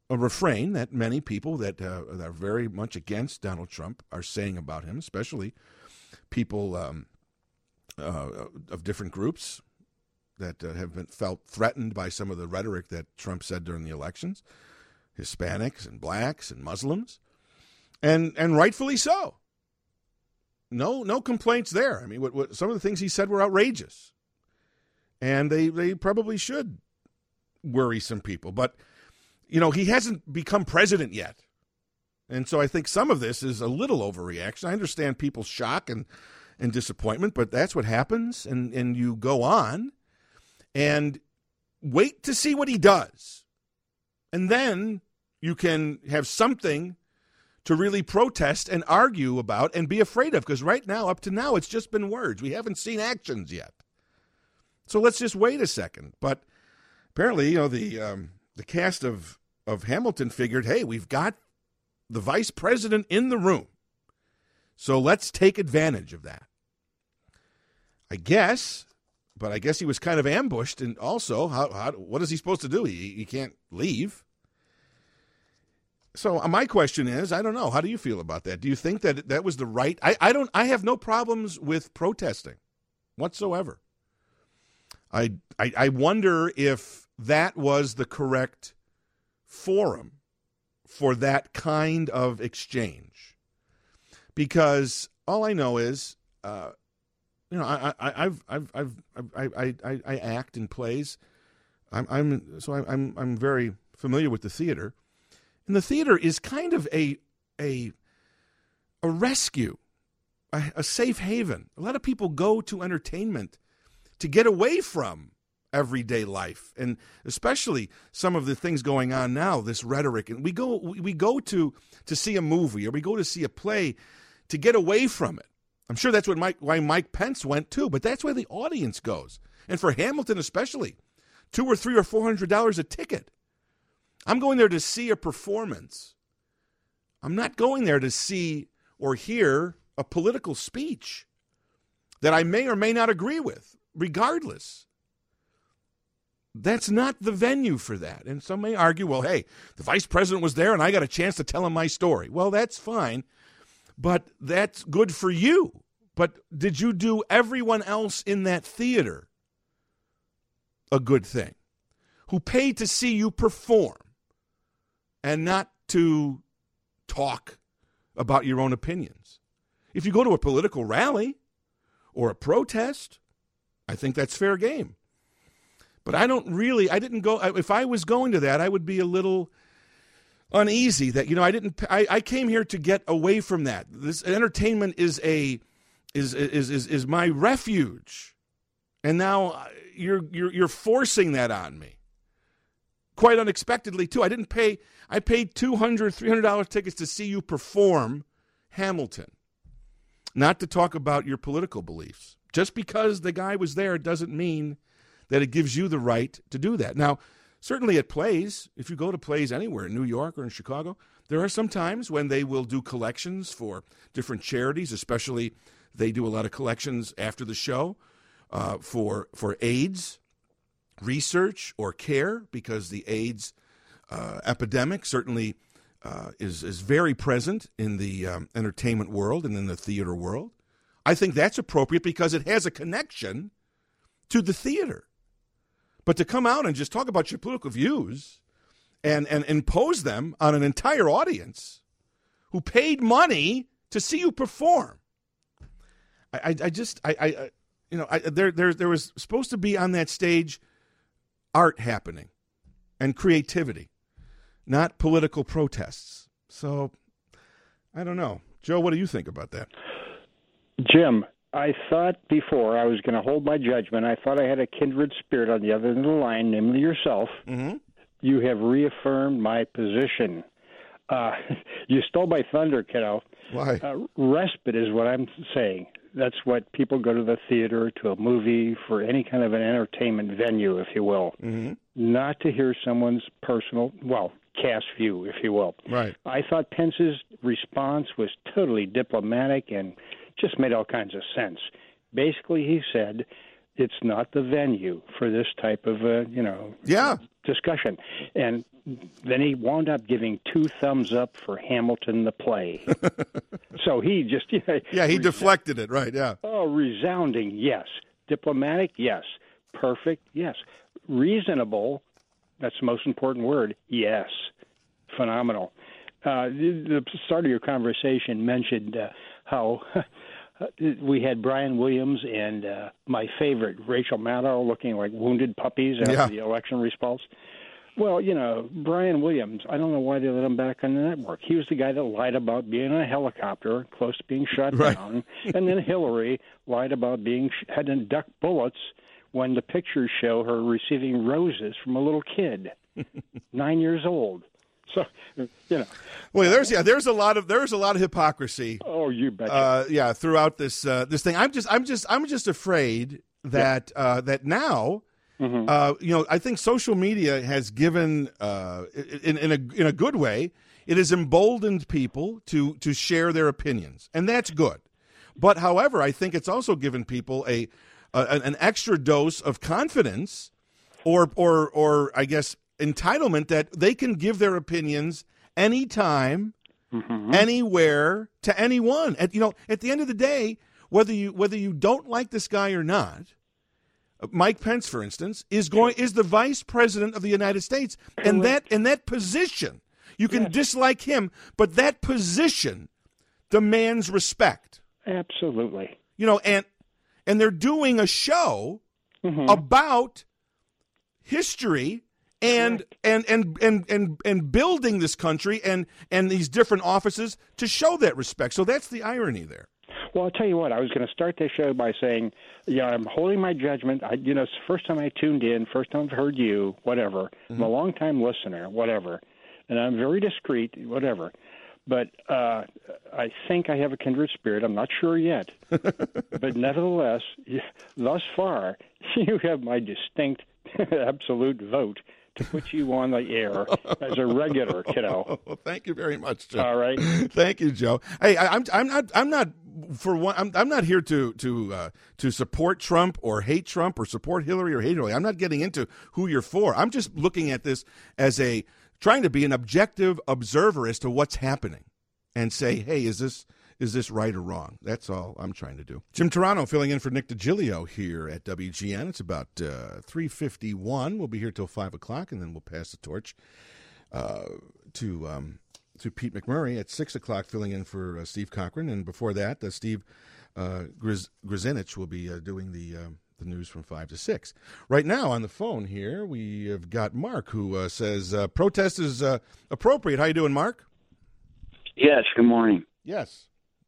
a refrain that many people that, uh, that are very much against Donald Trump are saying about him, especially people um, uh, of different groups that uh, have been felt threatened by some of the rhetoric that Trump said during the elections, Hispanics and blacks and Muslims, and and rightfully so. No, no complaints there. I mean, what, what, some of the things he said were outrageous, and they they probably should worry some people. But you know, he hasn't become president yet, and so I think some of this is a little overreaction. I understand people's shock and and disappointment, but that's what happens, and and you go on. And wait to see what he does. And then you can have something to really protest and argue about and be afraid of. Because right now, up to now, it's just been words. We haven't seen actions yet. So let's just wait a second. But apparently, you know, the um, the cast of, of Hamilton figured, hey, we've got the vice president in the room. So let's take advantage of that. I guess... But I guess he was kind of ambushed, and also, how, how, what is he supposed to do? He, he can't leave. So my question is, I don't know. How do you feel about that? Do you think that that was the right? I, I don't. I have no problems with protesting, whatsoever. I, I I wonder if that was the correct forum for that kind of exchange, because all I know is. Uh, You know, I, I, I've, I've, I've, I, I, I act in plays. I'm, I'm, so I'm, I'm very familiar with the theater, and the theater is kind of a, a, a rescue, a, a safe haven. A lot of people go to entertainment to get away from everyday life, and especially some of the things going on now. This rhetoric, and we go, we go to to see a movie or we go to see a play to get away from it. I'm sure that's what Mike, why Mike Pence went too, but that's where the audience goes. And for Hamilton especially, two or three or four hundred dollars a ticket. I'm going there to see a performance. I'm not going there to see or hear a political speech that I may or may not agree with, regardless. That's not the venue for that. And some may argue, well, hey, the vice president was there and I got a chance to tell him my story. Well, that's fine. But that's good for you. But did you do everyone else in that theater a good thing? Who paid to see you perform and not to talk about your own opinions? If you go to a political rally or a protest, I think that's fair game. But I don't really, I didn't go, if I was going to that, I would be a little uneasy that, you know, I didn't, I, I came here to get away from that. This entertainment is a, is, is, is, is my refuge. And now you're, you're, you're forcing that on me. Quite unexpectedly, too. I didn't pay, I paid two hundred dollars, three hundred dollars tickets to see you perform Hamilton. Not to talk about your political beliefs. Just because the guy was there doesn't mean that it gives you the right to do that. Now, certainly at plays, if you go to plays anywhere in New York or in Chicago, there are some times when they will do collections for different charities, especially they do a lot of collections after the show uh, for for AIDS research or care, because the AIDS uh, epidemic certainly uh, is, is very present in the um, entertainment world and in the theater world. I think that's appropriate because it has a connection to the theater. But to come out and just talk about your political views and, and impose them on an entire audience who paid money to see you perform, I, I, I just, I, I, you know, I, there, there, there was supposed to be on that stage art happening and creativity, not political protests. So, I don't know. Joe, what do you think about that? Jim, I thought before I was going to hold my judgment. I thought I had a kindred spirit on the other end of the line, namely yourself. Mm-hmm. You have reaffirmed my position. Uh, you stole my thunder, kiddo. Why? Uh, respite is what I'm saying. That's what people go to the theater, to a movie, for any kind of an entertainment venue, if you will. Mm-hmm. Not to hear someone's personal, well, cast view, if you will. Right. I thought Pence's response was totally diplomatic and just made all kinds of sense. Basically, he said, it's not the venue for this type of, uh, you know, yeah. discussion. And then he wound up giving two thumbs up for Hamilton the play. So he just... Yeah, yeah, he deflected it, right, yeah. Oh, resounding, yes. Diplomatic, yes. Perfect, yes. Reasonable, that's the most important word, yes. Phenomenal. Uh, the, the start of your conversation mentioned uh, how we had Brian Williams and uh, my favorite, Rachel Maddow, looking like wounded puppies after yeah. the election results. Well, you know, Brian Williams, I don't know why they let him back on the network. He was the guy that lied about being in a helicopter close to being shot right. down. And then Hillary lied about being had to duck bullets when the pictures show her receiving roses from a little kid, nine years old. So, you know. Well, there's yeah, there's a lot of there's a lot of hypocrisy. Oh, you bet. Uh, yeah, throughout this uh, this thing. I'm just I'm just I'm just afraid that yeah. uh, that now, mm-hmm. uh, you know, I think social media has given uh, in in a in a good way. It has emboldened people to to share their opinions, and that's good. But however, I think it's also given people a, a an extra dose of confidence, or or or I guess. entitlement that they can give their opinions anytime, mm-hmm. anywhere, to anyone. At you know, at the end of the day, whether you whether you don't like this guy or not, Mike Pence, for instance, is going is the vice president of the United States, and that in that position, you can yes. dislike him, but that position demands respect. Absolutely. You know, and and they're doing a show mm-hmm. about history. And, and and and and and building this country and, and these different offices to show that respect. So that's the irony there. Well, I'll tell you what. I was going to start this show by saying, yeah, I'm holding my judgment. I, you know, it's the first time I tuned in, first time I've heard you, whatever. Mm-hmm. I'm a long-time listener, whatever. And I'm very discreet, whatever. But uh, I think I have a kindred spirit. I'm not sure yet. But nevertheless, thus far, you have my distinct, absolute vote to put you on the air as a regular, kiddo. Well, thank you very much, Joe. All right, thank you, Joe. Hey, I, I'm I'm not I'm not for one. I'm I'm not here to to uh, to support Trump or hate Trump or support Hillary or hate Hillary. I'm not getting into who you're for. I'm just looking at this as a trying to be an objective observer as to what's happening, and say, hey, is this is this right or wrong? That's all I'm trying to do. Jim Turano filling in for Nick DiGilio here at W G N. It's about uh, three fifty-one. We'll be here till five o'clock, and then we'll pass the torch uh, to um, to Pete McMurray at six o'clock, filling in for uh, Steve Cochran. And before that, uh, Steve uh, Griz- Grizinich will be uh, doing the uh, the news from five to six. Right now on the phone here, we have got Mark, who uh, says uh, protest is uh, appropriate. How you doing, Mark? Yes, good morning. Yes.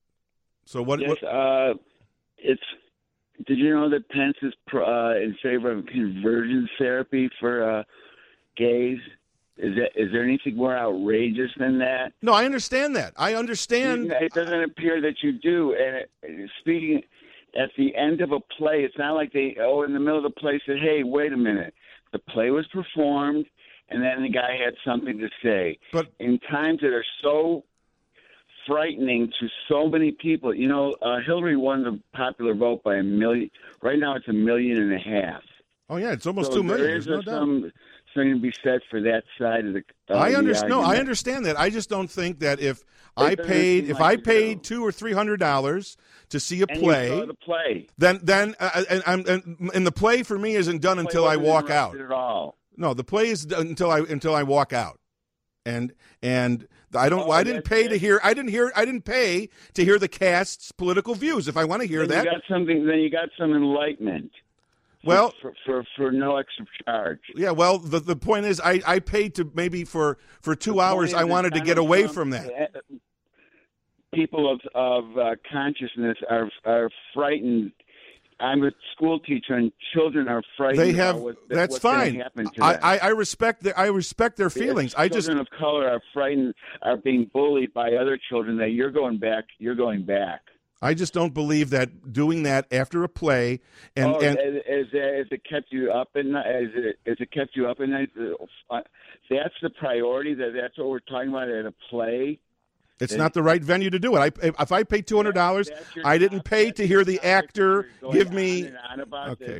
So what? Yes, what? Uh, it's. Did you know that Pence is uh, in favor of conversion therapy for uh, gays? Is that is there anything more outrageous than that? No, I understand that. I understand. It doesn't appear that you do. And it, speaking at the end of a play, it's not like they oh in the middle of the play said, "Hey, wait a minute." The play was performed, and then the guy had something to say. But in times that are so frightening to so many people. You know, uh, Hillary won the popular vote by a million. Right now, it's a million and a half. Oh yeah, it's almost so two million. There is There's no some doubt. something to be said for that side of the. Uh, I the understand. No, I argument. understand that. I just don't think that if It I doesn't paid, seem if like I you paid do. two or three hundred dollars to see a And play, you saw the play. then then uh, and, and, and, and the play for me isn't done The play until I wasn't walk out. interrupted At all. No, the play is done until I until I walk out, and and I don't. Oh, I didn't that's pay it. to hear. I didn't hear. I didn't pay to hear the cast's political views. If I want to hear Then that, you got something. Then you got some enlightenment. For, well, for, for for no extra charge. yeah. Well, the the point is, I, I paid to maybe for for two The hours. point I is wanted to Donald get away Trump- from that. People of of uh, consciousness are are frightened. I'm a school teacher, and children are frightened. They have. About what, That's what's gonna fine. happen to I, them. I I respect their. I respect their feelings. I just. Children of color are frightened, are being bullied by other children. That you're going back. You're going back. I just don't believe that doing that after a play and oh, and has, has, has it kept you up at night? Has it, has it kept you up at night? That's the priority. That that's what we're talking about at a play. it's not the right venue to do it. I if I paid two hundred dollars, I didn't pay to hear the actor give me. On and on about Okay. the,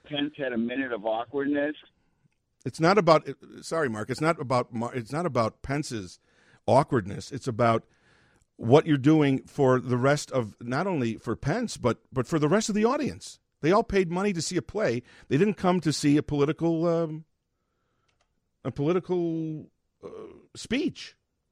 Pence had a minute of awkwardness? It's not about. Sorry, Mark. It's not about. It's not about Pence's awkwardness. It's about what you're doing for the rest of, not only for Pence, but but for the rest of the audience. They all paid money to see a play. They didn't come to see a political um, a political uh, speech.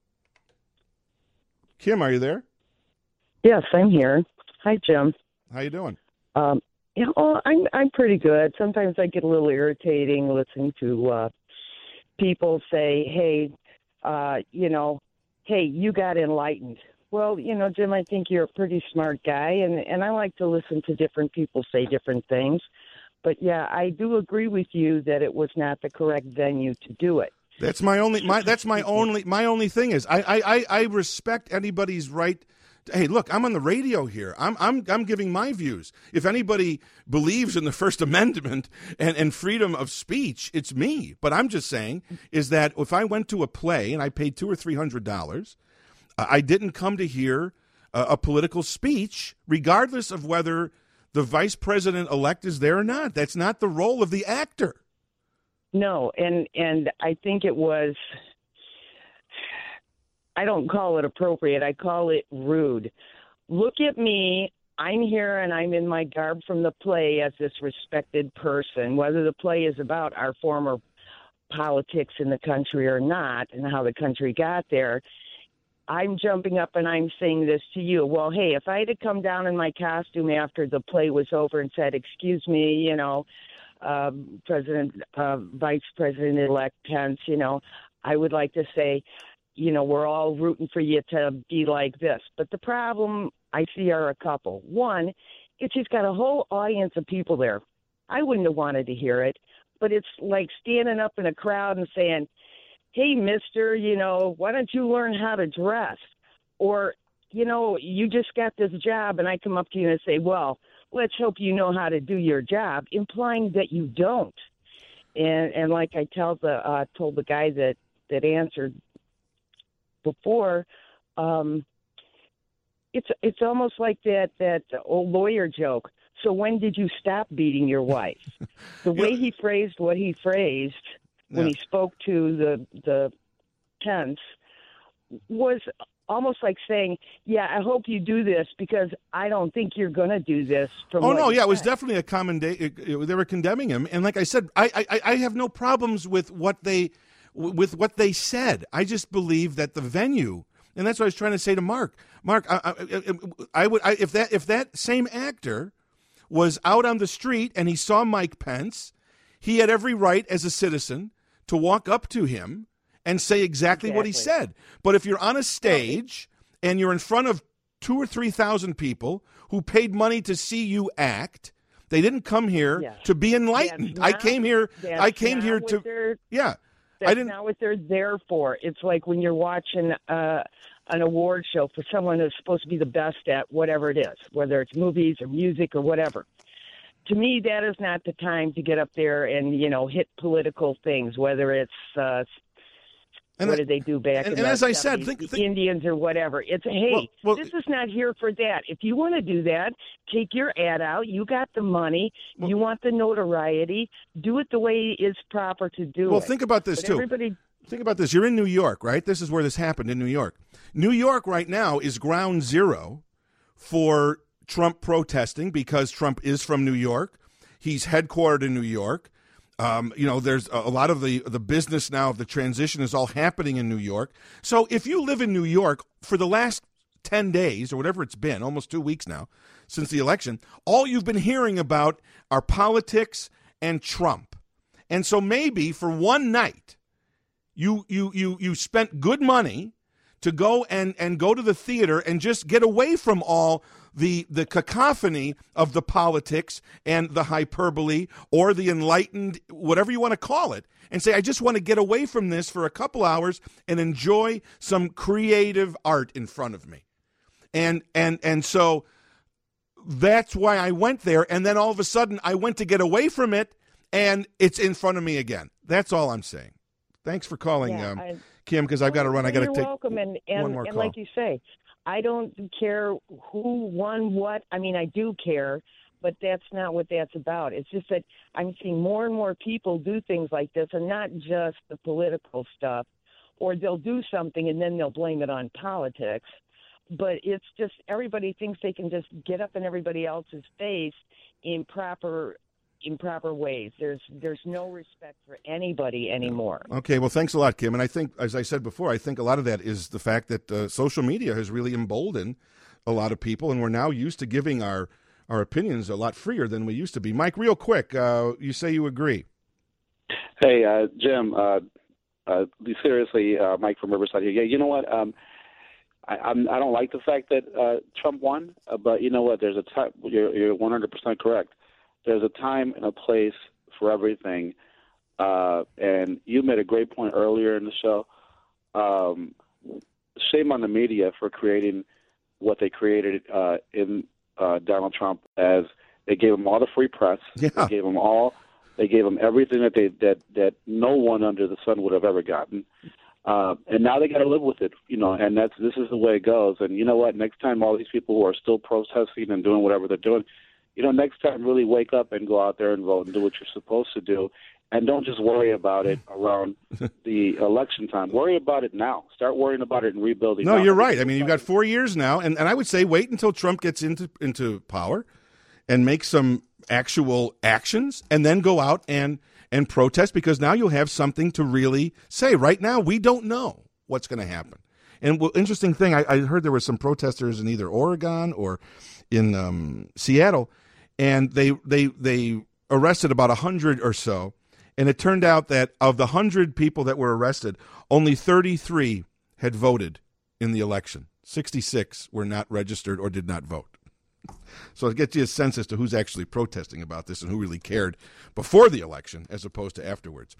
Kim, are you there? Yes, I'm here. Hi, Jim. How you doing? Um, you know, I'm I'm pretty good. Sometimes I get a little irritating listening to uh, people say, "Hey, uh, you know, hey, you got enlightened." Well, you know, Jim, I think you're a pretty smart guy, and and I like to listen to different people say different things. But yeah, I do agree with you that it was not the correct venue to do it. That's my only. My that's my only. My only thing is, I I I, I respect anybody's right. Hey, look, I'm on the radio here. I'm I'm I'm giving my views. If anybody believes in the First Amendment and, and freedom of speech, it's me. But I'm just saying is that if I went to a play and I paid two or three hundred dollars, I didn't come to hear a, a political speech, regardless of whether the vice president elect is there or not. That's not the role of the actor. No, and and I think it was. I don't call it appropriate. I call it rude. Look at me. I'm here and I'm in my garb from the play as this respected person, whether the play is about our former politics in the country or not and how the country got there. I'm jumping up and I'm saying this to you. Well, hey, if I had to come down in my costume after the play was over and said, excuse me, you know, uh, President, uh, Vice President-elect Pence, you know, I would like to say, you know, we're all rooting for you to be like this. But the problem I see are a couple. One, it's just got a whole audience of people there. I wouldn't have wanted to hear it, but it's like standing up in a crowd and saying, hey, mister, you know, why don't you learn how to dress? Or, you know, you just got this job, and I come up to you and say, well, let's hope you know how to do your job, implying that you don't. And and like I tell the uh, told the guy that, that answered before, um, it's it's almost like that that old lawyer joke. So when did you stop beating your wife? The way he phrased what he phrased when Yeah. he spoke to the the Pence was almost like saying, "Yeah, I hope you do this because I don't think you're going to do this." From Oh what no, you yeah, it was said." definitely a commendation. They were condemning him, and like I said, I, I I have no problems with what they with what they said. I just believe that the venue, and that's what I was trying to say to Mark. Mark, I, I, I would I, if that if that same actor was out on the street and he saw Mike Pence, he had every right as a citizen to walk up to him and say exactly, exactly. what he said. But if you're on a stage and you're in front of two or three thousand people who paid money to see you act, they didn't come here yeah. to be enlightened. Not, I came here. I came here to. Yeah. That's I didn't, not what they're there for. It's like when you're watching uh, an award show for someone who's supposed to be the best at whatever it is, whether it's movies or music or whatever. To me, that is not the time to get up there and, you know, hit political things, whether it's uh, and what I, did they do back and, in and the as I said, think, think, Indians or whatever. It's, hey, well, well, this is not here for that. If you want to do that, take your ad out. You got the money. Well, you want the notoriety. Do it the way it's proper to do well, it. Well, think about this, but too. Everybody... Think about this. You're in New York, right? This is where this happened, in New York. New York right now is ground zero for Trump protesting because Trump is from New York. He's headquartered in New York. Um, you know, there's a lot of the, the business now of the transition is all happening in New York. So if you live in New York for the last ten days or whatever it's been, almost two weeks now since the election, all you've been hearing about are politics and Trump. And so maybe for one night, you you you you spent good money to go and, and go to the theater and just get away from all the the cacophony of the politics and the hyperbole or the enlightened, whatever you want to call it, and say, I just want to get away from this for a couple hours and enjoy some creative art in front of me. And and and so that's why I went there, and then all of a sudden I went to get away from it, and it's in front of me again. That's all I'm saying. Thanks for calling, yeah, um, I, Kim, because I've got to run. I got to take welcome. And, and, one more and call. Like you say, I don't care who won what. I mean, I do care, but that's not what that's about. It's just that I'm seeing more and more people do things like this, and not just the political stuff, or they'll do something and then they'll blame it on politics. But it's just everybody thinks they can just get up in everybody else's face in proper in proper ways. There's there's no respect for anybody anymore. Okay, well, thanks a lot, Kim. And I think, as I said before, I think a lot of that is the fact that uh, social media has really emboldened a lot of people, and we're now used to giving our, our opinions a lot freer than we used to be. Mike, real quick, uh, you say you agree. Hey, uh, Jim, uh, uh, seriously, uh, Mike from Riverside here. Yeah, you know what? Um, I, I'm, I don't like the fact that uh, Trump won, uh, but you know what? There's a time. You're, you're one hundred percent correct. There's a time and a place for everything, uh, and you made a great point earlier in the show. Um, shame on the media for creating what they created uh, in uh, Donald Trump, as they gave him all the free press. Yeah. They gave him all. They gave him everything that they that that no one under the sun would have ever gotten. Uh, and now they got to live with it, you know, and that's this is the way it goes. And you know what? Next time, all these people who are still protesting and doing whatever they're doing, you know, next time, really wake up and go out there and vote and do what you're supposed to do, and don't just worry about it around the election time. Worry about it now. Start worrying about it and rebuilding. No, now. you're right. I mean, you've got four years now, and, and I would say wait until Trump gets into into power and make some actual actions, and then go out and and protest, because now you'll have something to really say. Right now, we don't know what's going to happen. And well, interesting thing, I, I heard there were some protesters in either Oregon or in um, Seattle, and they they they arrested about a hundred or so. And it turned out that of the hundred people that were arrested, only thirty-three had voted in the election. sixty-six were not registered or did not vote. So it gets you a sense as to who's actually protesting about this and who really cared before the election as opposed to afterwards.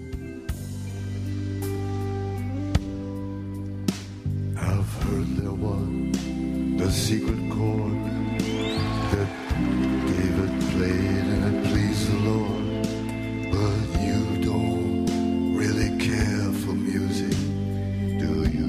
I've heard there was a secret chord that David played and it pleased the Lord, but you don't really care for music, do you?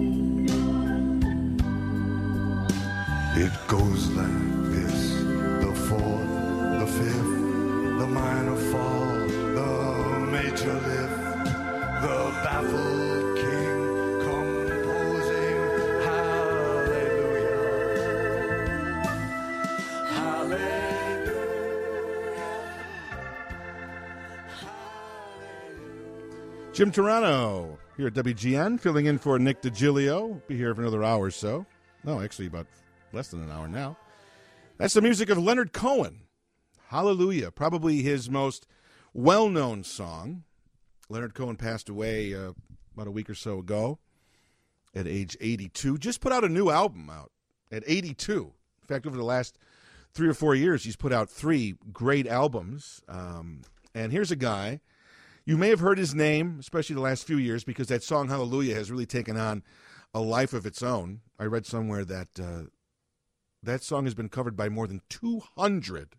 It goes like this: the fourth, the fifth, the minor fall, the major lift, the baffled king composing hallelujah, hallelujah. Jim Turano here at W G N, filling in for Nick DiGilio. Be here for another hour or so. No, actually about less than an hour now. That's the music of Leonard Cohen. Hallelujah, probably his most well-known song. Leonard Cohen passed away uh, about a week or so ago at age eighty-two. Just put out a new album out at eighty-two. In fact, over the last three or four years, he's put out three great albums. Um, and here's a guy. You may have heard his name, especially the last few years, because that song Hallelujah has really taken on a life of its own. I read somewhere that uh, that song has been covered by more than two hundred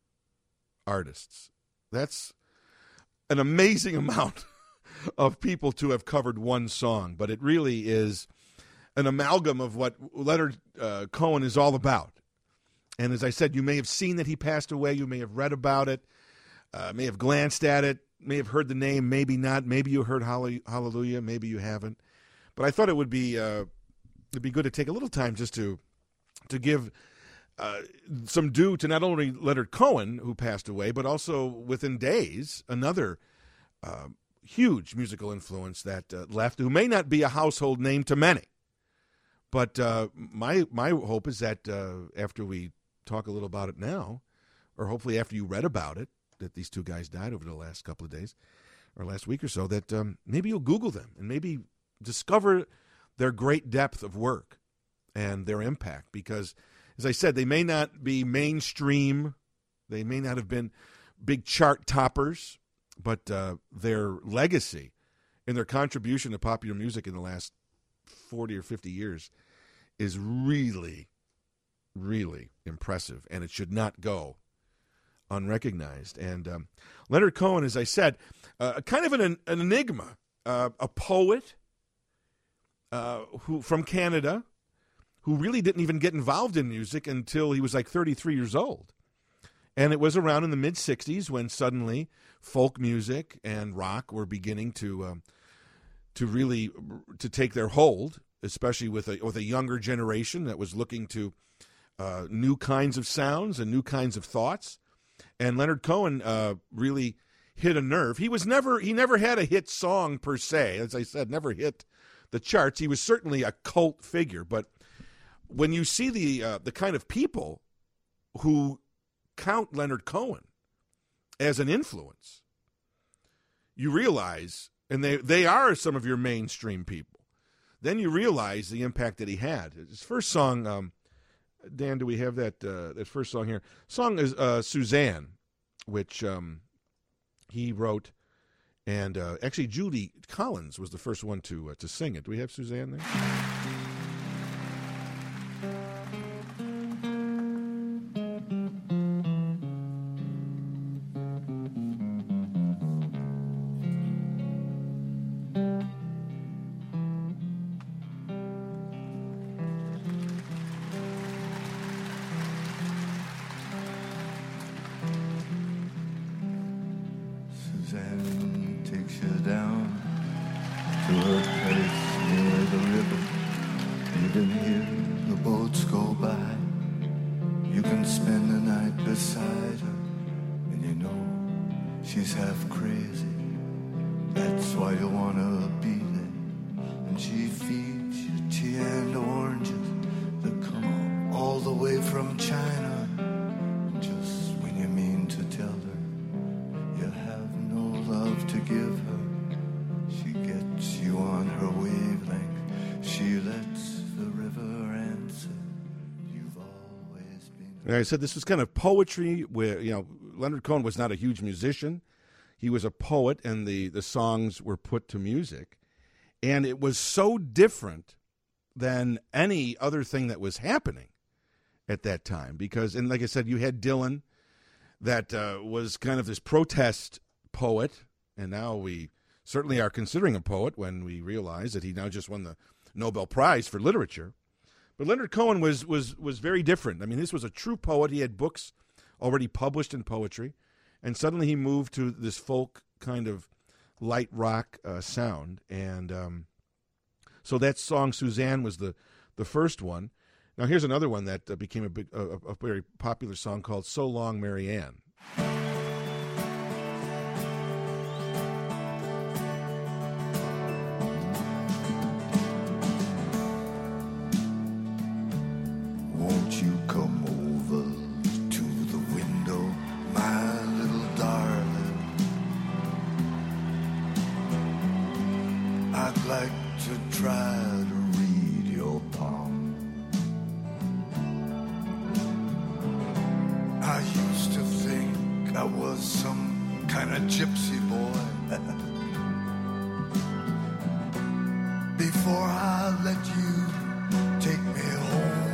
artists. That's an amazing amount of people to have covered one song, but it really is an amalgam of what Leonard uh, Cohen is all about. And as I said, you may have seen that he passed away. You may have read about it, uh, may have glanced at it, may have heard the name, maybe not. Maybe you heard Hallelujah, maybe you haven't. But I thought it would be uh, it'd be good to take a little time just to to give uh, some due to not only Leonard Cohen, who passed away, but also within days, another uh, huge musical influence that uh, left, who may not be a household name to many. But uh, my my hope is that uh, after we talk a little about it now, or hopefully after you read about it, that these two guys died over the last couple of days, or last week or so, that um, maybe you'll Google them and maybe discover their great depth of work and their impact, because, as I said, they may not be mainstream, they may not have been big chart toppers, but uh, their legacy and their contribution to popular music in the last forty or fifty years is really, really impressive, and it should not go unrecognized. And um, Leonard Cohen, as I said, uh, kind of an, an enigma, uh, a poet, Uh, who from Canada, who really didn't even get involved in music until he was like thirty-three years old. And it was around in the mid-sixties when suddenly folk music and rock were beginning to um, to really to take their hold, especially with a, with a younger generation that was looking to uh, new kinds of sounds and new kinds of thoughts. And Leonard Cohen uh, really hit a nerve. He was never he never had a hit song per se. As I said, never hit the charts. He was certainly a cult figure. But when you see the uh, the kind of people who count Leonard Cohen as an influence, you realize, and they, they are some of your mainstream people, then you realize the impact that he had. His first song, um, Dan, do we have that uh, that first song here? Song is uh, Suzanne, which um, he wrote, and uh, actually Judy Collins was the first one to uh, to sing it. Do we have Suzanne there? Suzanne takes you down to a place near the river. You can hear the boats go by. You can spend the night beside her, and you know she's half crazy. That's why you wanna be there. And she feeds you tea and oranges that come all the way from China. And just when you mean to tell her you have no love to give her, she gets you on her wavelength. She lets the river answer. You've always been. And I said this was kind of poetry where, you know, Leonard Cohen was not a huge musician. He was a poet, and the, the songs were put to music. And it was so different than any other thing that was happening at that time. Because, and like I said, you had Dylan that uh, was kind of this protest poet, and now we certainly are considering a poet when we realize that he now just won the Nobel Prize for Literature. But Leonard Cohen was was was very different. I mean, this was a true poet. He had books already published in poetry, and suddenly he moved to this folk kind of light rock uh, sound. And um, so that song, Suzanne, was the, the first one. Now here's another one that uh, became a, big, uh, a very popular song called So Long, Mary Ann. Won't you come over to the window, my little darling? I'd like to try to read your palm. I used to think I was some kind of gypsy boy before I let you take me home.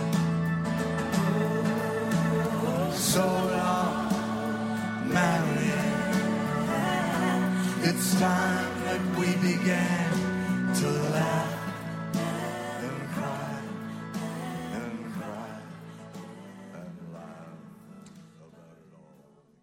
So long, Marianne, it's time that we began to laugh and cry and cry and laugh about it all.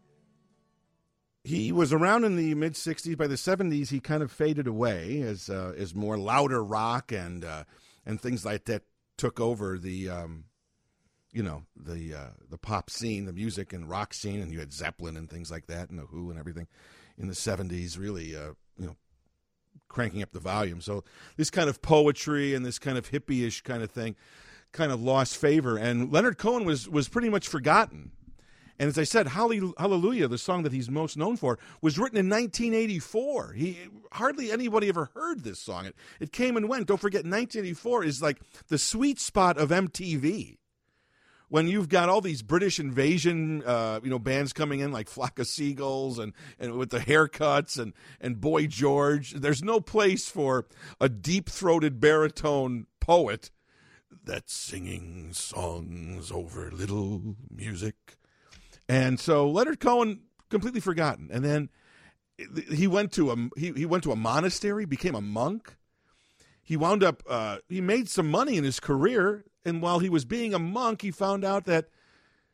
He was around in the mid-sixties. By the seventies, he kind of faded away as uh, as more louder rock and uh, and things like that took over the um, you know the uh, the pop scene, the music and rock scene, and you had Zeppelin and things like that, and the Who and everything in the seventies, really uh, you know cranking up the volume. So this kind of poetry and this kind of hippie-ish kind of thing kind of lost favor, and Leonard Cohen was was pretty much forgotten. And as I said, Hallelujah, the song that he's most known for, was written in nineteen eighty-four. He hardly anybody ever heard this song. It, it came and went. Don't forget, nineteen eighty-four is like the sweet spot of M T V. When you've got all these British invasion, uh, you know, bands coming in like Flock of Seagulls and, and with the haircuts and, and Boy George, there's no place for a deep-throated baritone poet that's singing songs over little music. And so Leonard Cohen completely forgotten, and then he went to a he, he went to a monastery, became a monk. He wound up uh, he made some money in his career, and while he was being a monk, he found out that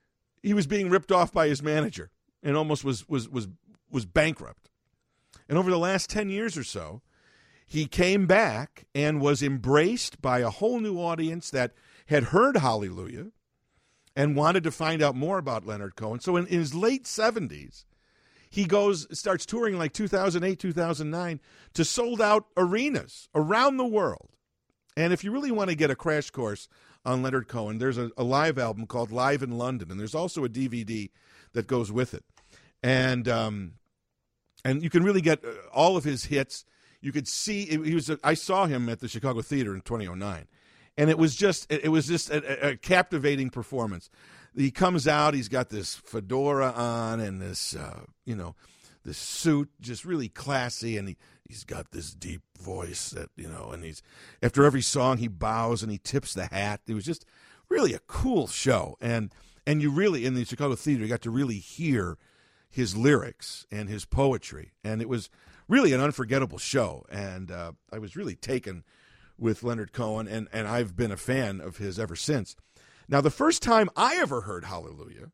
he was being ripped off by his manager and almost was was was was bankrupt. And over the last ten years or so, he came back and was embraced by a whole new audience that had heard Hallelujah and wanted to find out more about Leonard Cohen. So in, in his late seventies, he goes starts touring like two thousand eight, two thousand nine to sold-out arenas around the world. And if you really want to get a crash course on Leonard Cohen, there's a, a live album called Live in London, and there's also a D V D that goes with it. And um, and you can really get all of his hits. You could see he was. A, I saw him at the Chicago Theater in two thousand nine, and it was just it was just a, a captivating performance. He comes out, he's got this fedora on and this uh, you know this suit, just really classy, and he he's got this deep voice that you know, and he's after every song he bows and he tips the hat. It was just really a cool show, and and you really in the Chicago Theater you got to really hear his lyrics and his poetry, and it was really an unforgettable show, and uh, I was really taken with Leonard Cohen, and, and I've been a fan of his ever since. Now, the first time I ever heard Hallelujah,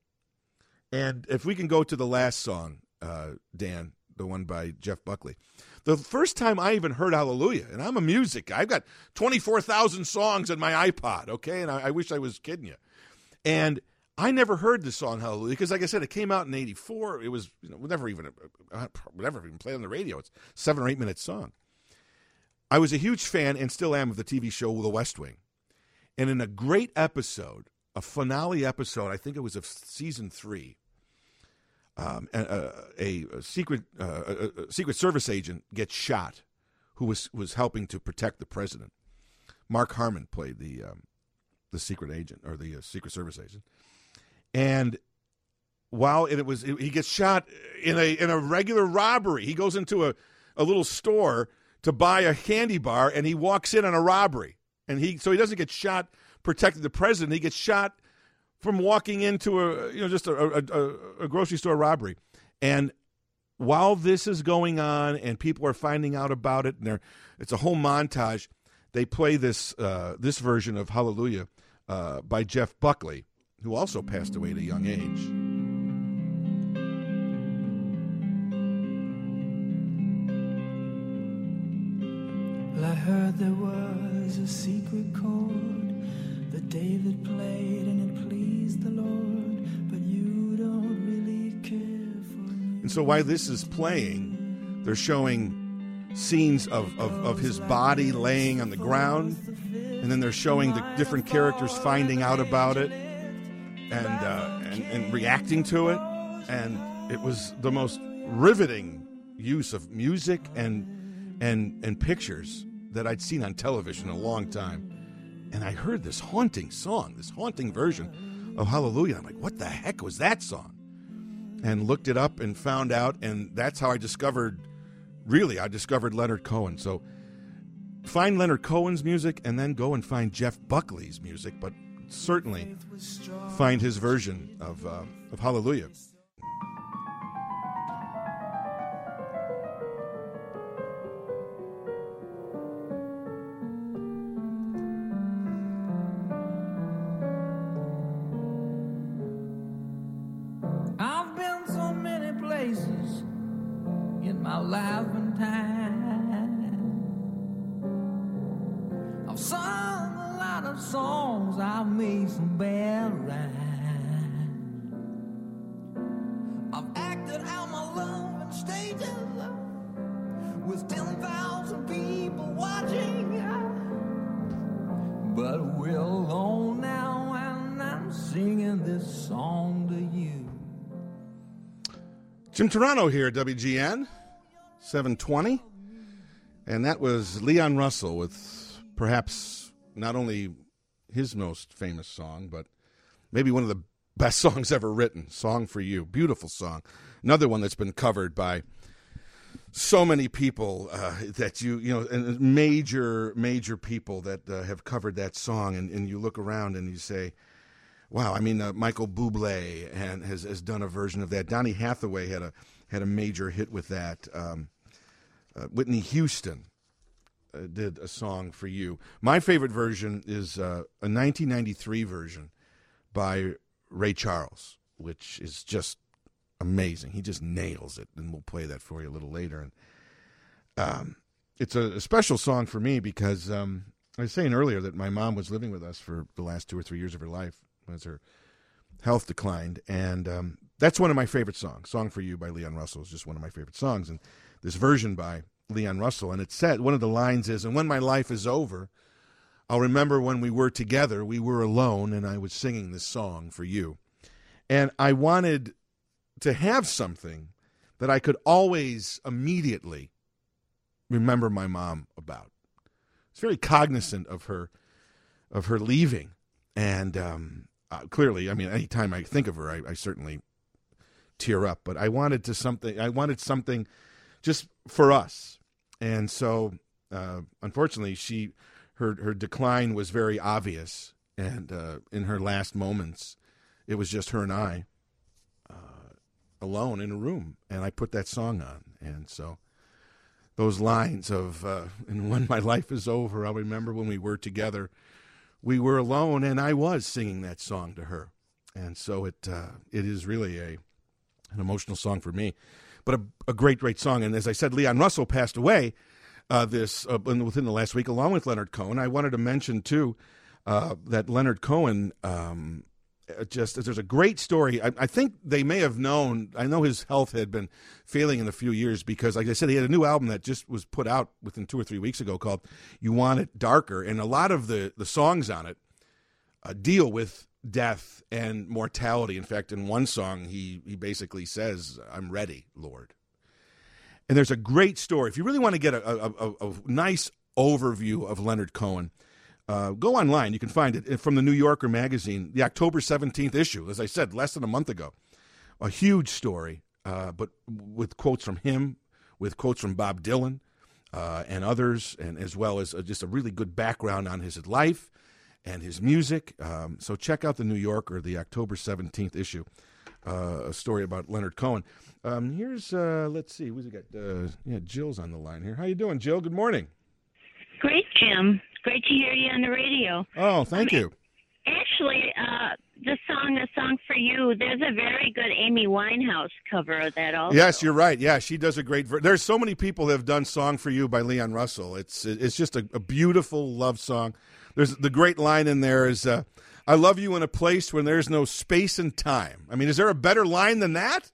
and if we can go to the last song, uh, Dan, the one by Jeff Buckley, the first time I even heard Hallelujah, and I'm a music guy, I've got twenty-four thousand songs in my iPod, okay, and I, I wish I was kidding you, and I never heard the song Hallelujah because, like I said, it came out in eighty-four. It was you know, never even uh, never even played on the radio. It's a seven or eight minute song. I was a huge fan and still am of the T V show The West Wing. And in a great episode, a finale episode, I think it was of season three, um, a, a, a secret uh, a, a Secret Service agent gets shot who was, was helping to protect the president. Mark Harmon played the um, the secret agent or the uh, Secret Service agent. And while it was, he gets shot in a in a regular robbery. He goes into a, a little store to buy a candy bar, and he walks in on a robbery. And he so he doesn't get shot protecting the president. He gets shot from walking into a you know just a, a, a, a grocery store robbery. And while this is going on, and people are finding out about it, and they're, it's a whole montage. They play this uh, this version of Hallelujah uh, by Jeff Buckley, who also passed away at a young age. Well, I heard there was a secret chord that David played and it pleased the Lord, but you don't really care for me. And so while this is playing, they're showing scenes of, of, of his body laying on the ground, and then they're showing the different characters finding out about it. And, uh, and and reacting to it, and it was the most riveting use of music and and and pictures that I'd seen on television in a long time. And I heard this haunting song, this haunting version of Hallelujah. I'm like, what the heck was that song? And looked it up and found out, and that's how I discovered, really, I discovered Leonard Cohen. So find Leonard Cohen's music and then go and find Jeff Buckley's music, but certainly find his version of uh, of Hallelujah. I've been so many places in my life and time. I've sung a lot of songs, I've made some bad rhymes. I've acted out my love in stages with ten thousand people watching. But we're alone now, and I'm singing this song to you. Jim Turano here at W G N, seven twenty. And that was Leon Russell with perhaps not only his most famous song, but maybe one of the best songs ever written, Song for You. Beautiful song. Another one that's been covered by so many people uh, that you, you know, and major, major people that uh, have covered that song. And, and you look around and you say, wow, I mean, uh, Michael Bublé and has, has done a version of that. Donny Hathaway had a had a major hit with that. Um, uh, Whitney Houston uh, did a song for you. My favorite version is uh, a nineteen ninety-three version by Ray Charles. which is just amazing. He just nails it, and we'll play that for you a little later. And um, it's a, a special song for me because um, I was saying earlier that my mom was living with us for the last two or three years of her life as her health declined, and um, that's one of my favorite songs. Song for You by Leon Russell is just one of my favorite songs, and this version by Leon Russell, and it said, one of the lines is, and when my life is over, I'll remember when we were together, we were alone, and I was singing this song for you. And I wanted to have something that I could always immediately remember my mom about. It's very cognizant of her, of her leaving, and um, uh, clearly, I mean, anytime I think of her, I, I certainly tear up. But I wanted to something. I wanted something just for us, and so uh, unfortunately, she her her decline was very obvious, and uh, in her last moments, it was just her and I uh, alone in a room, and I put that song on, and so those lines of uh, "and when my life is over, I'll remember when we were together, we were alone," and I was singing that song to her, and so it uh, it is really a an emotional song for me. But a, a great, great song. And as I said, Leon Russell passed away uh, this uh, within the last week, along with Leonard Cohen. I wanted to mention, too, uh, that Leonard Cohen, um, just there's a great story. I, I think they may have known. I know his health had been failing in a few years because, like I said, he had a new album that just was put out within two or three weeks ago called You Want It Darker. And a lot of the, the songs on it uh, deal with death and mortality. In fact, in one song, he he basically says, "I'm ready, Lord." And there's a great story. If you really want to get a, a, a, a nice overview of Leonard Cohen, uh, go online. You can find it from the New Yorker magazine, the October seventeenth issue. As I said, less than a month ago. A huge story, uh, but with quotes from him, with quotes from Bob Dylan uh, and others, and as well as uh, just a really good background on his life and his music. Um, so check out the New Yorker, the October seventeenth issue, uh, a story about Leonard Cohen. Um, here's, uh, let's see, who's we got? Uh, yeah, Jill's on the line here. How you doing, Jill? Good morning. Great, Jim. Great to hear you on the radio. Oh, thank I mean, you. Actually, uh, the song, A Song for You, there's a very good Amy Winehouse cover of that also. Yes, you're right. Yeah, she does a great ver- There's so many people that have done Song for You by Leon Russell. It's it's just a, a beautiful love song. There's the great line in there is, uh, "I love you in a place when there's no space and time." I mean, is there a better line than that?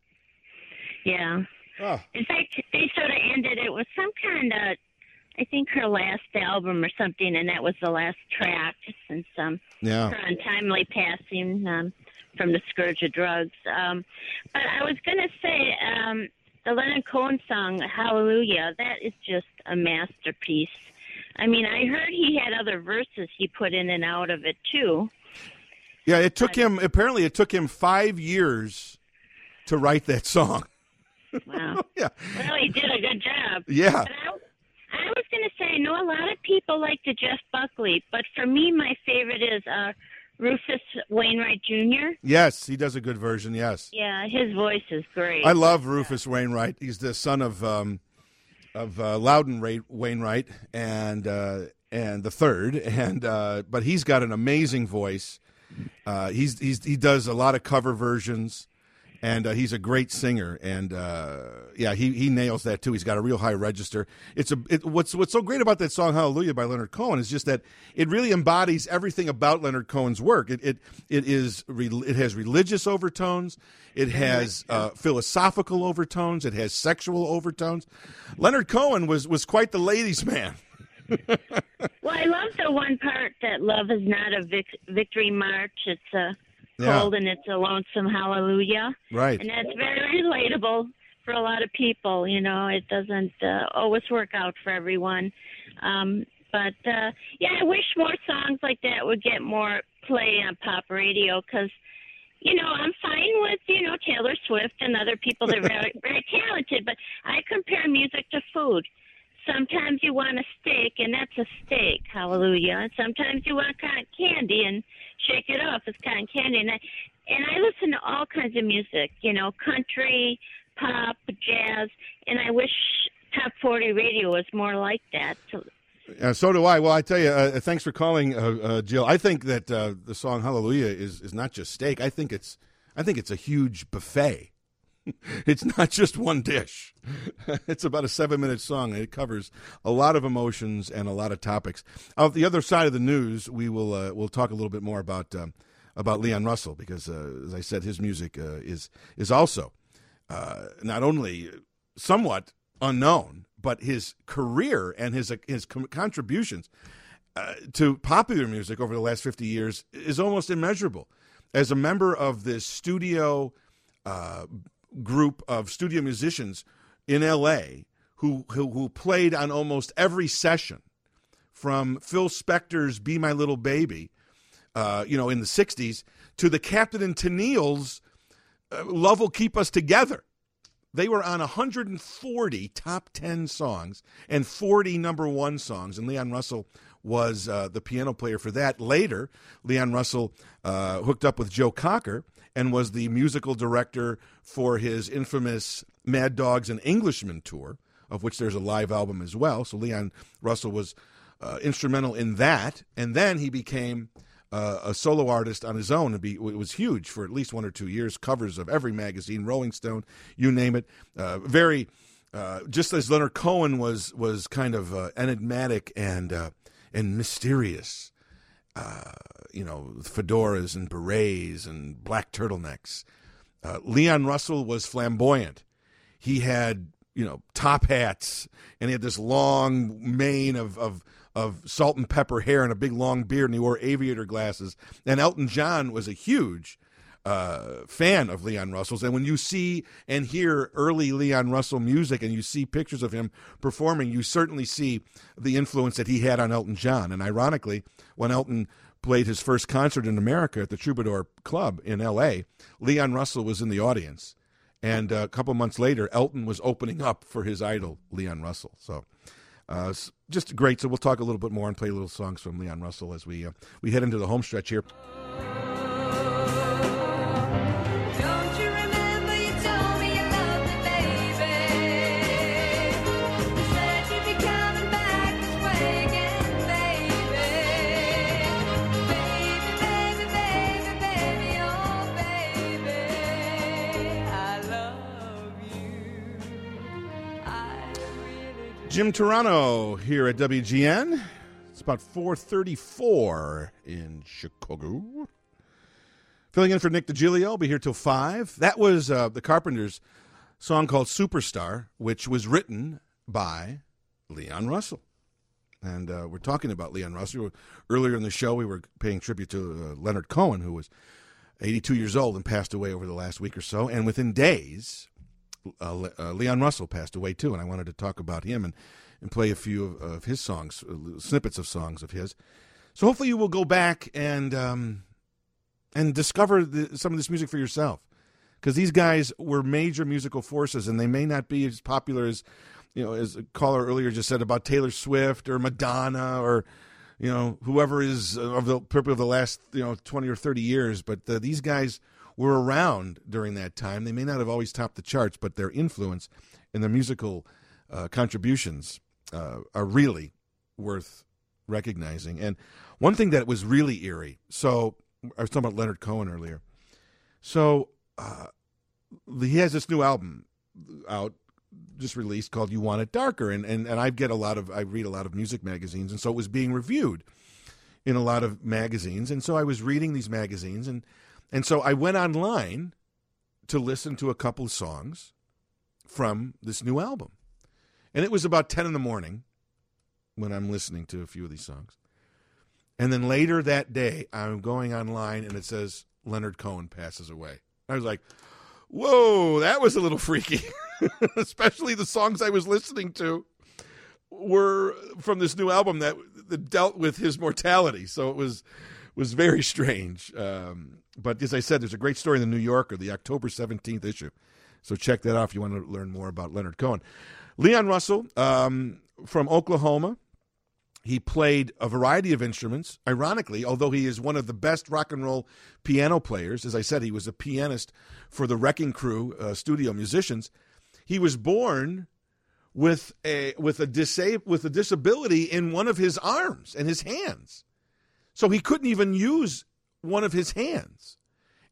Yeah. Oh. In fact, they sort of ended it with some kind of, I think her last album or something, and that was the last track since um, Yeah. her untimely passing um, from the scourge of drugs. Um, but I was going to say, um, the Leonard Cohen song, Hallelujah, that is just a masterpiece. I mean, I heard he had other verses he put in and out of it, too. Yeah, it took him, apparently it took him five years to write that song. Wow. Yeah. Well, he did a good job. Yeah. But I, I was going to say, I know a lot of people like the Jeff Buckley, but for me, my favorite is uh, Rufus Wainwright Junior Yes, he does a good version, yes. Yeah, his voice is great. I love Rufus Wainwright. He's the son of um, of uh, Loudon Ray- Wainwright and uh, and the third, and uh, but he's got an amazing voice. Uh, he's he's he does a lot of cover versions, and uh, he's a great singer. And uh, yeah, he he nails that too. He's got a real high register. It's a it, what's what's so great about that song Hallelujah by Leonard Cohen is just that it really embodies everything about Leonard Cohen's work. It it it is it has religious overtones. It has uh, philosophical overtones. It has sexual overtones. Leonard Cohen was was quite the ladies' man. Well, I love the one part that love is not a vic- victory march. It's a Yeah. cold and it's a lonesome hallelujah. Right. And that's very relatable for a lot of people. You know, it doesn't uh, always work out for everyone. Um, but, uh, yeah, I wish more songs like that would get more play on pop radio because, you know, I'm fine with, you know, Taylor Swift and other people that are very, very talented, but I compare music to food. Sometimes you want a steak, and that's a steak, hallelujah. And sometimes you want cotton candy, and shake it off, it's cotton candy. And I, and I listen to all kinds of music, you know, country, pop, jazz, and I wish Top forty radio was more like that. Uh, so do I. Well, I tell you, uh, thanks for calling, uh, uh, Jill. I think that uh, the song Hallelujah is, is not just steak. I think it's I think it's a huge buffet. It's not just one dish. It's about a seven-minute song, and it covers a lot of emotions and a lot of topics. On the other side of the news, we will uh, we'll talk a little bit more about um, about Leon Russell because, uh, as I said, his music uh, is is also uh, not only somewhat unknown, but his career and his his contributions uh, to popular music over the last fifty years is almost immeasurable. As a member of this studio uh, group of studio musicians in L A who, who who played on almost every session, from Phil Spector's "Be My Little Baby," uh, you know, in the sixties, to the Captain and Tennille's uh, "Love Will Keep Us Together." They were on one hundred forty top ten songs and forty number one songs, and Leon Russell was uh, the piano player for that. Later, Leon Russell uh, hooked up with Joe Cocker and was the musical director for his infamous Mad Dogs and Englishmen tour, of which there's a live album as well. So Leon Russell was uh, instrumental in that, and then he became uh, a solo artist on his own. It, be, it was huge for at least one or two years, covers of every magazine, Rolling Stone, you name it. Uh, very, uh, just as Leonard Cohen was was kind of uh, enigmatic and uh, and mysterious. Uh, you know, fedoras and berets and black turtlenecks. Uh, Leon Russell was flamboyant. He had, you know, top hats, and he had this long mane of, of, of salt and pepper hair and a big long beard, and he wore aviator glasses. And Elton John was a huge uh, fan of Leon Russell's. And when you see and hear early Leon Russell music and you see pictures of him performing, you certainly see the influence that he had on Elton John. And ironically, when Elton played his first concert in America at the Troubadour Club in L A, Leon Russell was in the audience. And uh, a couple months later, Elton was opening up for his idol, Leon Russell. So uh, just great. So we'll talk a little bit more and play little songs from Leon Russell as we uh, we head into the home stretch here. Jim Turano here at W G N. It's about four thirty-four in Chicago. Filling in for Nick DiGilio. I'll be here till five. That was uh, the Carpenters' song called Superstar, which was written by Leon Russell. And uh, we're talking about Leon Russell. Earlier in the show, we were paying tribute to uh, Leonard Cohen, who was eighty-two years old and passed away over the last week or so. And within days, Uh, uh, Leon Russell passed away, too, and I wanted to talk about him and, and play a few of, of his songs, uh, snippets of songs of his. So hopefully you will go back and um, and discover the, some of this music for yourself, because these guys were major musical forces, and they may not be as popular as, you know, as a caller earlier just said about Taylor Swift or Madonna or, you know, whoever is of the probably of the last, you know, twenty or thirty years, but uh, these guys were around during that time. They may not have always topped the charts, but their influence and their musical uh, contributions uh, are really worth recognizing. And one thing that was really eerie, so I was talking about Leonard Cohen earlier. So uh, he has this new album out, just released, called You Want It Darker. And, and, and I get a lot of, I read a lot of music magazines, and so it was being reviewed in a lot of magazines. And so I was reading these magazines, and And so I went online to listen to a couple of songs from this new album. And it was about ten in the morning when I'm listening to a few of these songs. And then later that day, I'm going online, and it says Leonard Cohen passes away. I was like, whoa, that was a little freaky. Especially the songs I was listening to were from this new album that, that dealt with his mortality. So it was was very strange. Um, but as I said, there's a great story in the New Yorker, the October seventeenth issue. So check that out if you want to learn more about Leonard Cohen. Leon Russell, um, from Oklahoma. He played a variety of instruments. Ironically, although he is one of the best rock and roll piano players, as I said, he was a pianist for the Wrecking Crew uh, studio musicians. He was born with a with a disa- with a disability in one of his arms and his hands. So he couldn't even use one of his hands.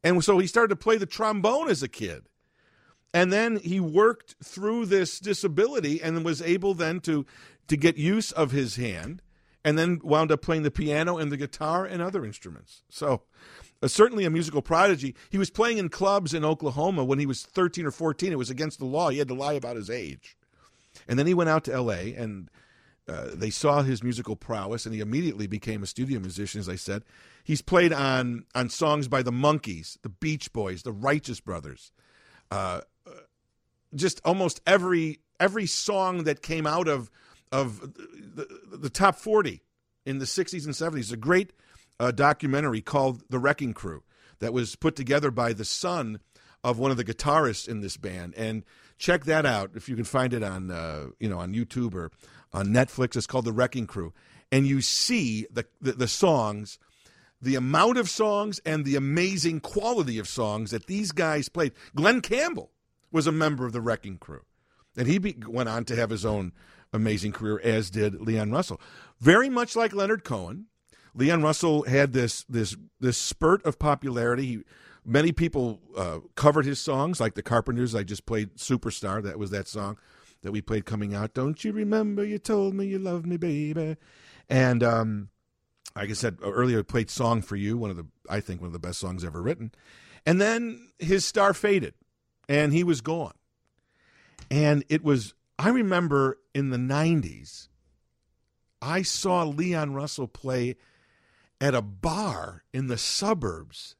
And so he started to play the trombone as a kid. And then he worked through this disability and was able then to, to get use of his hand, and then wound up playing the piano and the guitar and other instruments. So uh, certainly a musical prodigy. He was playing in clubs in Oklahoma when he was thirteen or fourteen. It was against the law. He had to lie about his age. And then he went out to L A, and uh, they saw his musical prowess, and he immediately became a studio musician, as I said. He's played on, on songs by the Monkees, the Beach Boys, the Righteous Brothers, uh, just almost every every song that came out of of the, the, the top forty in the sixties and seventies. A great uh, documentary called The Wrecking Crew that was put together by the son of one of the guitarists in this band. And check that out if you can find it on uh, you know on YouTube or on Netflix. It's called The Wrecking Crew, and you see the the, the songs, the amount of songs, and the amazing quality of songs that these guys played. Glenn Campbell was a member of the Wrecking Crew, and he be, went on to have his own amazing career, as did Leon Russell. Very much like Leonard Cohen, Leon Russell had this this this spurt of popularity. He, many people uh, covered his songs, like the Carpenters. I just played Superstar. That was that song that we played coming out. Don't you remember you told me you loved me, baby? And um, like I said earlier, I played Song for You, one of the I think one of the best songs ever written. And then his star faded, and he was gone. And it was, I remember in the nineties, I saw Leon Russell play at a bar in the suburbs,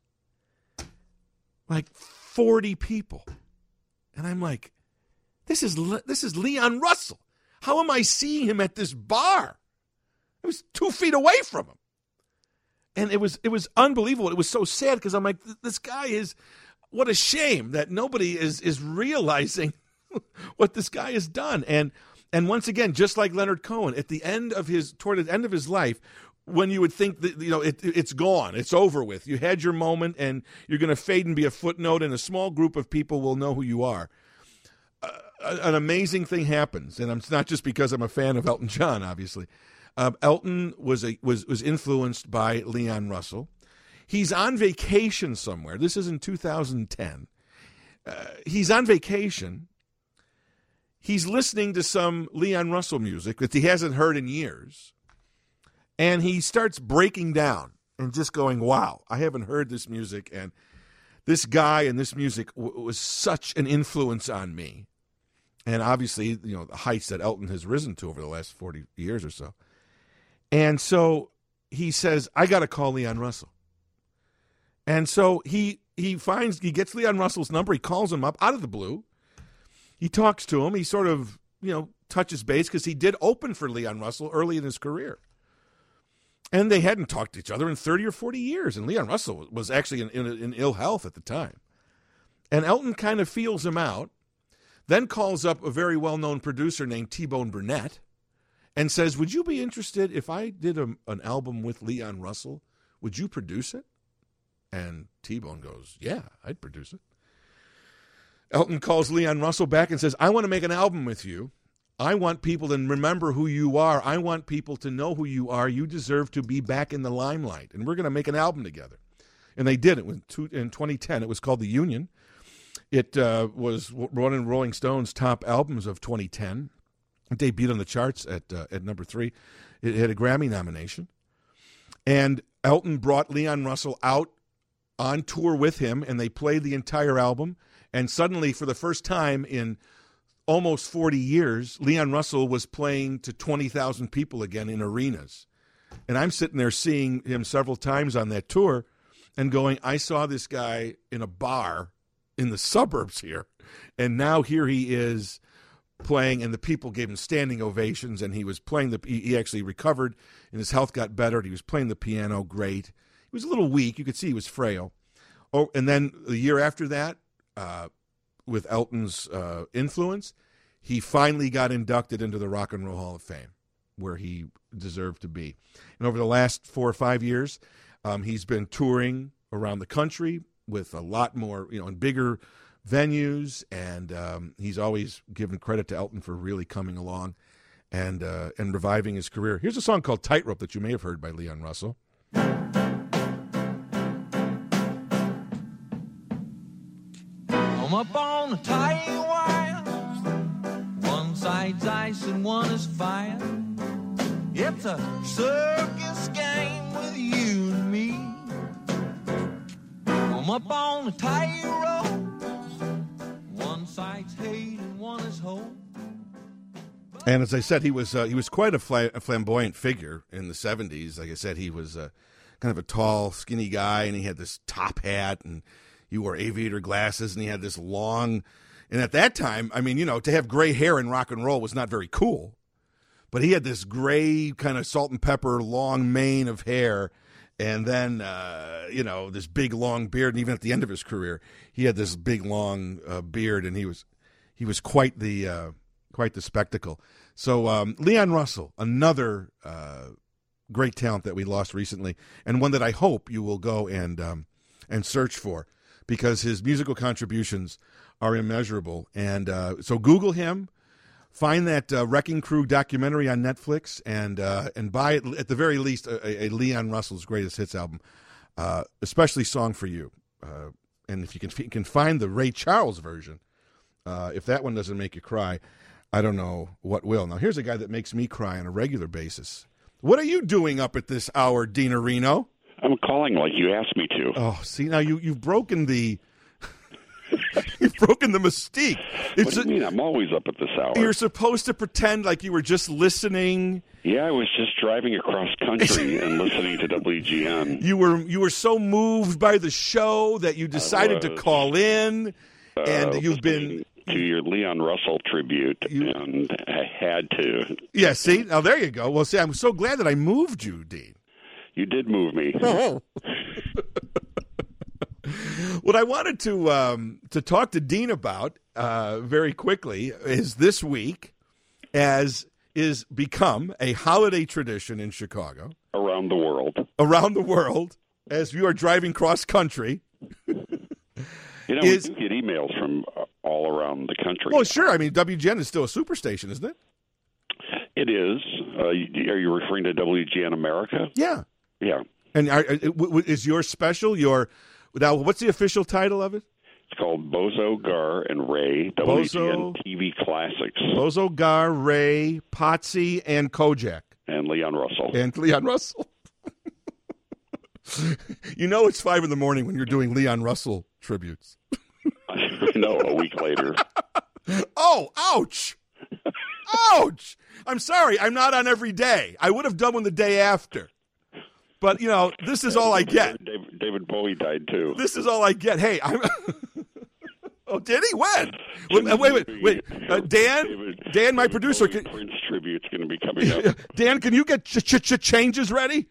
like forty people. And I'm like, this is this is Leon Russell. How am I seeing him at this bar? I was two feet away from him. And it was it was unbelievable. It was so sad because I'm like, this guy is, what a shame that nobody is is realizing what this guy has done. And and once again, just like Leonard Cohen, at the end of his toward the end of his life, when you would think that, you know, it, it's gone, it's over with, you had your moment, and you're going to fade and be a footnote, and a small group of people will know who you are. Uh, an amazing thing happens, and it's not just because I'm a fan of Elton John, obviously. Uh, Elton was a was was influenced by Leon Russell. He's on vacation somewhere. This is in two thousand ten. Uh, he's on vacation. He's listening to some Leon Russell music that he hasn't heard in years. And he starts breaking down and just going, wow, I haven't heard this music. And this guy and this music w- was such an influence on me. And obviously, you know, the heights that Elton has risen to over the last forty years or so. And so he says, I got to call Leon Russell. And so he he finds, he gets Leon Russell's number. He calls him up out of the blue. He talks to him. He sort of, you know, touches base because he did open for Leon Russell early in his career. And they hadn't talked to each other in thirty or forty years. And Leon Russell was actually in, in, in ill health at the time. And Elton kind of feels him out, then calls up a very well-known producer named T-Bone Burnett and says, would you be interested if I did a, an album with Leon Russell? Would you produce it? And T-Bone goes, yeah, I'd produce it. Elton calls Leon Russell back and says, I want to make an album with you. I want people to remember who you are. I want people to know who you are. You deserve to be back in the limelight. And we're going to make an album together. And they did it in twenty ten. It was called The Union. It uh, was one of Rolling Stone's top albums of twenty ten. It debuted on the charts at uh, at number three. It had a Grammy nomination. And Elton brought Leon Russell out on tour with him, and they played the entire album. And suddenly, for the first time in almost forty years, Leon Russell was playing to twenty thousand people again in arenas. And I'm sitting there seeing him several times on that tour and going, I saw this guy in a bar in the suburbs here. And now here he is playing, and the people gave him standing ovations, and he was playing the, he actually recovered, and his health got better. He was playing the piano great. He was a little weak. You could see he was frail. Oh, and then the year after that, uh, with Elton's uh, influence, he finally got inducted into the Rock and Roll Hall of Fame, where he deserved to be. And over the last four or five years, um, he's been touring around the country with a lot more, you know, in bigger venues, and um, he's always given credit to Elton for really coming along and uh, and reviving his career. Here's a song called Tightrope that you may have heard by Leon Russell. I'm up on a tight wire. One side's ice and one is fire. It's a circus game with you and me. I'm up on a tight rope. One side's hate and one is hope. And as I said, he was uh, he was quite a, fla- a flamboyant figure in the seventies. Like I said, he was uh, kind of a tall, skinny guy, and he had this top hat, and he wore aviator glasses, and he had this long. And at that time, I mean, you know, to have gray hair in rock and roll was not very cool. But he had this gray kind of salt and pepper long mane of hair, and then, uh, you know, this big long beard. And even at the end of his career, he had this big long uh, beard, and he was he was quite the uh, quite the spectacle. So um, Leon Russell, another uh, great talent that we lost recently, and one that I hope you will go and um, and search for, because his musical contributions are immeasurable. And uh, so Google him. Find that uh, Wrecking Crew documentary on Netflix, and uh, and buy it, at the very least, a, a Leon Russell's Greatest Hits album, uh, especially Song for You. Uh, and if you can you can find the Ray Charles version, uh, if that one doesn't make you cry, I don't know what will. Now, here's a guy that makes me cry on a regular basis. What are you doing up at this hour, Dean Areno? I'm calling like you asked me to. Oh, see, now you, you've broken the... You've broken the mystique. It's what do you mean? I'm always up at this hour. You're supposed to pretend like you were just listening. Yeah, I was just driving across country and listening to W G N. You were you were so moved by the show that you decided to call in, uh, and you've been to your Leon Russell tribute, you, and I had to. Yeah, see, now there you go. Well, see, I'm so glad that I moved you, Dean. You did move me. Oh. What I wanted to um, to talk to Dean about uh, very quickly is this week, as is become a holiday tradition in Chicago. Around the world. Around the world, as you are driving cross country. You know, is, we do get emails from all around the country. Well, sure. I mean, W G N is still a superstation, isn't it? It is. Uh, are you referring to W G N America? Yeah. Yeah. And are, is your special, your... Now, what's the official title of it? It's called Bozo, Gar, and Ray, W G N Bozo, T V Classics. Bozo, Gar, Ray, Potsy, and Kojak. And Leon Russell. And Leon Russell. You know it's five in the morning when you're doing Leon Russell tributes. No, a week later. Oh, ouch. Ouch. I'm sorry, I'm not on every day. I would have done one the day after. But, you know, this is all I get. David, David Bowie died, too. This is all I get. Hey, I'm... Oh, did he? When? Wait, wait, wait. wait. Uh, Dan, David, Dan, my David producer... Bowie Can... Prince tribute's going to be coming up. Dan, can you get ch- ch- ch- changes ready?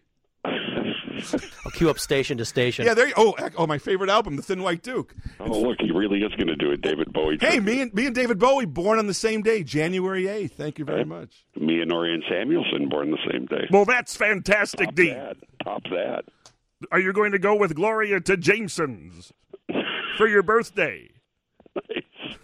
I'll queue up station to station. Yeah, there you Oh, oh, my favorite album, The Thin White Duke. Oh, look, he really is going to do a David Bowie Hey, tribute. me and, me and David Bowie, born on the same day, January eighth. Thank you very Uh, much. Me and Orion Samuelson born the same day. Well, that's fantastic, Top Dean. that. Top that. Are you going to go with Gloria to Jameson's for your birthday? Nice.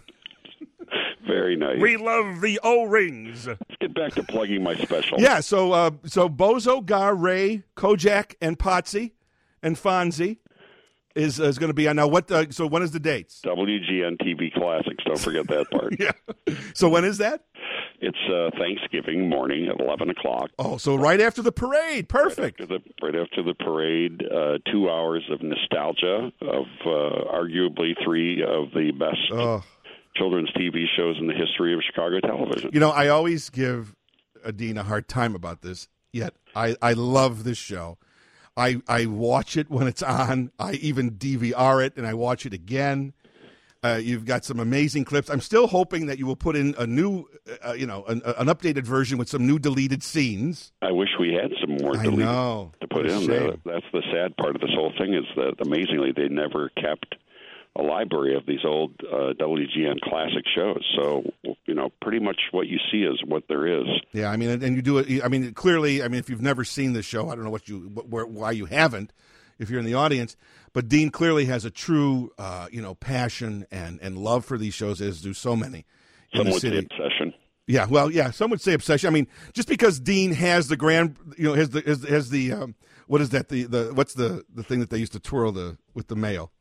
Very nice. We love the O-rings. Let's get back to plugging my special. Yeah, so uh, so Bozo, Gar, Ray, Kojak, and Potsy, and Fonzie is is going to be on. Now, what? Uh, so when is the dates? W G N T V Classics. Don't forget that part. Yeah. So when is that? It's uh, Thanksgiving morning at eleven o'clock. Oh, so right after the parade. Perfect. Right after the, right after the parade, uh, two hours of nostalgia of uh, arguably three of the best Oh. children's T V shows in the history of Chicago television. You know, I always give Dean a hard time about this, yet I, I love this show. I I watch it when it's on. I even D V R it, and I watch it again. Uh, you've got some amazing clips. I'm still hoping that you will put in a new, uh, you know, an, an updated version with some new deleted scenes. I wish we had some more I deleted know. to put What a in. shame. That, that's the sad part of this whole thing is that, amazingly, they never kept a library of these old uh, W G N classic shows. So, you know, pretty much what you see is what there is. Yeah, I mean, and and you do it. I mean, clearly, I mean, if you've never seen the show, I don't know what you, where, why you haven't. If you're in the audience, but Dean clearly has a true, uh, you know, passion and, and love for these shows, as do so many in Some the would say city. obsession. Yeah, well, yeah, some would say obsession. I mean, just because Dean has the grand, you know, has the has, has the um, what is that the the what's the the thing that they used to twirl the with the mail?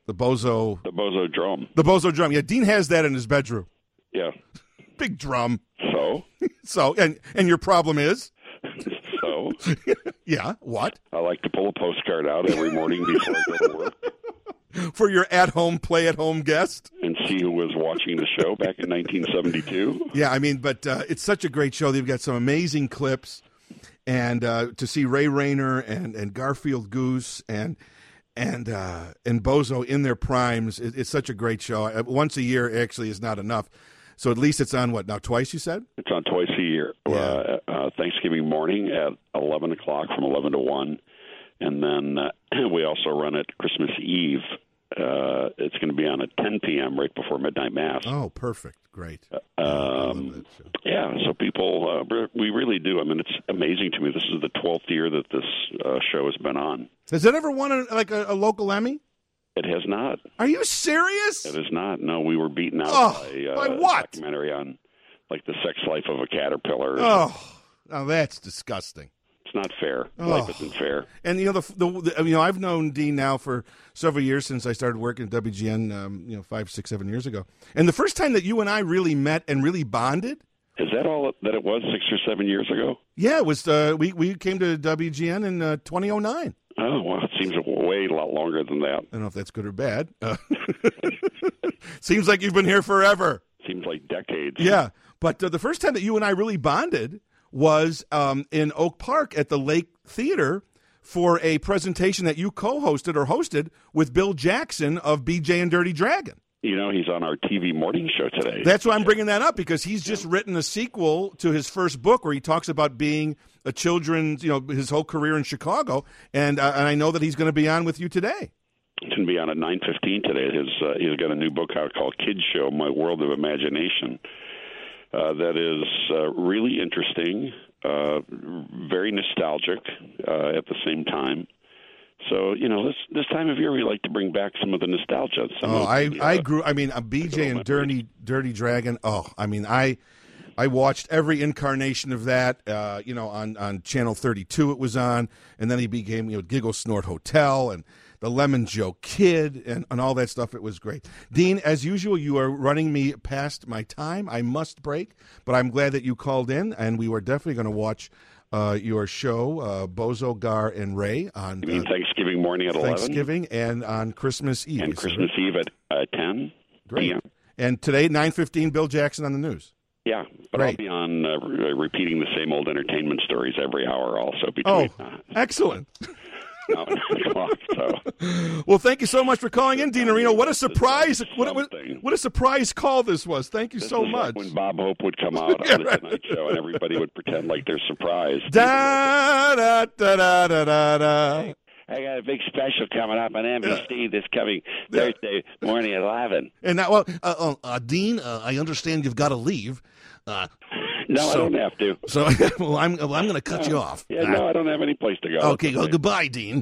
The Bozo. The Bozo drum. The Bozo drum. Yeah, Dean has that in his bedroom. Yeah. Big drum. So? so, and and your problem is? So? Yeah, what? I like to pull a postcard out every morning before I go to work. For your at-home, play-at-home guest? And see who was watching the show back in nineteen seventy-two. Yeah, I mean, but uh, it's such a great show. They've got some amazing clips. And uh, to see Ray Rayner and, and Garfield Goose and and uh, and Bozo in their primes, it, it's such a great show. Uh, Once a year actually is not enough. So at least it's on, what, now twice, you said? It's on twice a year. Yeah. Uh, uh, Thanksgiving morning at eleven o'clock from eleven to one. And then uh, we also run it Christmas Eve. Uh, it's going to be on at ten p.m. right before Midnight Mass. Oh, perfect. Great. Um, yeah, so people, uh, we really do. I mean, it's amazing to me. This is the twelfth year that this uh, show has been on. Has it ever won a, like a, a local Emmy? It has not. Are you serious? It has not. No, we were beaten out Oh, by, uh, by what? a documentary on like the sex life of a caterpillar. Oh, now that's disgusting. It's not fair. Oh. Life isn't fair. And you know the, the, the you know I've known Dean now for several years since I started working at W G N, um, you know, five, six, seven years ago. And the first time that you and I really met and really bonded. Is that all that it was six or seven years ago? Yeah, it was. Uh, we we came to W G N in uh, twenty oh nine. Oh, well, it seems a way a lot longer than that. I don't know if that's good or bad. Uh, seems like you've been here forever. Seems like decades. Yeah, but uh, the first time that you and I really bonded was um, in Oak Park at the Lake Theater for a presentation that you co-hosted or hosted with Bill Jackson of B J and Dirty Dragon. You know, he's on our T V morning show today. That's why I'm bringing that up, because he's just written a sequel to his first book where he talks about being a children's, you know, his whole career in Chicago, and uh, and I know that he's going to be on with you today. It's going to be on at nine fifteen today. His uh, he's got a new book out called Kids Show: My World of Imagination. Uh, that is uh, really interesting, uh, very nostalgic uh, at the same time. So, you know, this this time of year we like to bring back some of the nostalgia. Some Oh, of I the, I uh, grew. I mean, a B J and Dirty Dirty Dragon. Oh, I mean, I I watched every incarnation of that. Uh, you know, on on Channel thirty-two it was on, and then he became, you know, Giggle Snort Hotel and the Lemon Joe Kid and, and all that stuff. It was great. Dean, as usual, you are running me past my time. I must break, but I'm glad that you called in, and we were definitely going to watch uh, your show, uh, Bozo, Gar, and Ray on You mean uh, Thanksgiving morning at eleven? Thanksgiving and on Christmas Eve. And is Christmas it? Eve at uh, ten Great. p.m. And today, nine fifteen, Bill Jackson on the news. Yeah, but Great. I'll be on uh, re- repeating the same old entertainment stories every hour also Oh, between uh, excellent. now and nine o'clock. So. Well, thank you so much for calling in, Dean Areno. What a surprise! What, what, what a surprise call this was. Thank you This so is much. like when Bob Hope would come out on the Tonight Show and everybody would pretend like they're surprised. Da da da da da da da. I got a big special coming up on N B C this coming Thursday morning at eleven. And now, well, uh, uh, uh, Dean, uh, I understand you've got to leave. Uh, No, I so- don't have to. So, well, I'm well, I'm going to cut you off. Yeah, no, I don't have any place to go. Okay, well, goodbye, Dean.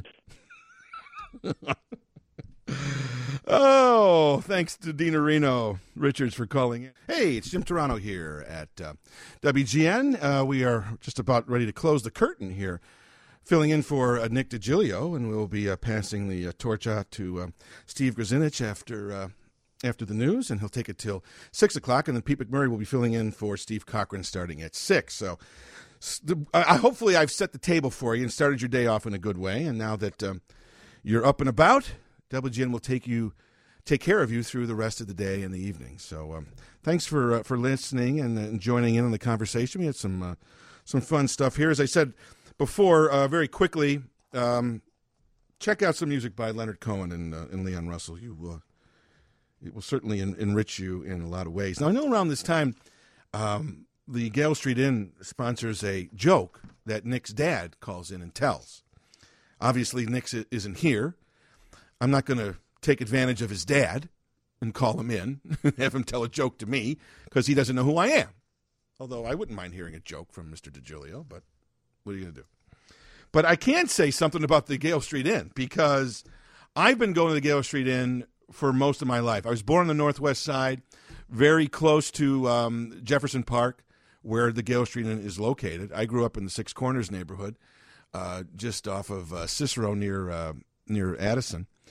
Oh, thanks to Dean Areno Richards for calling in. Hey, it's Jim Turano here at uh, W G N. Uh, we are just about ready to close the curtain here, filling in for uh, Nick DiGilio, and we'll be uh, passing the uh, torch out to uh, Steve Grazinich after uh, after the news, and he'll take it till six o'clock, and then Pete McMurray will be filling in for Steve Cochran starting at six. So, s- the, I, hopefully, I've set the table for you and started your day off in a good way. And now that um, you're up and about, W G N will take you, take care of you through the rest of the day and the evening. So, um, thanks for uh, for listening and, and joining in on the conversation. We had some uh, some fun stuff here. As I said before, uh, very quickly, um, check out some music by Leonard Cohen and uh, and Leon Russell. You will. It will certainly en- enrich you in a lot of ways. Now, I know around this time, um, the Gale Street Inn sponsors a joke that Nick's dad calls in and tells. Obviously, Nick i- isn't here. I'm not going to take advantage of his dad and call him in and have him tell a joke to me because he doesn't know who I am. Although I wouldn't mind hearing a joke from Mister DiGilio, but what are you going to do? But I can say something about the Gale Street Inn because I've been going to the Gale Street Inn for most of my life. I was born on the Northwest Side, very close to um, Jefferson Park, where the Gale Street Inn is located. I grew up in the Six Corners neighborhood, uh, just off of uh, Cicero near uh, near Addison.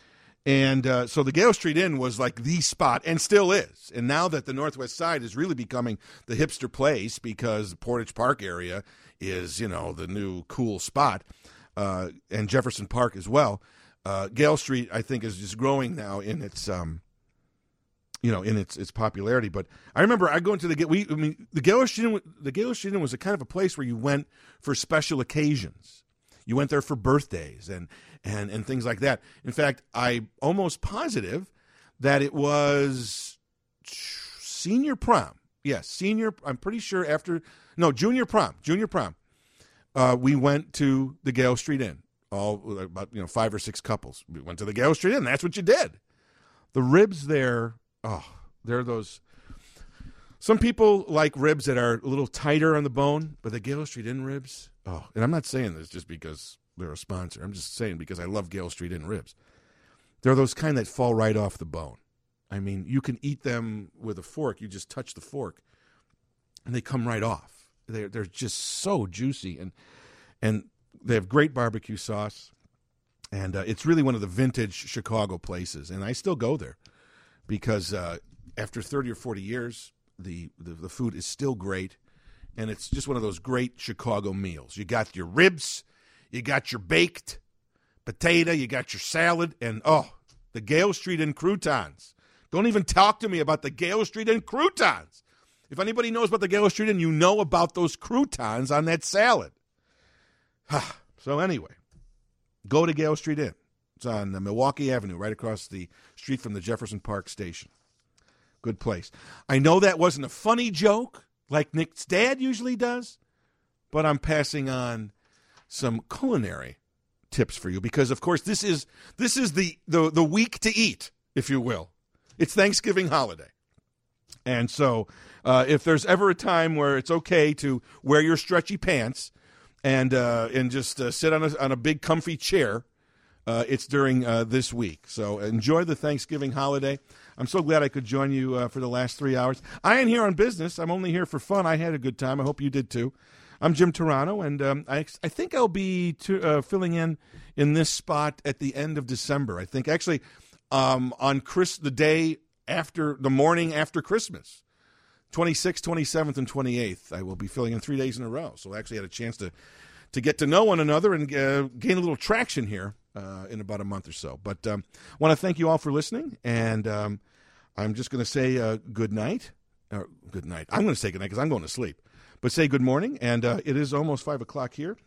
And uh, so the Gale Street Inn was like the spot, and still is. And now that the Northwest Side is really becoming the hipster place because the Portage Park area is, you know, the new cool spot, uh, and Jefferson Park as well, uh, Gale Street, I think, is just growing now in its, um, you know, in its its popularity. But I remember I go into the we, I mean, the Gale Street Inn, the Gale Street Inn was a kind of a place where you went for special occasions. You went there for birthdays and. And, and things like that. In fact, I'm almost positive that it was senior prom. Yes, senior. I'm pretty sure after no junior prom. Junior prom. Uh, we went to the Gale Street Inn. All about you know five or six couples. We went to the Gale Street Inn. That's what you did. The ribs there. Oh, they're those. Some people like ribs that are a little tighter on the bone, but the Gale Street Inn ribs. Oh, and I'm not saying this just because they're a sponsor. I'm just saying because I love Gale Street Inn ribs. They're those kind that fall right off the bone. I mean, you can eat them with a fork. You just touch the fork, and they come right off. They're they're just so juicy, and and they have great barbecue sauce, and uh, it's really one of the vintage Chicago places. And I still go there because uh, after thirty or forty years, the, the the food is still great, and it's just one of those great Chicago meals. You got your ribs. You got your baked potato, you got your salad, and, oh, the Gale Street Inn croutons. Don't even talk to me about the Gale Street Inn croutons. If anybody knows about the Gale Street Inn, you know about those croutons on that salad. So anyway, go to Gale Street Inn. It's on the Milwaukee Avenue, right across the street from the Jefferson Park station. Good place. I know that wasn't a funny joke like Nick's dad usually does, but I'm passing on some culinary tips for you because, of course, this is this is the, the, the week to eat, if you will. It's Thanksgiving holiday. And so uh, if there's ever a time where it's okay to wear your stretchy pants and uh, and just uh, sit on a, on a big comfy chair, uh, it's during uh, this week. So enjoy the Thanksgiving holiday. I'm so glad I could join you uh, for the last three hours. I ain't here on business. I'm only here for fun. I had a good time. I hope you did too. I'm Jim Turano, and um, I, I think I'll be to, uh, filling in in this spot at the end of December. I think actually um, on Chris, the day after, the morning after Christmas, twenty-sixth, twenty-seventh, and twenty-eighth, I will be filling in three days in a row. So I actually had a chance to, to get to know one another and uh, gain a little traction here uh, in about a month or so. But I um, want to thank you all for listening, and um, I'm just going to say uh, good night. Or good night. I'm going to say good night because I'm going to sleep. But say good morning, and uh, it is almost five o'clock here